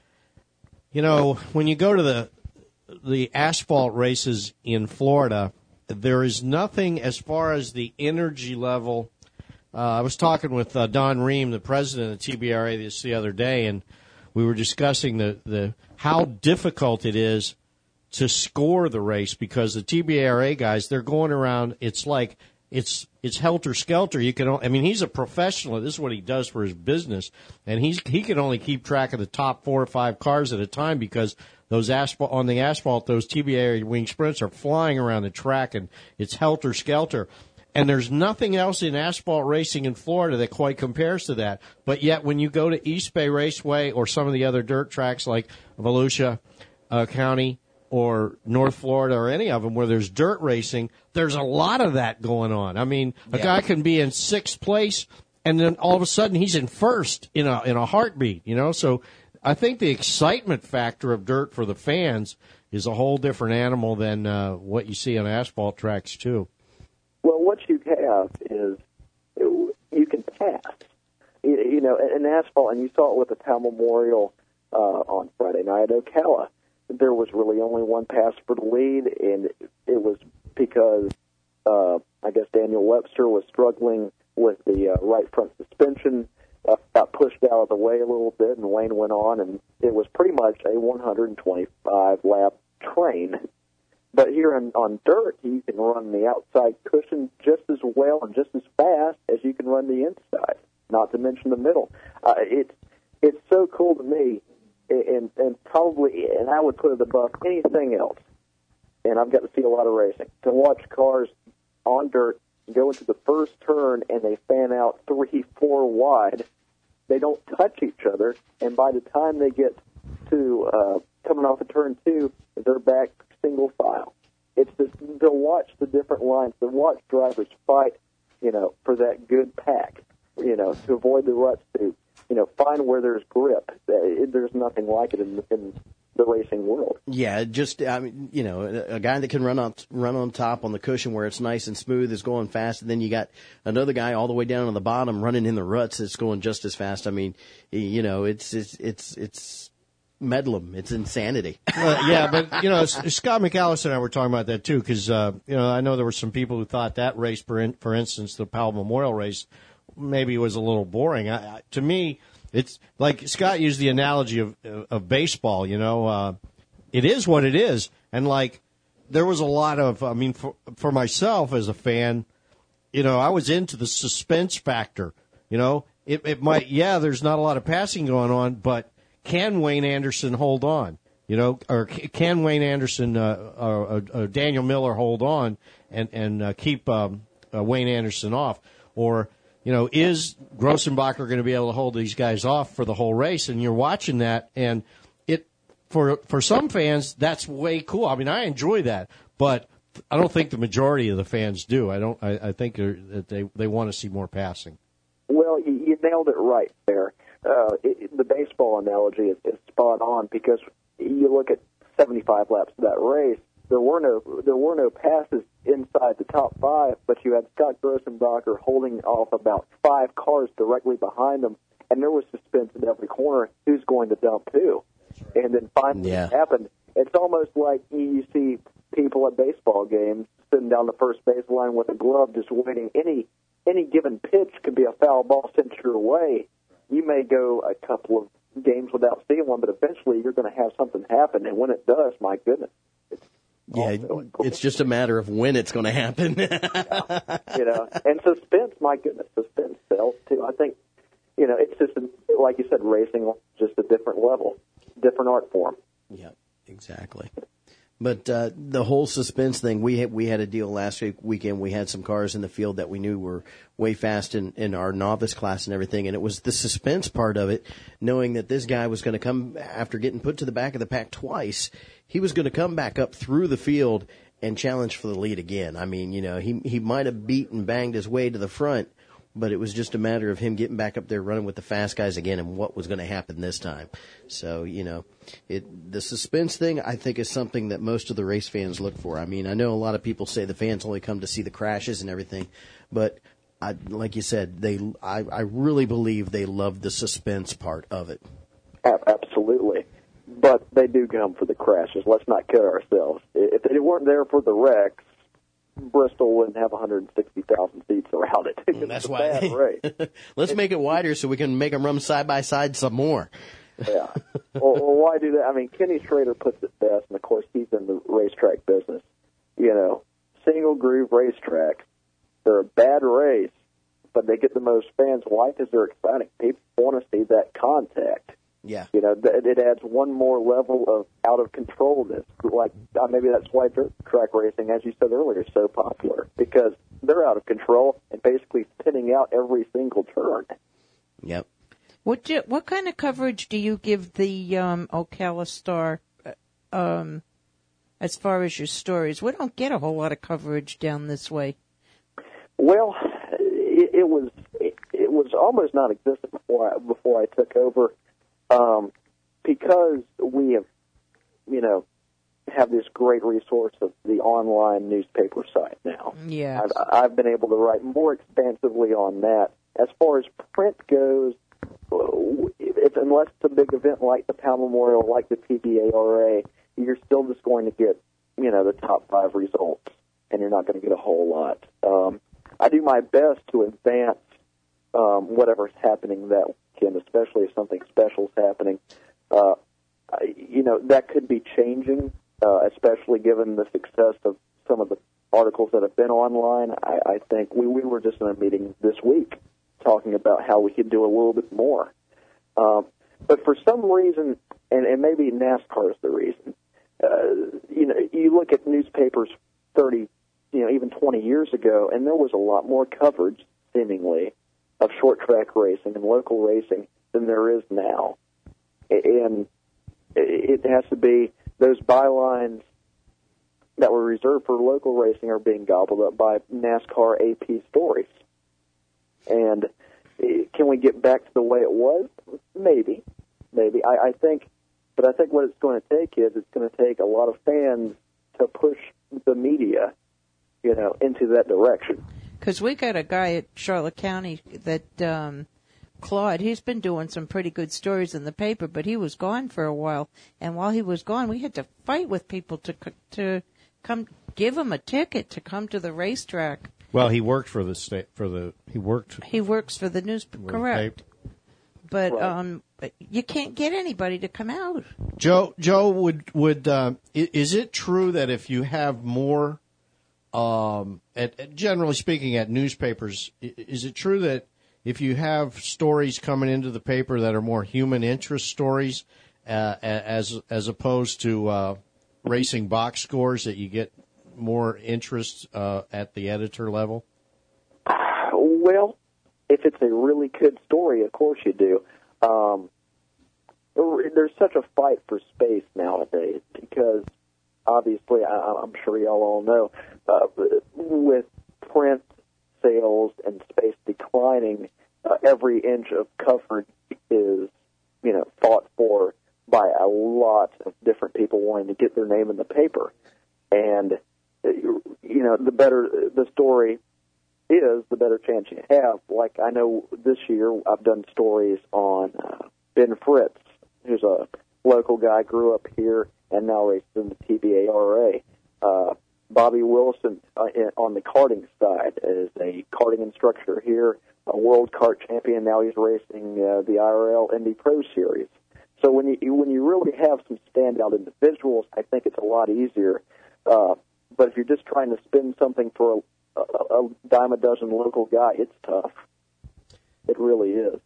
you know, when you go to the the asphalt races in Florida, there is nothing as far as the energy level. Uh, I was talking with uh, Don Ream, the president of T B R A, this the other day, and we were discussing the, the how difficult it is to score the race, because the T B R A guys, they're going around. It's like it's it's helter skelter. You can, I mean, he's a professional. This is what he does for his business, and he's he can only keep track of the top four or five cars at a time, because those asphalt on the asphalt, those T B A Area Wing Sprints are flying around the track, and it's helter skelter. And there's nothing else in asphalt racing in Florida that quite compares to that. But yet, when you go to East Bay Raceway or some of the other dirt tracks like Volusia uh, County or North Florida or any of them where there's dirt racing, there's a lot of that going on. I mean, a Yeah. guy can be in sixth place, and then all of a sudden he's in first in a in a heartbeat, you know? So I think the excitement factor of dirt for the fans is a whole different animal than uh, what you see on asphalt tracks, too. Well, what you have is you can pass. You, you know, in asphalt, and you saw it with the Powell Memorial uh, on Friday night at Ocala. There was really only one pass for the lead, and it was because uh, I guess Daniel Webster was struggling with the uh, right front suspension, uh, got pushed out of the way a little bit, and Wayne went on, and it was pretty much a one hundred twenty-five lap train But here on, on dirt, you can run the outside cushion just as well and just as fast as you can run the inside, not to mention the middle. Uh, it's it's so cool to me, and, and probably, and I would put it above anything else, and I've got to see a lot of racing, to watch cars on dirt go into the first turn and they fan out three, four wide. They don't touch each other, and by the time they get to uh, coming off of turn two, they're back single file. It's just to watch the different lines, to watch drivers fight, you know, for that good pack, you know, to avoid the ruts, to, you know, find where there's grip. There's nothing like it in, in the racing world. Yeah, just I mean, you know, a, a guy that can run on run on top on the cushion where it's nice and smooth is going fast, and then you got another guy all the way down on the bottom running in the ruts that's going just as fast. I mean, you know, it's it's it's it's Medlem. It's insanity. Uh, yeah, but, you know, S- Scott McAllister and I were talking about that, too, because, uh, you know, I know there were some people who thought that race, for, in, for instance, the Powell Memorial race, maybe was a little boring. I, I, to me, it's like Scott used the analogy of, of, of baseball, you know. Uh, it is what it is. And, like, there was a lot of, I mean, for, for myself as a fan, you know, I was into the suspense factor. You know, it, it might, yeah, there's not a lot of passing going on, but can Wayne Anderson hold on? You know, or can Wayne Anderson, uh, or, or Daniel Miller hold on and and uh, keep um, uh, Wayne Anderson off? Or, you know, is Grossenbacher going to be able to hold these guys off for the whole race? And you're watching that, and it for for some fans that's way cool. I mean, I enjoy that, but I don't think the majority of the fans do. I don't. I, I think that they they want to see more passing. Well, you, you nailed it right there. Uh, it, the baseball analogy is, is spot on, because you look at seventy-five laps of that race, there were no there were no passes inside the top five, but you had Scott Grossenbacher holding off about five cars directly behind him, and there was suspense in every corner. Who's going to dump who? And then finally yeah. it happened. It's almost like you see people at baseball games sitting down the first baseline with a glove, just waiting. Any any given pitch could be a foul ball sent your way. You may go a couple of games without seeing one, but eventually you're going to have something happen, and when it does, my goodness. It's yeah, cool. It's just a matter of when it's going to happen. yeah. You know, and suspense, my goodness, suspense sells, too. I think, you know, it's just, like you said, racing, just a different level, different art form. Yeah, exactly. But uh, the whole suspense thing, we had, we had a deal last week, weekend. We had some cars in the field that we knew were way fast in, in our novice class and everything, and it was the suspense part of it, knowing that this guy was going to come, after getting put to the back of the pack twice, he was going to come back up through the field and challenge for the lead again. I mean, you know, he he might have beat and banged his way to the front, but it was just a matter of him getting back up there running with the fast guys again and what was going to happen this time. So, you know, it the suspense thing, I think, is something that most of the race fans look for. I mean, I know a lot of people say the fans only come to see the crashes and everything, but I, like you said, they I, I really believe they love the suspense part of it. Absolutely. But they do come for the crashes. Let's not kid ourselves. If they weren't there for the wrecks, Bristol wouldn't have one hundred sixty thousand seats around it. Mm, that's why. They, let's make it wider so we can make them run side by side some more. Yeah. Well, well, why do that? I mean, Kenny Schrader puts it best, and of course he's in the racetrack business. You know, single groove racetracks, they're a bad race, but they get the most fans. Why? Because they're exciting. People want to see that contact. Yeah. You know, th- it adds one more level of out of controlness. Like, uh, maybe that's why dirt track racing, as you said earlier, is so popular, because they're out of control and basically spinning out every single turn. Yep. What do, what kind of coverage do you give the um, Ocala Star um, as far as your stories? We don't get a whole lot of coverage down this way. Well, it, it was it, it was almost non-existent before I, before I took over. Um, because we have, you know, have this great resource of the online newspaper site now. Yeah, I've, I've been able to write more expansively on that. As far as print goes, if, unless it's a big event like the Powell Memorial, like the P B A R A, you're still just going to get, you know, the top five results, and you're not going to get a whole lot. Um, I do my best to advance um, whatever's happening that weekend, especially if something special is happening. Uh, you know, that could be changing uh, especially given the success of some of the articles that have been online. I, I think we, we were just in a meeting this week talking about how we could do a little bit more. Um, but for some reason, and, and maybe NASCAR is the reason, uh, you know, you look at newspapers thirty, you know, even twenty years ago, and there was a lot more coverage, seemingly, of short track racing and local racing than there is now. And it has to be those bylines that were reserved for local racing are being gobbled up by NASCAR A P stories. And can we get back to the way it was? Maybe. Maybe. I, I think, but I think what it's going to take is it's going to take a lot of fans to push the media, you know, into that direction. Because we got a guy at Charlotte County that, um, Claude, he's been doing some pretty good stories in the paper, but he was gone for a while. And while he was gone, we had to fight with people to to come give him a ticket to come to the racetrack. Well, he worked for the state for the he worked. He works for the newspaper, correct? But Right. um, you can't get anybody to come out. Joe, Joe, would would uh, i- is it true that if you have more, um, at, at- generally speaking, at newspapers, i- is it true that if you have stories coming into the paper that are more human interest stories, uh, a- as as opposed to uh, racing box scores, that you get more interest uh, at the editor level? Well, if it's a really good story, of course you do. Um, there's such a fight for space nowadays because, obviously, I, I'm sure y'all all know, uh, with print sales and space declining, uh, every inch of coverage is, you know, fought for by a lot of different people wanting to get their name in the paper. And, you know, the better the story is, the better chance you have. Like, I know this year I've done stories on uh, Ben Fritz, who's a local guy, grew up here, and now races in the T B A R A. Uh, Bobby Wilson uh, in, on the karting side is a karting instructor here, a world kart champion. Now he's racing uh, the I R L Indy Pro Series. So when you when you really have some standout individuals, I think it's a lot easier. Uh, but if you're just trying to spin something for a, a, a dime a dozen local guy, it's tough. It really is.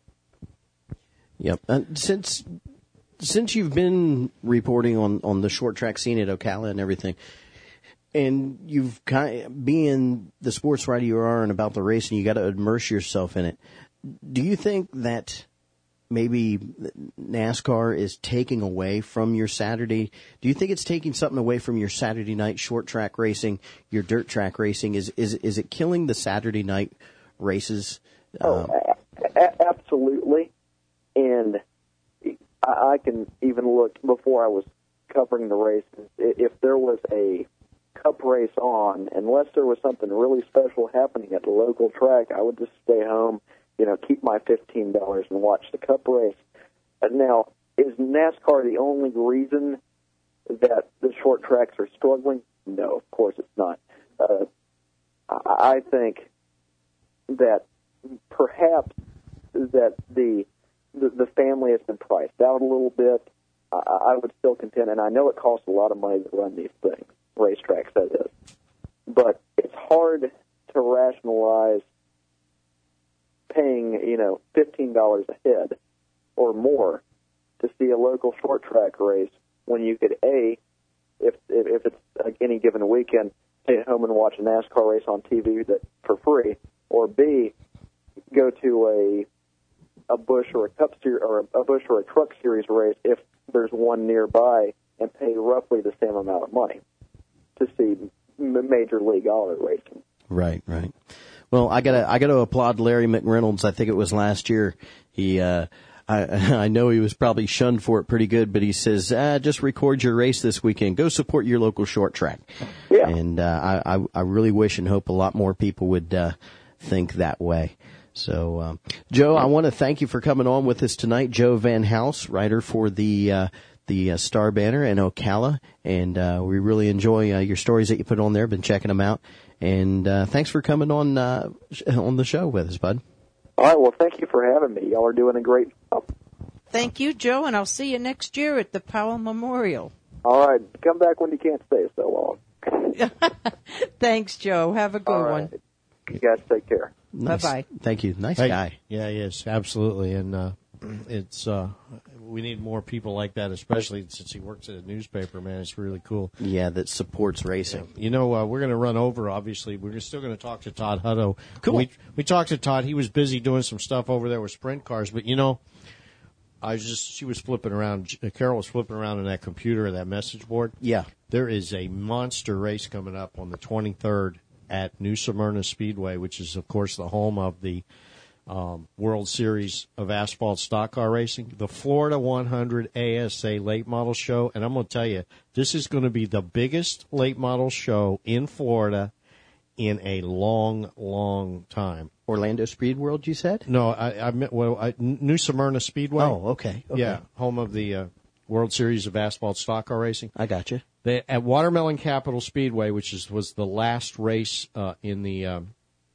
Yep. Uh, since since you've been reporting on, on the short track scene at Ocala and everything, and you've kind of, being the sports writer you are and about the racing, you got to immerse yourself in it. Do you think that maybe NASCAR is taking away from your Saturday? Do you think it's taking something away from your Saturday night short track racing, your dirt track racing? Is is is it killing the Saturday night races? Oh, Um, a- a- absolutely. And I, I can even look, before I was covering the races, i- if there was a cup race on, unless there was something really special happening at the local track, I would just stay home, you know, keep my fifteen dollars and watch the cup race. Uh, Now, is NASCAR the only reason that the short tracks are struggling? No, of course it's not. Uh, I I think that perhaps that the, the the family has been priced out a little bit. I, I would still contend, and I know it costs a lot of money to run these things, racetracks that is, but it's hard to rationalize paying, you know, fifteen dollars a head or more to see a local short track race when you could, A, if if, if it's like any given weekend, stay at home and watch a NASCAR race on T V that for free, or B, go to a a Busch or a Cup Series or a Busch or a Truck Series race if there's one nearby, and pay roughly the same amount of money to see m- major league auto racing. Right, right. Well, I gotta, I gotta applaud Larry McReynolds. I think it was last year. He, uh, I, I know he was probably shunned for it pretty good, but he says, ah, just record your race this weekend. Go support your local short track. Yeah. And, uh, I, I, I really wish and hope a lot more people would, uh, think that way. So, um, Joe, I want to thank you for coming on with us tonight. Joe Van House, writer for the, uh, the uh, Star Banner in Ocala, and uh, we really enjoy uh, your stories that you put on there. Been checking them out, and uh, thanks for coming on uh, on the show with us, bud. All right, well, thank you for having me. Y'all are doing a great job. Thank you, Joe, and I'll see you next year at the Powell Memorial. All right. Come back when you can't stay so long. Thanks, Joe. Have a good All right. one. You guys take care. Nice. Bye-bye. Thank you. Nice Hey, guy. Yeah, yes, absolutely. And uh, it's uh, we need more people like that, especially since he works at a newspaper, man. It's really cool. Yeah, that supports racing. You know, uh, we're going to run over, obviously. We're still going to talk to Todd Hutto. Cool. We, we talked to Todd. He was busy doing some stuff over there with sprint cars. But, you know, I was just, she was flipping around. Carol was flipping around on that computer, that message board. Yeah. There is a monster race coming up on the twenty-third at New Smyrna Speedway, which is, of course, the home of the um, World Series of Asphalt Stock Car Racing, the Florida one hundred A S A Late Model Show. And I'm going to tell you, this is going to be the biggest late model show in Florida in a long, long time. Orlando Speed World, you said? No, I, I meant, well, I, New Smyrna Speedway. Oh, okay. okay. Yeah, home of the uh, World Series of Asphalt Stock Car Racing. I got you. They, at Watermelon Capital Speedway, which is was the last race uh, in the um,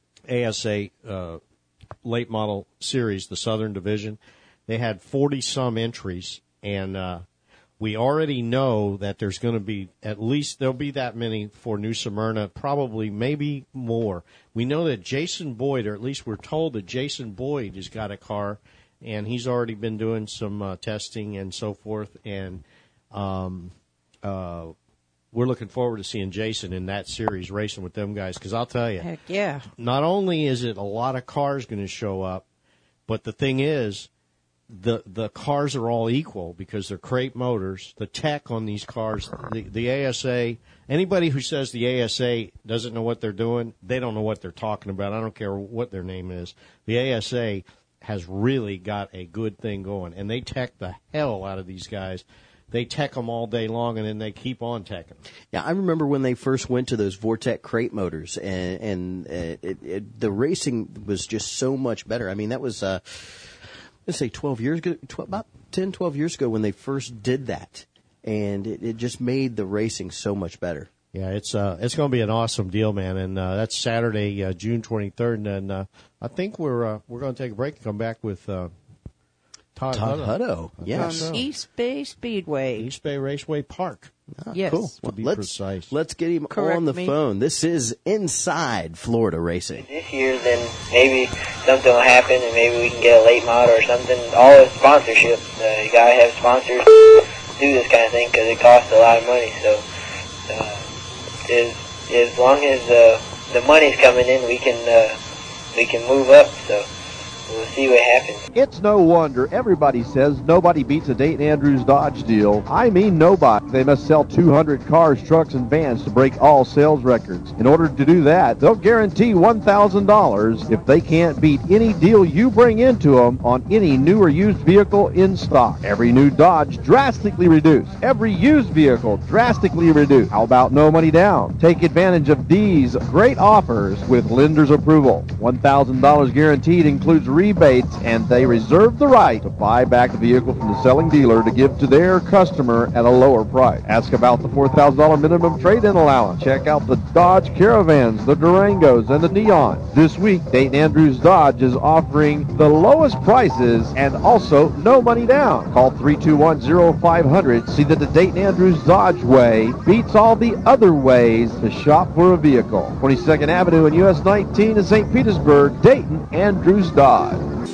A S A uh, late model series, the Southern Division, they had forty-some entries, and uh, we already know that there's going to be at least, there'll be that many for New Smyrna, probably maybe more. We know that Jason Boyd, or at least we're told that Jason Boyd has got a car, and he's already been doing some uh, testing and so forth, and um, uh, we're looking forward to seeing Jason in that series racing with them guys, because I'll tell you, Heck yeah. not only is it a lot of cars going to show up, but the thing is, the the cars are all equal because they're crate motors. The tech on these cars, the, the A S A, anybody who says the A S A doesn't know what they're doing, they don't know what they're talking about. I don't care what their name is. The A S A has really got a good thing going, and they tech the hell out of these guys. They tech them all day long, and then they keep on teching. Yeah, I remember when they first went to those Vortec crate motors, and, and uh, it, it, the racing was just so much better. I mean, that was, uh, let's say, twelve years ago, twelve, about ten, twelve years ago when they first did that, and it, it just made the racing so much better. Yeah, it's uh, it's going to be an awesome deal, man, and uh, that's Saturday, uh, June twenty-third, and then uh, I think we're uh, we're going to take a break and come back with uh, Todd, Todd Hutto. Hutto, yes. From East Bay Speedway. East Bay Raceway Park. Ah, Yes. Cool. To Well, be let's, precise. let's get him Correct on the me. phone. This is Inside Florida Racing. This year, then maybe something will happen, and maybe we can get a late model or something. All the sponsorship, uh, you gotta have sponsors do this kind of thing because it costs a lot of money. So, uh, as as long as uh, the money's coming in, we can uh, we can move up. So. We'll see what happens. It's no wonder everybody says nobody beats a Dayton Andrews Dodge deal. I mean nobody. They must sell two hundred cars, trucks, and vans to break all sales records. In order to do that, they'll guarantee one thousand dollars if they can't beat any deal you bring into them on any new or used vehicle in stock. Every new Dodge drastically reduced. Every used vehicle drastically reduced. How about no money down? Take advantage of these great offers with lender's approval. one thousand dollars guaranteed includes rebates, and they reserve the right to buy back the vehicle from the selling dealer to give to their customer at a lower price. Ask about the four thousand dollars minimum trade-in allowance. Check out the Dodge Caravans, the Durangos, and the Neons. This week, Dayton Andrews Dodge is offering the lowest prices and also no money down. Call three two one, zero five hundred. See that the Dayton Andrews Dodge way beats all the other ways to shop for a vehicle. twenty-second Avenue and U S nineteen in Saint Petersburg, Dayton Andrews Dodge.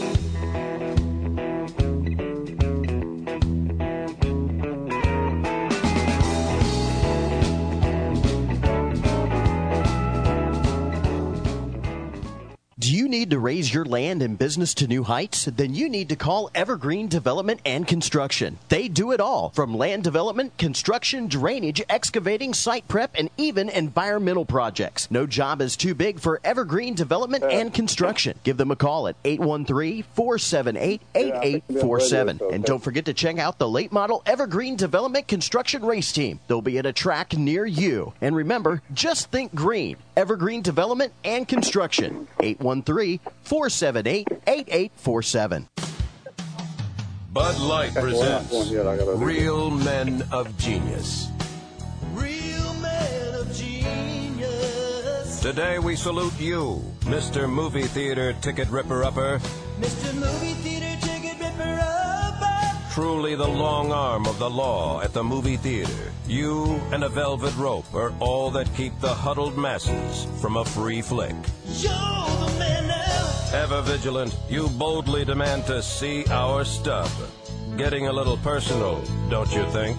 Do you need to raise your land and business to new heights? Then you need to call Evergreen Development and Construction. They do it all, from land development, construction, drainage, excavating, site prep, and even environmental projects. No job is too big for Evergreen Development and Construction. Give them a call at eight one three, four seven eight, eight eight four seven. And don't forget to check out the late model Evergreen Development Construction race team. They'll be at a track near you. And remember, just think green. Evergreen Development and Construction. eight one three, four seven eight, eight eight four seven. Bud Light presents Real Men of Genius. Real men of genius. Today we salute you, Mister Movie Theater Ticket Ripper-Upper. Mister Movie Theater Ticket Ripper Upper. truly the long arm of the law at the movie theater, you and a velvet rope are all that keep the huddled masses from a free flick. Ever vigilant, you boldly demand to see our stub. Getting a little personal, don't you think?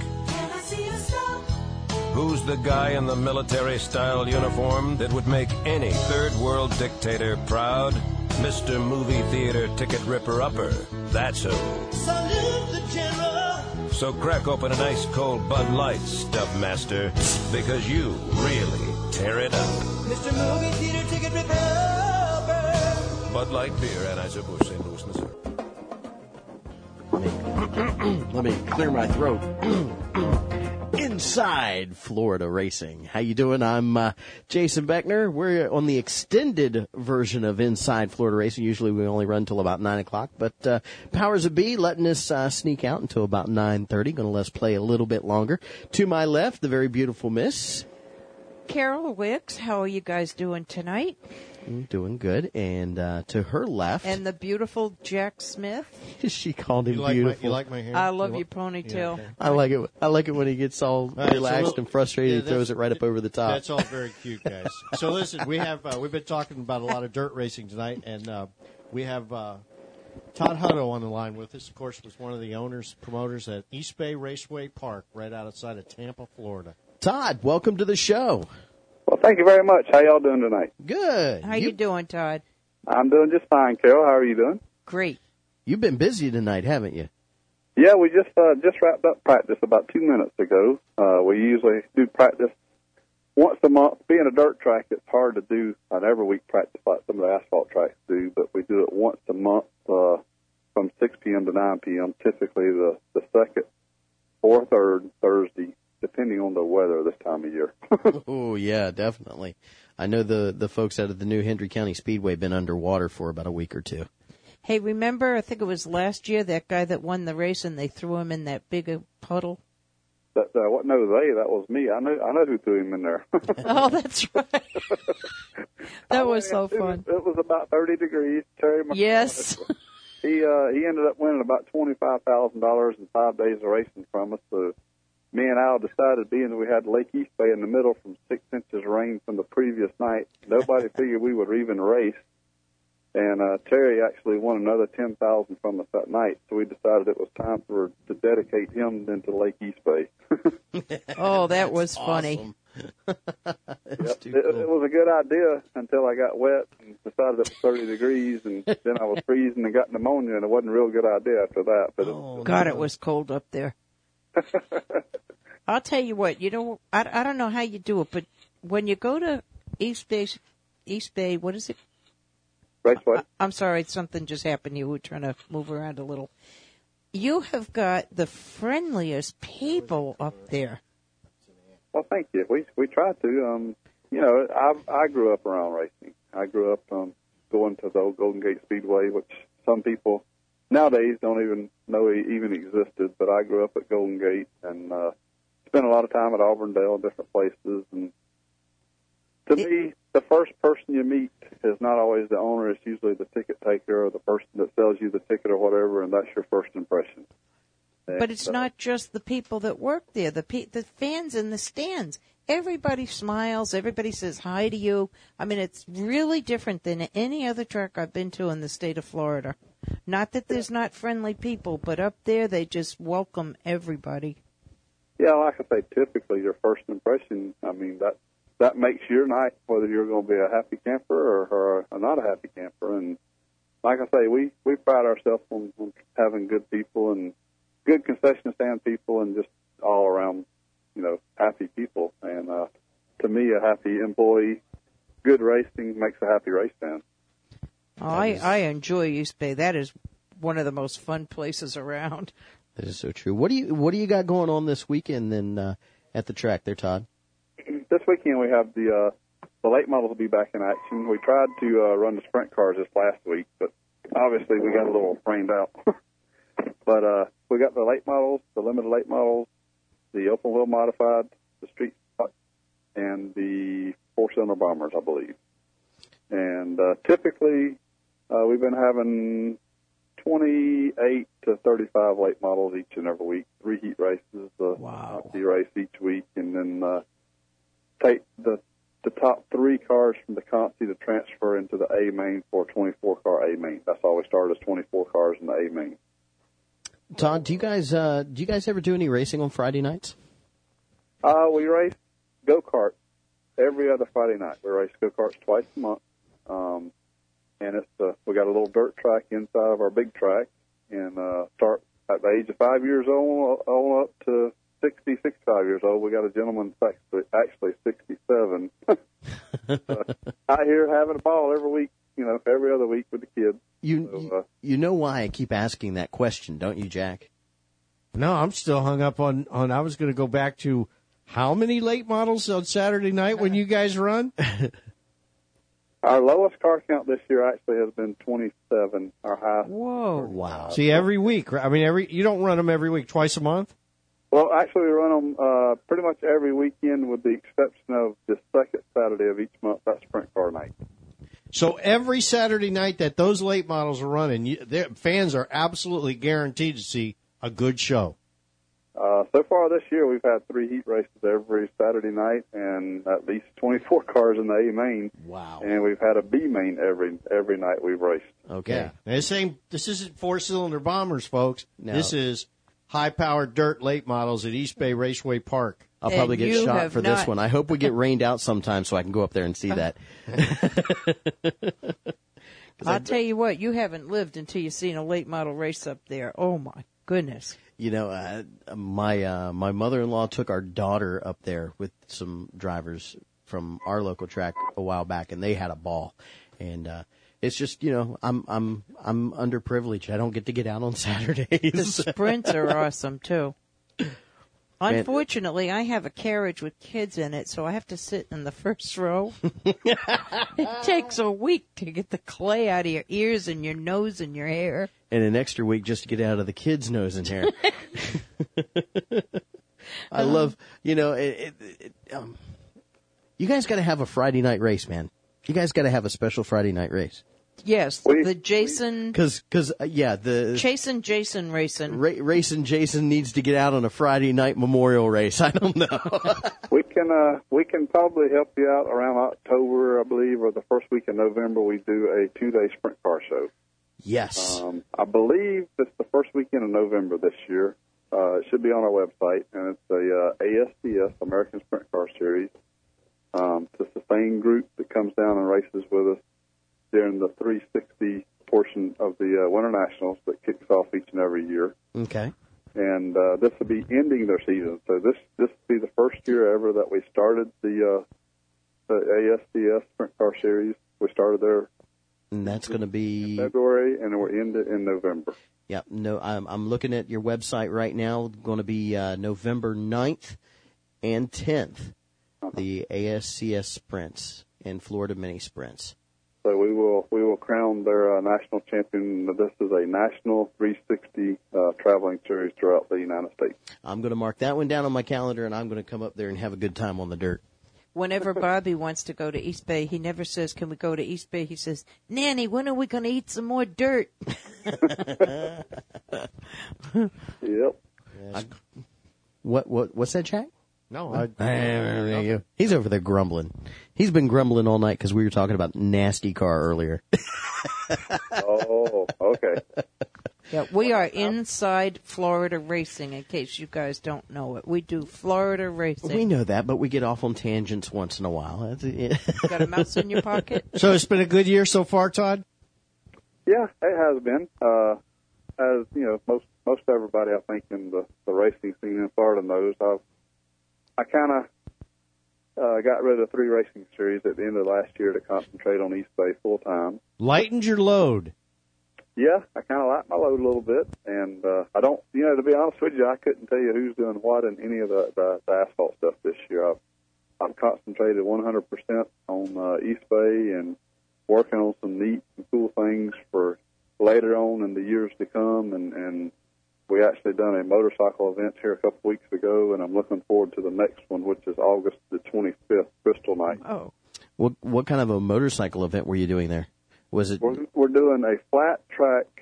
Who's the guy in the military-style uniform that would make any third-world dictator proud? Mister Movie Theater Ticket Ripper-Upper. That's who. Salute the general. So crack open an ice-cold Bud Light, Stub Master, because you really tear it up. Mister Movie Theater Ticket Ripper-Upper. Bud Light Beer, Anheuser-Busch, Saint Louis, Missouri. Let me clear my throat. Inside Florida Racing. How you doing? I'm uh, Jason Beckner. We're on the extended version of Inside Florida Racing. Usually we only run till about nine o'clock, but uh, powers of B letting us uh, sneak out until about nine thirty. Going to let us play a little bit longer. To my left, the very beautiful Miss Carol Wicks. How are you guys doing tonight? Mm, doing good. And uh, to her left, And the beautiful Jack Smith. she called him You like my- beautiful. you like my hair? I love You your wa- ponytail. Yeah, okay. I like it. I like it when he gets all All right, so relaxed we'll- and frustrated. yeah, he throws that's- it right up over the top. That's all very cute, guys. So listen, we have uh, we've been talking about a lot of dirt racing tonight, and uh, we have uh, Todd Hutto on the line with us. Of course, was one of the owners, promoters at East Bay Raceway Park, right outside of Tampa, Florida. Todd, welcome to the show. Well, thank you very much. How y'all doing tonight? Good. How you, doing, Todd? I'm doing just fine, Carol. How are you doing? Great. You've been busy tonight, haven't you? Yeah, we just uh, just wrapped up practice about two minutes ago. Uh, we usually do practice once a month. Being a dirt track, it's hard to do an every week practice like some of the asphalt tracks do, but we do it once a month uh, from six p.m. to nine p.m., typically the, the second or third Thursday, depending on the weather this time of year. Oh, yeah, definitely. I know the, the folks out of the new Hendry County Speedway been underwater for about a week or two. Hey, remember, I think it was last year, that guy that won the race and they threw him in that big uh, puddle? That uh, what? No, they. That was me. I know. I know who threw him in there. Oh, that's right. That was so it fun. Was, it was about thirty degrees. Terry McCall, Yes. He uh, he ended up winning about twenty five thousand dollars in five days of racing from us. So me and Al decided, being that we had Lake East Bay in the middle from six inches of rain from the previous night, nobody figured we would even race. And uh, Terry actually won another ten thousand from us that night. So we decided it was time for to dedicate him then to Lake East Bay. Oh, that was funny. Yep. It, it was a good idea until I got wet and decided it was thirty degrees, and then I was freezing and got pneumonia, and it wasn't a real good idea after that. But it, God, it was cold up there. I'll tell you what, you know, I, I don't know how you do it, but when you go to East Bay, East Bay, what is it? Raceway. I, I'm sorry, something just happened. You were trying to move around a little. You have got the friendliest people up there. Well, thank you. We we try to. Um, you know, I I grew up around racing. I grew up um, going to the old Golden Gate Speedway, which some people nowadays don't even know it even existed. But I grew up at Golden Gate and uh, spent a lot of time at Auburndale, different places. And to me, the first person you meet is not always the owner. It's usually the ticket taker or the person that sells you the ticket or whatever, and that's your first impression. But it's not just the people that work there, the pe- the fans in the stands. Everybody smiles. Everybody says hi to you. I mean, it's really different than any other track I've been to in the state of Florida. Not that there's not friendly people, but up there they just welcome everybody. Yeah, like I say, typically your first impression, I mean, that that makes your night, whether you're going to be a happy camper or, or not a happy camper. And like I say, we, we pride ourselves on, on having good people and good concession stand people and just all around, you know, happy people. And uh, to me, a happy employee, good racing makes a happy race fan. Oh, I, I enjoy East Bay. That is one of the most fun places around. That is so true. What do you What do you got going on this weekend then uh, at the track there, Todd? This weekend we have the uh, the late models will be back in action. We tried to uh, run the sprint cars this last week, but obviously we got a little rained out. But uh, we got the late models, the limited late models, the open wheel modified, the street stock, and the four-cylinder bombers, I believe. And uh, typically uh, we've been having twenty-eight to thirty-five late models each and every week. Three heat races, the wow. Conti race each week, and then uh, take the the top three cars from the Conti to transfer into the A main for a twenty-four car A main. That's why we started as twenty-four cars in the A main. Todd, do you guys uh, do you guys ever do any racing on Friday nights? Uh, we race go-karts every other Friday night. We race go-karts twice a month. Um, and it's uh, we got a little dirt track inside of our big track, and uh, start at the age of five years old on up to sixty, sixty-five years old. We got a gentleman that's actually, actually sixty-seven uh, out here having a ball every week, you know, every other week with the kids. You so, uh, you know why I keep asking that question, don't you, Jack? No, I'm still hung up on, on I was going to go back to how many late models on Saturday night when you guys run? Our lowest car count this year actually has been twenty-seven. Our highest. Whoa! Wow. See, every week. I mean, every you don't run them every week, twice a month. Well, actually, we run them uh, pretty much every weekend, with the exception of the second Saturday of each month. That's sprint car night. So every Saturday night that those late models are running, you, their fans are absolutely guaranteed to see a good show. Uh, so far this year, we've had three heat races every Saturday night, and at least twenty-four cars in the A main. Wow! And we've had a B main every every night we've raced. Okay. Yeah. And this ain't this isn't four cylinder bombers, folks. No. This is high powered dirt late models at East Bay Raceway Park. I'll And probably get you shot have for this not- one. I hope we get rained out sometime so I can go up there and see that. I'll tell you what, you haven't lived until you've seen a late model race up there. Oh my goodness! You know, uh, my uh, my mother-in-law took our daughter up there with some drivers from our local track a while back, and they had a ball. And uh, it's just, you know, I'm I'm I'm underprivileged. I don't get to get out on Saturdays. The sprints are awesome too. Unfortunately, I have a carriage with kids in it, so I have to sit in the first row. It takes a week to get the clay out of your ears and your nose and your hair. And an extra week just to get out of the kids' nose and hair. I love, you know, it, it, it, um, you guys got to have a Friday night race, man. You guys got to have a special Friday night race. Yes, the Jason, Because, cause, uh, yeah, the Chasin' Jason racing. Ra- racing Jason needs to get out on a Friday night memorial race. I don't know. We can uh, we can probably help you out around October, I believe, or the first week in November. We do a two-day sprint car show. Yes. Um, I believe it's the first weekend of November this year. Uh, it should be on our website, and it's a uh, A S C S, American Sprint Car Series. Um, it's the same group that comes down and races with us during the three sixty portion of the uh, Winter Nationals that kicks off each and every year. Okay. And uh, this will be ending their season. So this this will be the first year ever that we started the uh, the A S C S Sprint Car Series. We started there And that's going to be in February, and we're ended in November. Yeah, no, I'm, I'm looking at your website right now. Going to be uh, November ninth and tenth, uh-huh. The A S C S Sprints and Florida Mini Sprints. So we will we will crown their uh, national champion. This is a national three sixty uh, traveling series throughout the United States. I'm going to mark that one down on my calendar, and I'm going to come up there and have a good time on the dirt. Whenever Bobby wants to go to East Bay, he never says, "Can we go to East Bay?" He says, "Nanny, when are we going to eat some more dirt?" Yep. I, what what what's that, Jack? No, I, there you go. He's over there grumbling. He's been grumbling all night because we were talking about nasty car earlier. Oh, okay. Yeah, we are inside Florida racing, in case you guys don't know it. We do Florida racing. We know that, but we get off on tangents once in a while. That's it. Got a mouse in your pocket? So it's been a good year so far, Todd? Yeah, it has been. Uh, as you know, most most everybody I think in the, the racing scene in Florida knows, I've I kind of uh, got rid of the three racing series at the end of last year to concentrate on East Bay full time. Lightened your load. Yeah, I kind of like my load a little bit, and uh, I don't, you know, to be honest with you, I couldn't tell you who's doing what in any of the, the, the asphalt stuff this year. I've, I've concentrated one hundred percent on uh, East Bay and working on some neat and cool things for later on in the years to come, and, and we actually done a motorcycle event here a couple weeks ago, and I'm looking forward to the next one, which is August the twenty-fifth, Crystal Night. Oh. What what kind of a motorcycle event were you doing there? Was it? We're, we're doing a flat track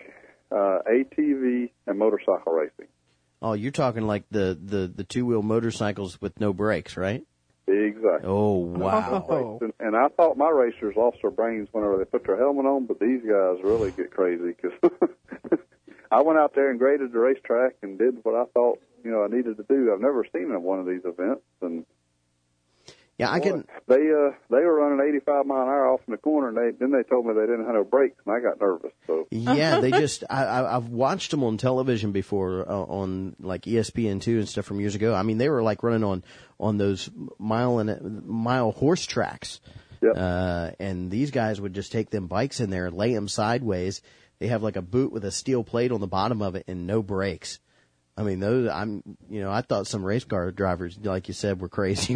uh, A T V, and motorcycle racing. Oh, you're talking like the, the, the two-wheel motorcycles with no brakes, right? Exactly. Oh, wow. And, and I thought my racers lost their brains whenever they put their helmet on, but these guys really get crazy because I went out there and graded the racetrack and did what I thought, you know, I needed to do. I've never seen one of these events, and yeah, I can. They uh they were running eighty-five mile an hour off in the corner, and they then they told me they didn't have no brakes, and I got nervous. So yeah, they just I, I I've watched them on television before uh, on like E S P N two and stuff from years ago. I mean, they were like running on on those mile and a, mile horse tracks. Yep. Uh, and these guys would just take them bikes in there and lay them sideways. They have like a boot with a steel plate on the bottom of it and no brakes. I mean, those, I'm, you know, I thought some race car drivers, like you said, were crazy,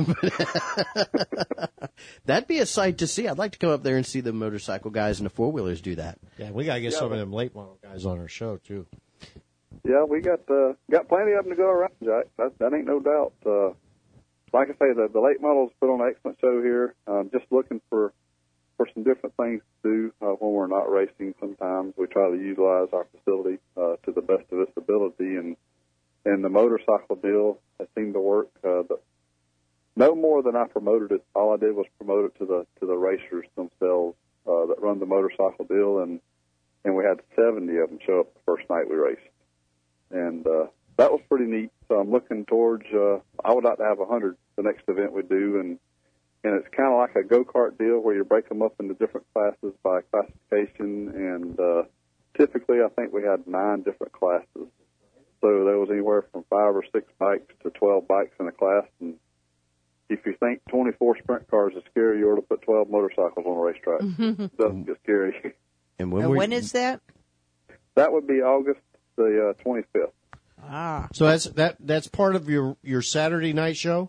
but that'd be a sight to see. I'd like to come up there and see the motorcycle guys and the four wheelers do that. Yeah, we gotta get Yeah, some but- of them late model guys on our show too. yeah, we got uh, got plenty of them to go around, Jack. That, that ain't no doubt. Uh, like I say, the, the late models put on an excellent show here. Um, just looking for for some different things to do uh, when we're not racing. Sometimes we try to utilize our facility uh, to the best of its ability, and and the motorcycle deal has seemed to work. Uh, but no more than I promoted it. All I did was promote it to the to the racers themselves uh, that run the motorcycle deal, and and we had seventy of them show up the first night we raced, and uh, that was pretty neat. So I'm looking towards. Uh, I would like to have a hundred the next event we do, and and it's kind of like a go-kart deal where you break them up into different classes by classification, and uh, typically I think we had nine different classes. So there was anywhere from five or six bikes to twelve bikes in a class, and if you think twenty-four sprint cars is scary, you ought to put twelve motorcycles on a racetrack. It doesn't get scary. And when, And we- when is that? That would be August the uh, twenty-fifth. Ah. So that's that that's part of your your Saturday night show.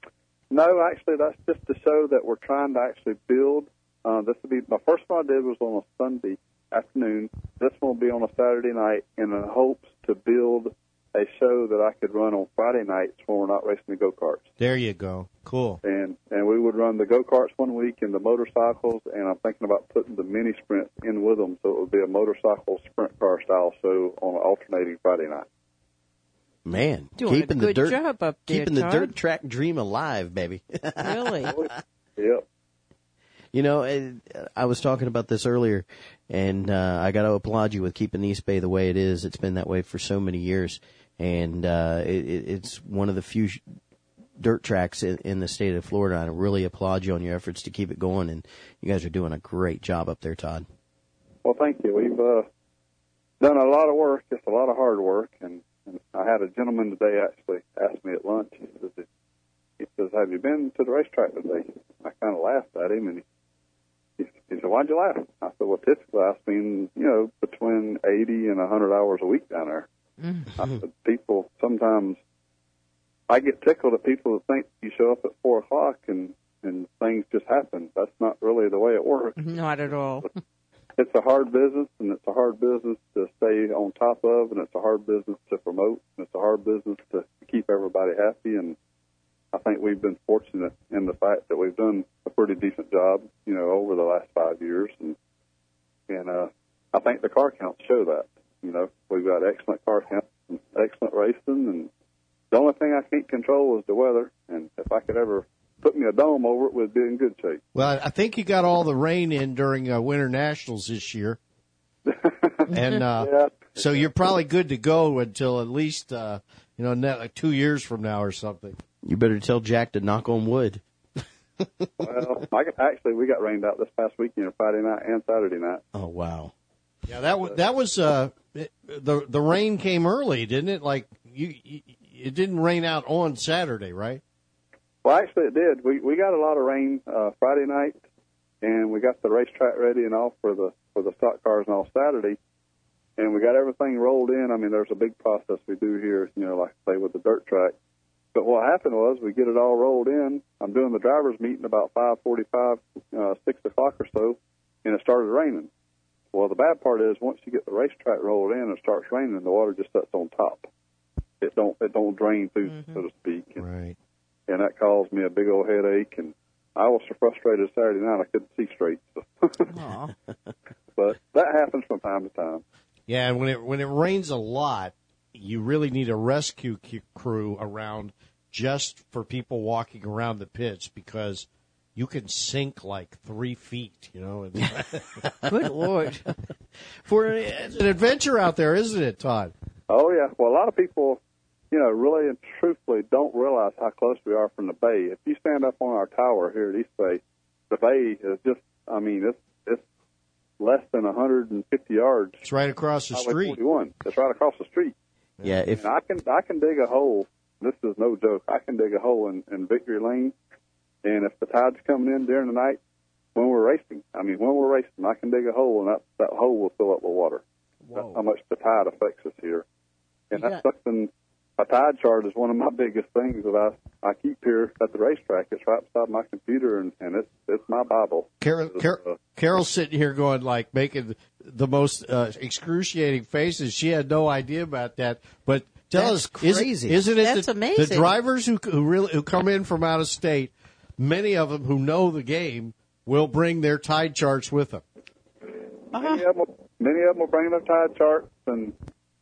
No, actually, that's just a show that we're trying to actually build. Uh, this will be my first one I did was on a Sunday afternoon. This one will be on a Saturday night, in the hopes to build a show that I could run on Friday nights when we're not racing the go-karts. There you go. Cool. And and we would run the go-karts one week and the motorcycles, and I'm thinking about putting the mini sprints in with them, so it would be a motorcycle sprint car style show on an alternating Friday night. Man, Doing a keeping the good dirt, job up there, keeping the Todd. dirt track dream alive, baby. Really? Yep. You know, eh, I was talking about this earlier, and uh, I got to applaud you with keeping East Bay the way it is. It's been that way for so many years, and uh, it, it's one of the few sh- dirt tracks in, in the state of Florida. I really applaud you on your efforts to keep it going, and you guys are doing a great job up there, Todd. Well, thank you. We've uh, done a lot of work, just a lot of hard work, and, and I had a gentleman today actually ask me at lunch. He says, he says, "Have you been to the racetrack today?" I kind of laughed at him, and he, he, he said, "Why'd you laugh?" I said, "Well, typically I spend, you know, between eighty and a hundred hours a week down there." Mm-hmm. I said, "People sometimes I get tickled at people that think you show up at four o'clock and and things just happen. That's not really the way it works. Not at all. It's a hard business, and it's a hard business to stay on top of, and it's a hard business to promote, and it's a hard business to keep everybody happy. And I think we've been fortunate in the fact that we've done a pretty decent job, you know, over the last five years. And and uh, I think the car counts show that. You know, we've got excellent car counts, and excellent racing, and the only thing I can't control is the weather. And if I could ever put me a dome over it, we'd be in good shape. Well, I think you got all the rain in during uh, Winter Nationals this year, and uh, Yeah. so you're probably good to go until at least uh, you know net, like two years from now or something. You better tell Jack to knock on wood. Well, I could, actually, we got rained out this past weekend, Friday night and Saturday night. Oh, wow. Yeah, that was that was uh, it, the the rain came early, didn't it? Like you, you, it didn't rain out on Saturday, right? Well, actually, it did. We we got a lot of rain uh, Friday night, and we got the racetrack ready and all for the for the stock cars and all Saturday, and we got everything rolled in. I mean, there's a big process we do here, you know, like I say with the dirt track. But what happened was we get it all rolled in. I'm doing the drivers' meeting about five forty-five, uh, six o'clock or so, and it started raining. Well, the bad part is once you get the racetrack rolled in and it starts raining, the water just sits on top. It don't it don't drain through, Mm-hmm. so to speak. And, right. And that caused me a big old headache, and I was so frustrated Saturday night I couldn't see straight. So. But that happens from time to time. Yeah, and when it when it rains a lot, you really need a rescue c- crew around just for people walking around the pits because you can sink like three feet, you know. Good Lord. For it's an adventure out there, isn't it, Todd? Oh, yeah. Well, a lot of people, you know, really and truthfully don't realize how close we are from the bay. If you stand up on our tower here at East Bay, the bay is just, I mean, it's it's less than one hundred fifty yards. It's right across the Highway street. forty-one. It's right across the street. Yeah, if And I can I can dig a hole. This is no joke. I can dig a hole in, in Victory Lane, and if the tide's coming in during the night, when we're racing, I mean, when we're racing, I can dig a hole, and that that hole will fill up with water. Whoa. That's how much the tide affects us here, and You that's got- something. A tide chart is one of my biggest things that I I keep here at the racetrack. It's right beside my computer, and, and it's it's my Bible. Carol, It's, Car- uh, Carol's sitting here going like making the most uh, excruciating faces. She had no idea about that. But tell That's us, isn't- crazy. Isn't, it That's the, amazing. the drivers who who really who come in from out of state? Many of them who know the game will bring their tide charts with them. Many of them, many of them will bring their tide charts, and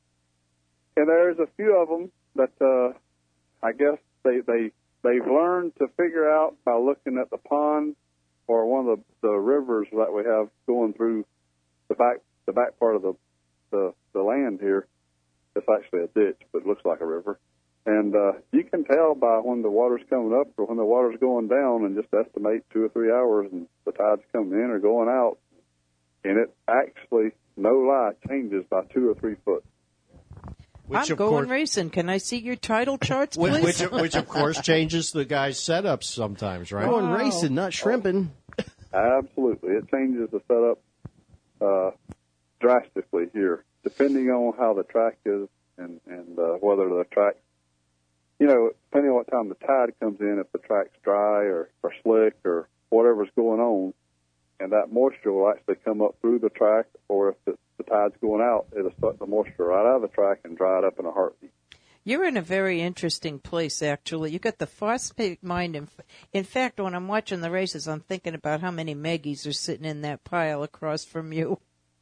and there's a few of them that uh, I guess they they they've learned to figure out by looking at the pond or one of the, the rivers that we have going through the back the back part of the the, the land here. It's actually a ditch, but it looks like a river. And uh, you can tell by when the water's coming up or when the water's going down, and just estimate two or three hours, and the tide's coming in or going out. And it actually, no lie, changes by two or three foot. Which I'm of going course- racing. Can I see your title charts, Which, please? which, which of course changes the guy's setups sometimes, right? going racing, not shrimping. Absolutely. It changes the setup uh, drastically here, depending on how the track is and, and uh, whether the track, you know, depending on what time the tide comes in, if the track's dry or, or slick or whatever's going on, and that moisture will actually come up through the track, or if the, the tide's going out, it'll suck the moisture right out of the track and dry it up in a heartbeat. You're in a very interesting place, actually. You got the fast-paced mind. In, in fact, when I'm watching the races, I'm thinking about how many Maggies are sitting in that pile across from you.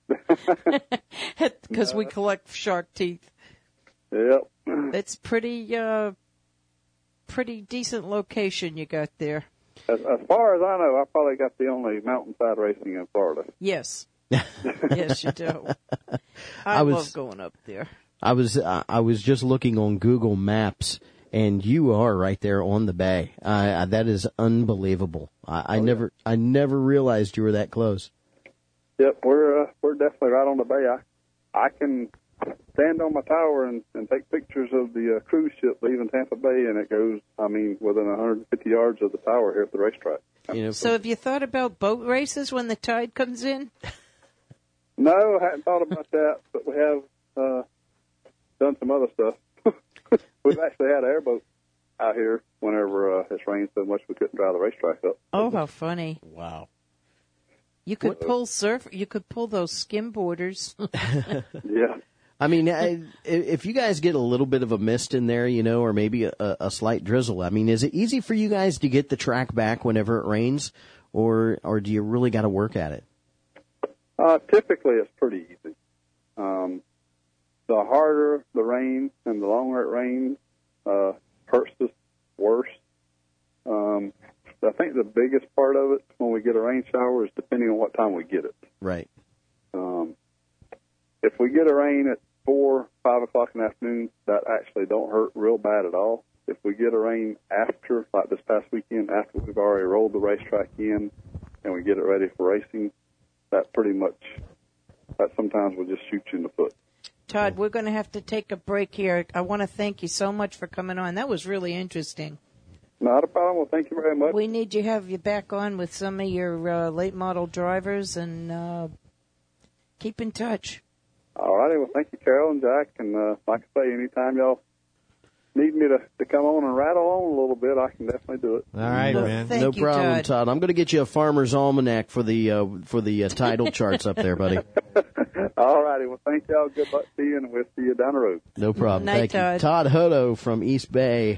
Because we collect shark teeth. Yep. It's pretty, uh, pretty decent location you got there. As, as far as I know, I probably got the only mountainside racing in Florida. Yes. Yes, you do. I, I was- love going up there. I was uh, I was just looking on Google Maps, and you are right there on the bay. Uh, that is unbelievable. I, I never I never realized you were that close. Yep, we're uh, we're definitely right on the bay. I I can stand on my tower and, and take pictures of the uh, cruise ship leaving Tampa Bay, and it goes, I mean, within one hundred fifty yards of the tower here at the racetrack. You know, So have you thought about boat races when the tide comes in? No, I hadn't thought about that, but we have uh, done some other stuff. We've actually had an airboat out here whenever uh, it's rained so much we couldn't drive the racetrack up. Oh, how funny. Wow. You could pull surf. You could pull those skim boarders. Yeah. I mean, I, if you guys get a little bit of a mist in there, you know, or maybe a, a slight drizzle, I mean, is it easy for you guys to get the track back whenever it rains, or or do you really got to work at it? Uh, typically, it's pretty easy. Um, the harder the rain and the longer it rains, uh, hurts us worse. Um, I think the biggest part of it when we get a rain shower is depending on what time we get it. Right. Um, if we get a rain at four, five o'clock in the afternoon, that actually don't hurt real bad at all. If we get a rain after, like this past weekend, after we've already rolled the racetrack in and we get it ready for racing, that pretty much, that sometimes will just shoot you in the foot. Todd, we're going to have to take a break here. I want to thank you so much for coming on. That was really interesting. Not a problem. Well, thank you very much. We need to have you back on with some of your uh, late model drivers and uh, keep in touch. All righty. Well, thank you, Carol and Jack. And uh, like I say, anytime y'all need me to, to come on and rattle on a little bit, I can definitely do it. All right, no, man. Thank no you, problem, Todd. Todd. I'm going to get you a farmer's almanac for the uh, for the uh, tidal charts up there, buddy. All righty. Well, thank y'all. Good luck to you, and we'll see you down the road. No problem. Night, Thank you. Todd. Todd Hodo from East Bay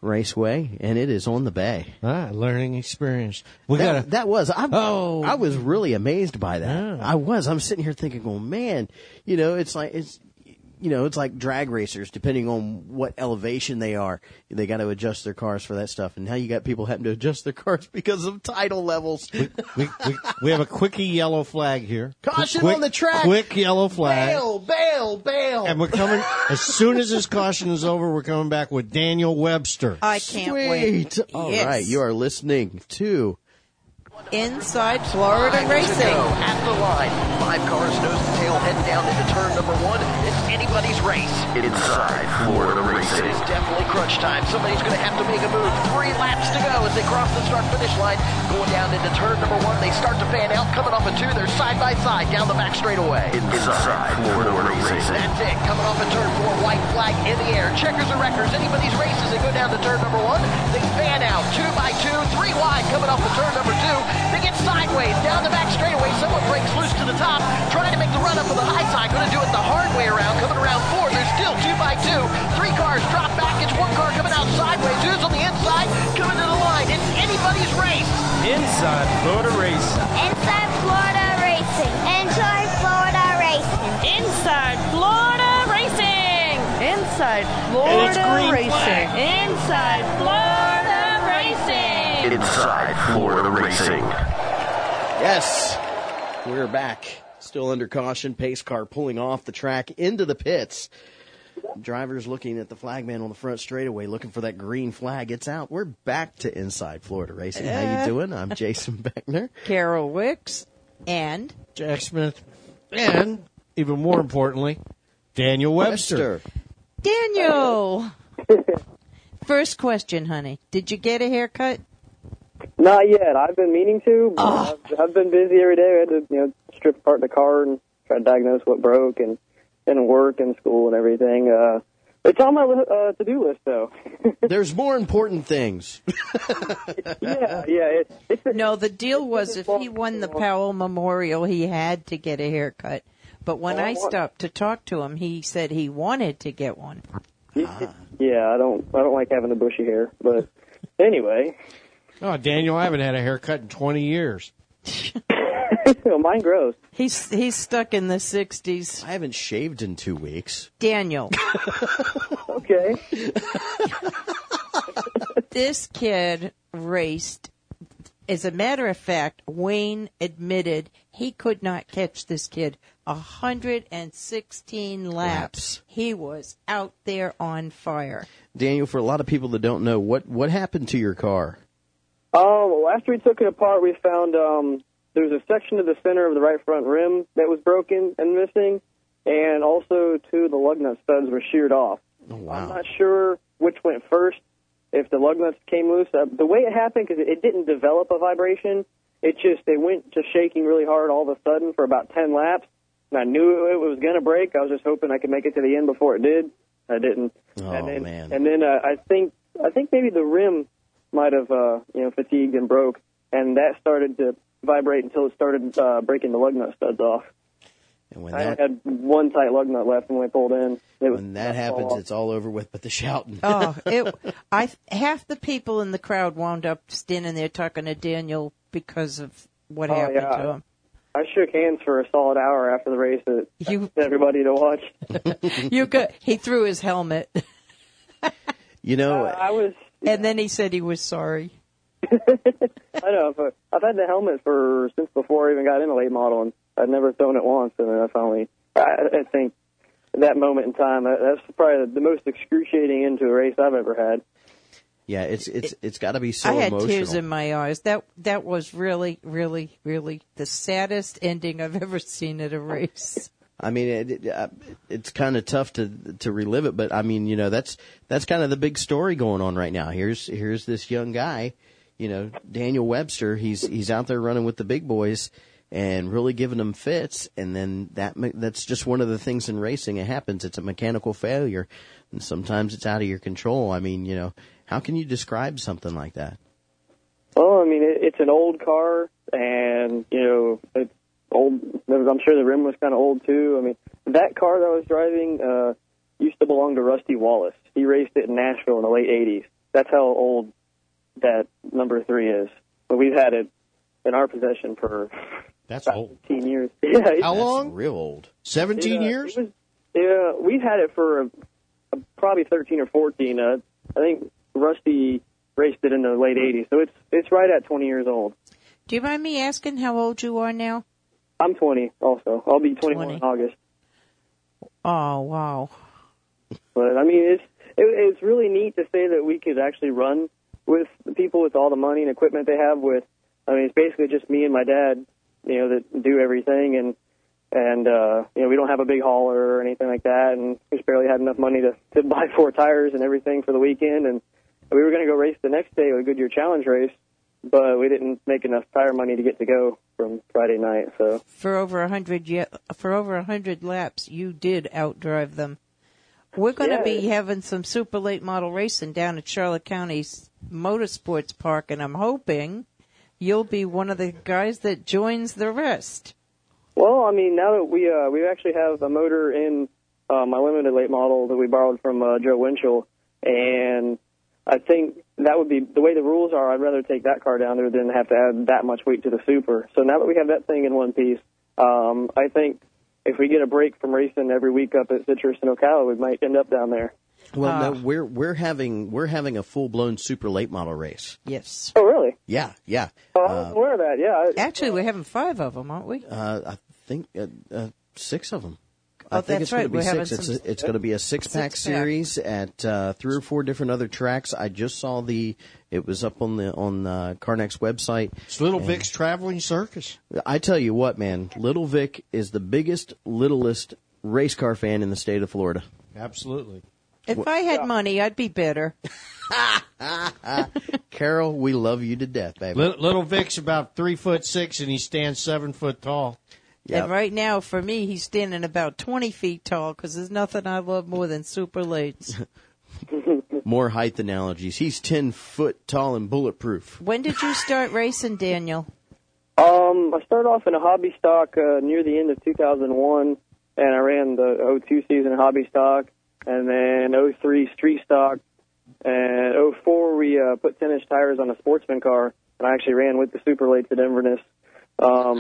Raceway, and it is on the bay. Ah, learning experience. We that, gotta. that was. I, oh, I was really amazed by that. Yeah. I was. I'm sitting here thinking, "Oh man, you know, it's like it's." You know, it's like drag racers, depending on what elevation they are. They got to adjust their cars for that stuff. And now you got people having to adjust their cars because of tidal levels. We, we, we, we have a quickie yellow flag here. Caution quick, on the track. Quick yellow flag. Bail, bail, bail. And we're coming, as soon as this caution is over, we're coming back with Daniel Webster. I can't Sweet. wait. All Yes. right, you are listening to Inside Florida Five Racing. to go at the line. Five cars nose to tail heading down into turn number one. It's anybody's race. Inside Florida Racing. It's definitely crunch time. Somebody's going to have to make a move. Three laps to go as they cross the start-finish line. Going down into turn number one. They start to fan out. Coming off a two, they're side by side down the back straightaway. Inside Florida Racing. That's it. Coming off a turn four, white flag in the air. Checkers and records. Anybody's race as they go down to turn number one. They fan out two by two, three wide coming off the turn number two. They get sideways down the back straightaway. Someone breaks loose to the top, trying to make the run up for the high side. Going to do it the hard way around. Coming around four. There's still two by two. Three cars drop back. It's one car coming out sideways. Who's on the inside? Coming to the line. It's anybody's race. Inside Florida Racing. Inside Florida Racing. Inside Florida Racing. Inside Florida Racing. Inside And it's Florida green Racing. flag. Inside Florida Racing. Inside Florida Racing. Yes, we're back. Still under caution. Pace car pulling off the track into the pits. Drivers looking at the flagman on the front straightaway, looking for that green flag. It's out. We're back to Inside Florida Racing. How you doing? I'm Jason Beckner. Carol Wicks and Jack Smith. And, even more importantly, Daniel Webster. Webster. Daniel. First question, honey. Did you get a haircut? Not yet. I've been meaning to. But oh. I've, I've been busy every day. I had to, you know, strip apart the car and try to diagnose what broke, and and work and school and everything. Uh, it's on my uh, to-do list, though. There's more important things. yeah, yeah. It, it's a, no, the deal was if he won the Powell Memorial, he had to get a haircut. But when I stopped to talk to him, he said he wanted to get one. Ah. Yeah, I don't. I don't like having the bushy hair, but anyway. Oh, Daniel, I haven't had a haircut in twenty years. Well, mine grows. He's he's stuck in the sixties. I haven't shaved in two weeks. Daniel. Okay. This kid raced. As a matter of fact, Wayne admitted he could not catch this kid. one hundred sixteen laps. laps. He was out there on fire. Daniel, for a lot of people that don't know, what, what happened to your car? Oh, well, after we took it apart, we found um, there was a section of the center of the right front rim that was broken and missing, and also two of the lug nut studs were sheared off. Oh, wow. I'm not sure which went first, if the lug nuts came loose. Uh, the way it happened, because it didn't develop a vibration, it just, it went to shaking really hard all of a sudden for about ten laps, and I knew it was going to break. I was just hoping I could make it to the end before it did. I didn't. Oh, and then, man. And then uh, I think I think maybe the rim might have, uh, you know, fatigued and broke, and that started to vibrate until it started uh, breaking the lug nut studs off. And when I that, had one tight lug nut left when I pulled in. It was when that happens, it's all over with, but the shouting. Oh, it, I half the people in the crowd wound up standing there talking to Daniel because of what oh, happened yeah. to him. I shook hands for a solid hour after the race to you, everybody to watch. you could, he threw his helmet. You know, uh, I was, and then he said he was sorry. I know, but I've had the helmet for since before I even got into late model, and I'd never thrown it once, and then I finally, I, I think that moment in time, that's probably the most excruciating end to a race I've ever had. Yeah, it's it's it, it's got to be so I had emotional. tears in my eyes. That that was really, really, really the saddest ending I've ever seen at a race. I mean, it, it, uh, it's kind of tough to to relive it, but I mean, you know, that's that's kind of the big story going on right now. Here's here's this young guy, you know, Daniel Webster. He's he's out there running with the big boys and really giving them fits, and then that that's just one of the things in racing. It happens. It's a mechanical failure, and sometimes it's out of your control. I mean, you know, how can you describe something like that? Well, I mean, it, it's an old car, and you know, it's old. I'm sure the rim was kind of old too. I mean, that car that I was driving uh, used to belong to Rusty Wallace. He raced it in Nashville in the late eighties, that's how old that number three is. But we've had it in our possession for That's about old. fifteen years. Yeah, it's- How long? Real old. seventeen It, uh, years? it was- yeah, we've had it for uh, probably thirteen or fourteen. Uh, I think Rusty raced it in the late eighties, so it's it's right at twenty years old. Do you mind me asking how old you are now? I'm twenty also. I'll be twenty-one twenty. in August. Oh, wow. But, I mean, it's it, it's really neat to say that we could actually run with the people with all the money and equipment they have with, I mean, it's basically just me and my dad, you know, that do everything, and, and uh, you know, we don't have a big hauler or anything like that, and we just barely had enough money to, to buy four tires and everything for the weekend, and we were going to go race the next day with a Goodyear Challenge race, but we didn't make enough tire money to get to go from Friday night, so. For over a hundred ye- for over a hundred laps, you did outdrive them. We're going to Yeah. be having some super late model racing down at Charlotte County's Motorsports Park, and I'm hoping you'll be one of the guys that joins the rest. Well, I mean, now that we uh, we actually have a motor in uh, my limited late model that we borrowed from uh, Joe Winchell, and I think that would be the way the rules are. I'd rather take that car down there than have to add that much weight to the super. So now that we have that thing in one piece, um, I think if we get a break from racing every week up at Citrus and Ocala, we might end up down there. Well, Ah. no, we're we're having we're having a full blown super late model race. Yes. Oh, really? Yeah, yeah. Oh, I wasn't aware of that. Yeah. Actually, we're having five of them, aren't we? Uh, I think uh, uh, six of them. Oh, I think that's it's going right. to be We're six. having It's, some- a, it's going to be a six-pack Six-pack. series at uh, three or four different other tracks. I just saw the. It was up on the on uh, Carnex website. It's Little And Vic's Traveling Circus. I tell you what, man, Little Vic is the biggest, littlest race car fan in the state of Florida. Absolutely. If I had money, I'd be better. Carol, we love you to death, baby. Little, Little Vic's about three foot six, and he stands seven foot tall. And right now, for me, he's standing about twenty feet tall because there's nothing I love more than super lates. More height analogies. He's ten foot tall and bulletproof. When did you start racing, Daniel? Um, I started off in a hobby stock uh, near the end of two thousand one, and I ran the oh two season hobby stock, and then oh three street stock, and oh four we uh, put ten inch tires on a sportsman car, and I actually ran with the super lates at Inverness. Um,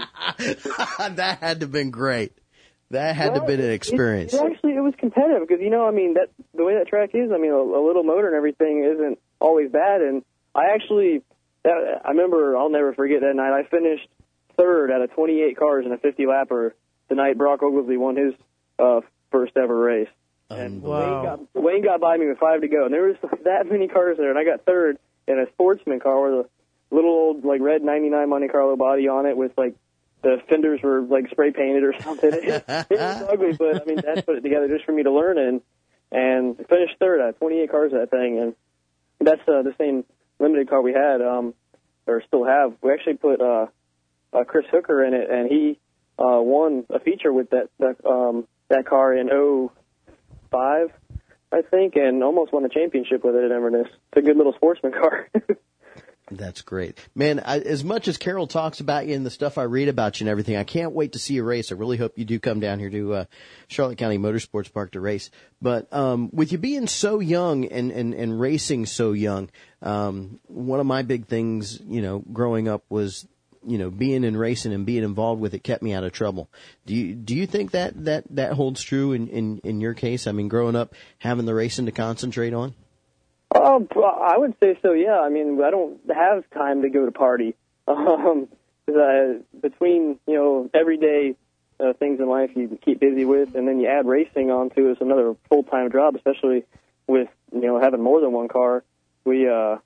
That had to have been great. That had to have been an experience. It, it actually, it was competitive because, you know, I mean, that the way that track is, I mean, a, a little motor and everything isn't always bad. And I actually, that, I remember, I'll never forget that night. I finished third out of twenty-eight cars in a fifty lapper the night Brock Oglesby won his uh, first ever race. And Wayne, got, Wayne got by me with five to go. And there was that many cars there, and I got third in a sportsman car with a little old, like, red ninety-nine Monte Carlo body on it with, like, the fenders were, like, spray painted or something. It, it was ugly, but, I mean, Dad put it together just for me to learn in. And finished third out of twenty-eight cars of that thing. And that's uh, the same limited car we had, um, or still have. We actually put uh, uh, Chris Hooker in it, and he uh, won a feature with that that, um, that car in oh five, I think, and almost won the championship with it at Inverness. It's a good little sportsman car. That's great. Man, I, as much as Carol talks about you and the stuff I read about you and everything, I can't wait to see you race. I really hope you do come down here to uh, Charlotte County Motorsports Park to race. But um, with you being so young and, and, and racing so young, um, one of my big things, you know, growing up was, you know, being in racing and being involved with it kept me out of trouble. Do you do you think that, that, that holds true in, in, in your case? I mean, growing up, having the racing to concentrate on? Um, I would say so, yeah. I mean, I don't have time to go to party. Um, 'cause I, between, you know, everyday uh, things in life you keep busy with, and then you add racing onto it, it's another full-time job, especially with, you know, having more than one car. We, uh,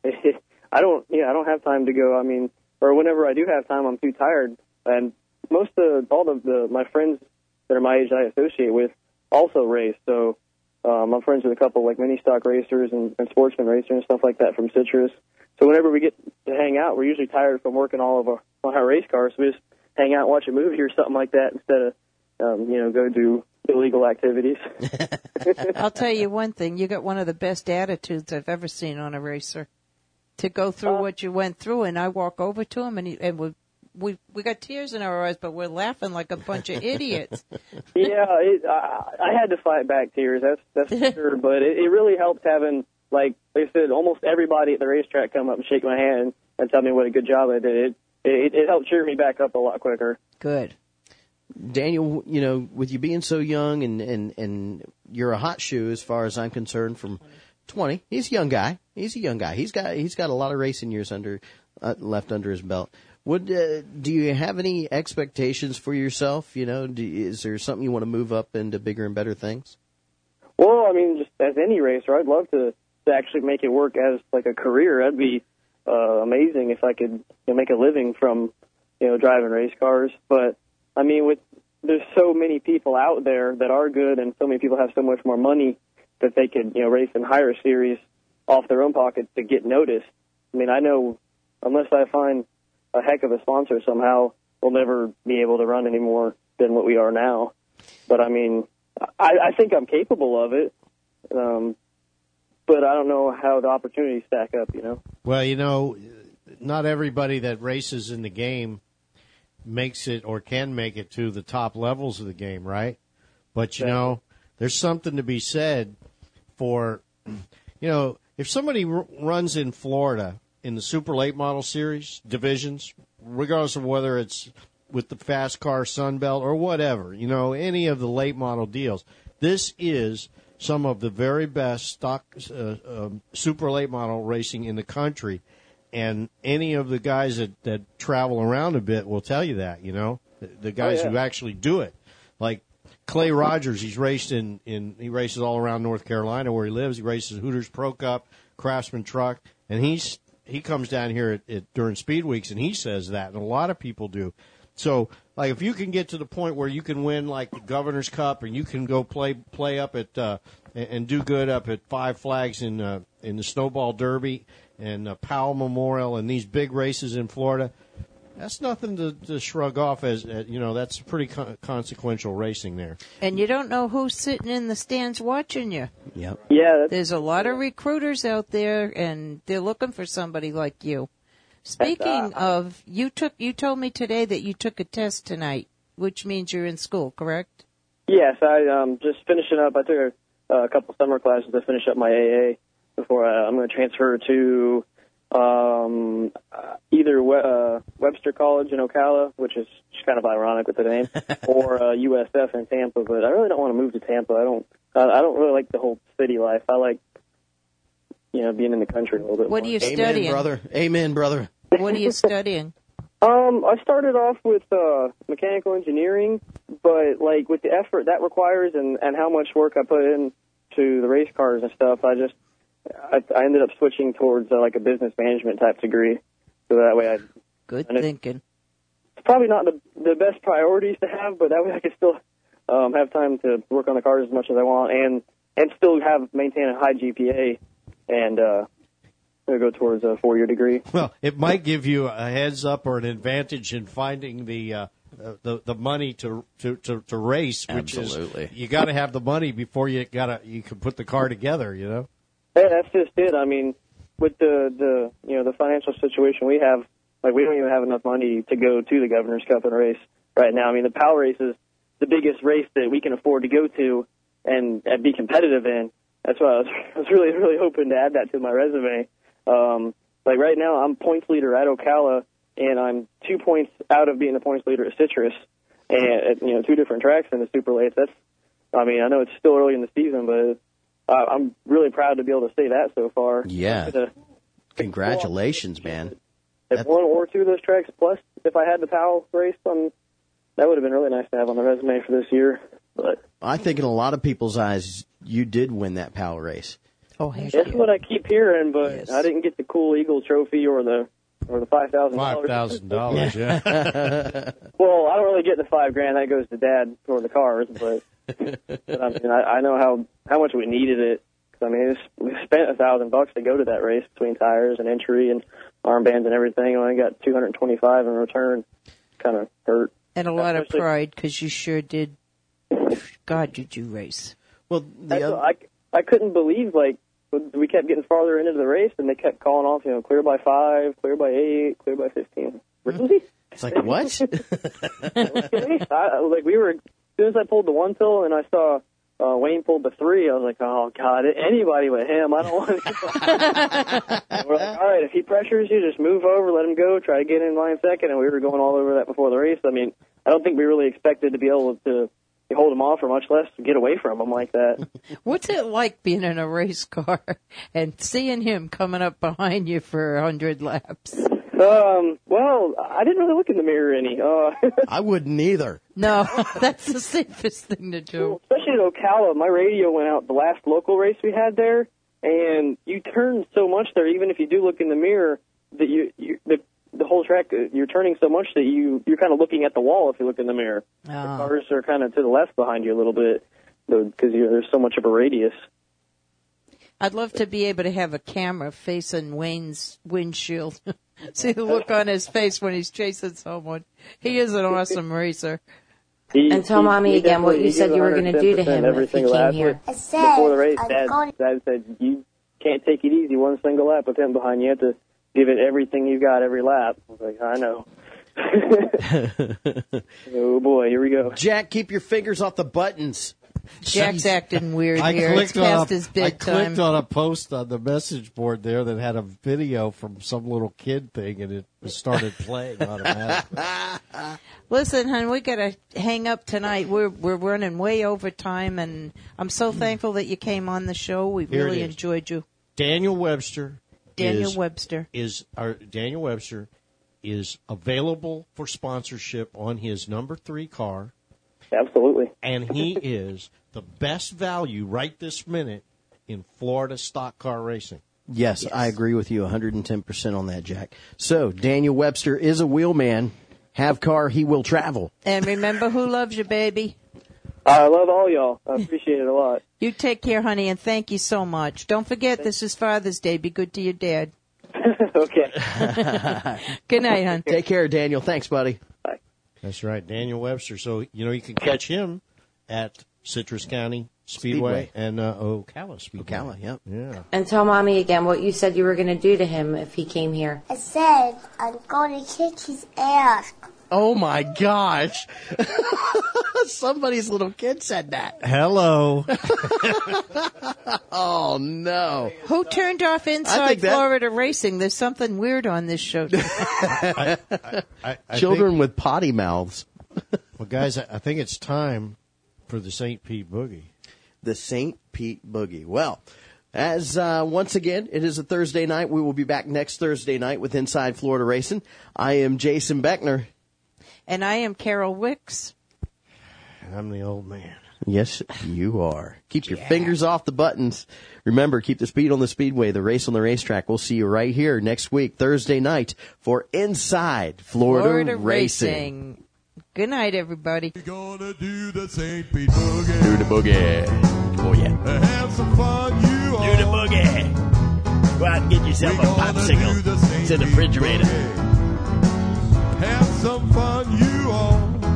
I don't, yeah, I don't have time to go. I mean, or whenever I do have time, I'm too tired. And most of all of the my friends that are my age that I associate with also race, so. Um, I'm friends with a couple like mini stock racers and, and sportsman racers and stuff like that from Citrus. So whenever we get to hang out, we're usually tired from working all of our, on our race cars. So we just hang out, watch a movie or something like that instead of, um, you know, go do illegal activities. I'll tell you one thing. You got one of the best attitudes I've ever seen on a racer. To go through Uh, what you went through, and I walk over to him, and, he, and we, we we got tears in our eyes, but we're laughing like a bunch of idiots. Yeah, it, I, I had to fight back tears. That's that's for sure. But it, it really helped having like, like I said, almost everybody at the racetrack come up and shake my hand and tell me what a good job I did. It, it, it helped cheer me back up a lot quicker. Good. Daniel, you know, with you being so young and, and, and you're a hot shoe as far as I'm concerned from twenty. He's a young guy. He's a young guy. He's got he's got a lot of racing years under uh, left under his belt. Would uh, do you have any expectations for yourself? You know, do, is there something you want to move up into bigger and better things? Well, I mean, just as any racer, I'd love to, to actually make it work as like a career. That'd be uh, amazing if I could, you know, make a living from, you know, driving race cars. But I mean, with there's so many people out there that are good, and so many people have so much more money that they could, you know, race in higher series off their own pockets to get noticed. I mean, I know unless I find a heck of a sponsor somehow, we'll never be able to run any more than what we are now. But I mean, I, I think I'm capable of it, um, but I don't know how the opportunities stack up, you know? Well, you know, not everybody that races in the game makes it or can make it to the top levels of the game, right? But, you know, there's something to be said for, you know, if somebody r- runs in Florida in the Super Late Model Series divisions, regardless of whether it's with the fast car Sunbelt or whatever, you know, any of the late model deals, this is some of the very best stock uh, um, super late model racing in the country. And any of the guys that, that travel around a bit will tell you that, you know, the, the guys oh, yeah. who actually do it. Like Clay Rogers, he's raced in, in, he races all around North Carolina where he lives. He races Hooters Pro Cup, Craftsman Truck, and he's, he comes down here at, at, during speed weeks and he says that, and a lot of people do. So, like, if you can get to the point where you can win, like, the Governor's Cup, and you can go play play up at uh, and, and do good up at Five Flags in uh, in the Snowball Derby and uh, Powell Memorial and these big races in Florida, that's nothing to, to shrug off as, uh, you know, that's pretty con- consequential racing there. And you don't know who's sitting in the stands watching you. Yep. Yeah. There's a lot of recruiters out there, and they're looking for somebody like you. Speaking of, you took, you told me today that you took a test tonight, which means you're in school, correct? Yes, I um just finishing up. I took a, a couple summer classes to finish up my A A before I, I'm going to transfer to um either We- uh, Webster College in Ocala, which is just kind of ironic with the name, or uh, U S F in Tampa. But I really don't want to move to Tampa. I don't. I, I don't really like the whole city life. I like, you know, being in the country a little bit What more. are you Amen, studying? brother. Amen, brother. What are you studying? Um, I started off with uh, mechanical engineering, but like with the effort that requires and, and how much work I put in to the race cars and stuff, I just I, I ended up switching towards uh, like a business management type degree, so that way I. Good and it, thinking. It's probably not the the best priorities to have, but that way I could still um, have time to work on the cars as much as I want and and still have maintain a high G P A and. uh go towards a four-year degree. Well, it might give you a heads up or an advantage in finding the uh, the the money to to to, to race, which Absolutely. is you got to have the money before you got to you can put the car together. You know. Yeah, that's just it. I mean, with the the you know the financial situation we have, like we don't even have enough money to go to the Governor's Cup and race right now. I mean, the Powell race is the biggest race that we can afford to go to and, and be competitive in. That's why I was, I was really really hoping to add that to my resume. Um, like right now, I'm points leader at Ocala, and I'm two points out of being the points leader at Citrus, and at, you know, two different tracks in the Super Lates. That's, I mean, I know it's still early in the season, but uh, I'm really proud to be able to say that so far. Yeah. To, Congratulations, man. if one or two of those tracks, plus if I had the Powell race on, that would have been really nice to have on the resume for this year. But I think in a lot of people's eyes, you did win that Powell race. Oh, heck that's yeah. what I keep hearing, but Yes. I didn't get the cool Eagle trophy or the or the five thousand dollars. Five thousand dollars, yeah. Well, I don't really get the five grand. That goes to Dad for the cars, but, but I mean, I, I know how how much we needed it. 'Cause, I mean, it's, we spent a thousand bucks to go to that race between tires and entry and armbands and everything. I only got two hundred twenty-five in return. Kind of hurt. And a lot of Especially- pride, because you sure did. God, did you race? Well, the That's other, what I I couldn't believe like. We kept getting farther into the race, and they kept calling off, you know, clear by five, clear by eight, clear by fifteen. Really? it's like, what? I, like we were, as soon as I pulled the one till and I saw uh, Wayne pulled the three. I was like, oh, God, anybody but him. I don't want to. We're like, all right, if he pressures you, just move over, let him go, try to get in line second. And we were going all over that before the race. I mean, I don't think we really expected to be able to hold him off, or much less get away from him like that. What's it like being in a race car and seeing him coming up behind you for a hundred laps? Um, well, I didn't really look in the mirror any. Uh, I wouldn't either. No, that's the safest thing to do. Especially at Ocala, my radio went out the last local race we had there, and you turn so much there, even if you do look in the mirror, that you, you the the whole track, you're turning so much that you, you're kind of looking at the wall if you look in the mirror. Oh. The cars are kind of to the left behind you a little bit because there's so much of a radius. I'd love to be able to have a camera facing Wayne's windshield. See the look on his face when he's chasing someone. He is an awesome racer. He, and tell he, Mommy he again what you he said you were going to do to him every if he single came lap. here. Before the race, Dad, Dad said, you can't take it easy one single lap with him behind you. You have to give it everything you got every lap. I was like, I know. Oh, boy, here we go. Jack, keep your fingers off the buttons. Jack's acting weird I here. It's clicked, on past a, his I big clicked time. on a post on the message board there that had a video from some little kid thing, and it started playing automatically. Listen, hon, we got to hang up tonight. We're we're running way over time, and I'm so thankful that you came on the show. We Here it really is. enjoyed you. Daniel Webster. Daniel is, Webster. is our Daniel Webster is available for sponsorship on his number three car. Absolutely. And he is the best value right this minute in Florida stock car racing. Yes, I agree with you one hundred ten percent on that, Jack. So, Daniel Webster is a wheelman. Have car, he will travel. And remember who loves you, baby. I love all y'all. I appreciate it a lot. You take care, honey, and thank you so much. Don't forget, this is Father's Day. Be good to your dad. Okay. Good night, hon. Take care, Daniel. Thanks, buddy. Bye. That's right, Daniel Webster. So, you know, you can catch him at Citrus County Speedway, Speedway. and uh, Ocala Speedway. Ocala, yep. Yeah. And tell Mommy again what you said you were going to do to him if he came here. I said I'm going to kick his ass. Oh, my gosh. Somebody's little kid said that. Hello. Oh, no. Who turned off I Inside think that- Florida Racing? There's something weird on this show. I, I, I, I Children think, with potty mouths. well, guys, I, I think it's time for the Saint Pete Boogie. The Saint Pete Boogie. Well, as uh, once again, it is a Thursday night. We will be back next Thursday night with Inside Florida Racing. I am Jason Beckner. And I am Carol Wicks. And I'm the old man. Yes, you are. Keep your fingers off the buttons. Remember, keep the speed on the speedway, the race on the racetrack. We'll see you right here next week, Thursday night, for Inside Florida, Florida Racing. Racing. Good night, everybody. We're gonna do the Saint Pete Boogie. Do the boogie. Oh, yeah. Have some fun, you all. Do the boogie. Go out and get yourself a popsicle. It's in the refrigerator. Have some fun, you all.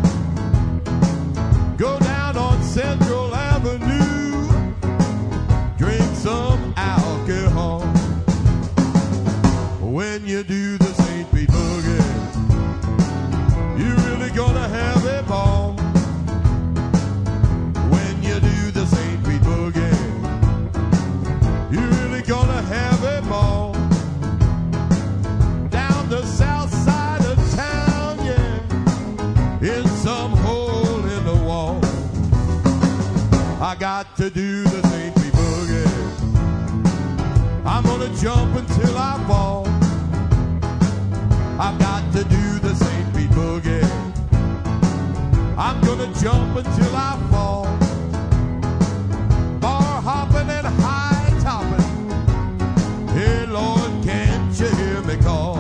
Go down on Central Avenue. Drink some alcohol. When you do the Saint Pete Boogie, you're really gonna have a ball. When you do the Saint Pete Boogie, you're really gonna have a ball. Down the south side of town, yeah, in some hole in the wall. I got to do the Saint Pete Boogie. I'm gonna jump until I fall. I've got to do the Saint Pete Boogie. I'm gonna jump until I fall. Bar hopping and high topping. Hey Lord, can't you hear me call?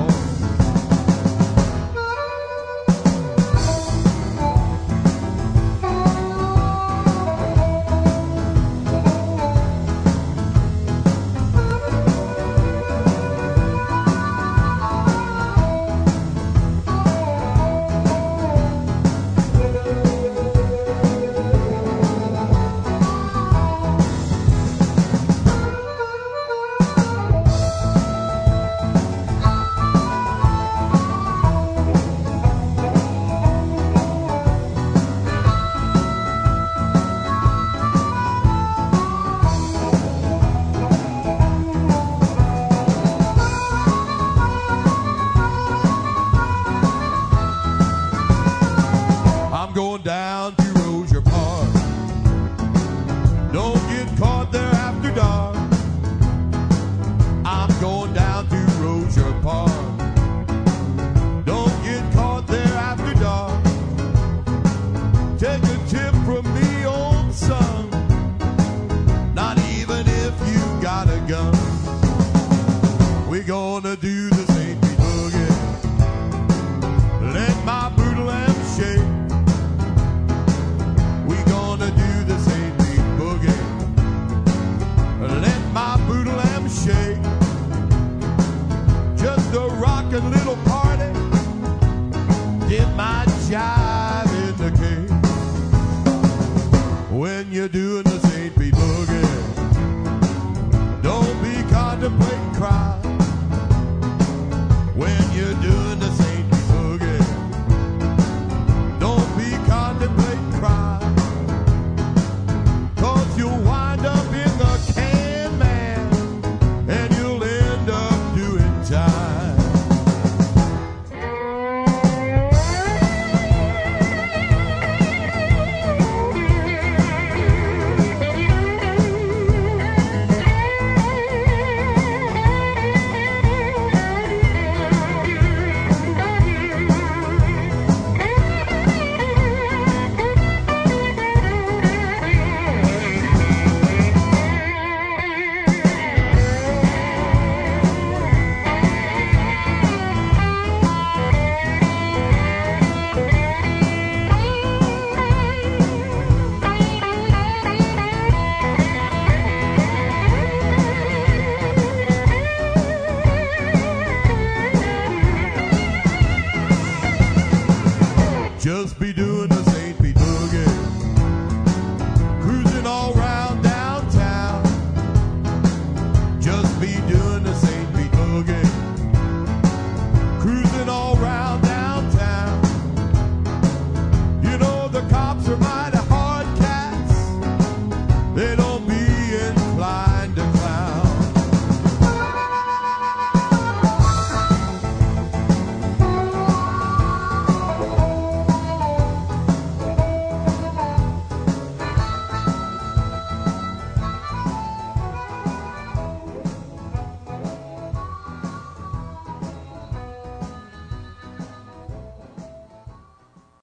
Saint Pete Boogie. Don't be contemplating crime when you're doing the Saint Pete Boogie. Don't be contemplating crime, 'cause you'll wind up in the can, man, and you'll end up doing time. Just be doing the Saint Pete Boogie, cruising all around downtown. Just be doing the Saint Pete Boogie, cruising all around downtown. You know the cops are my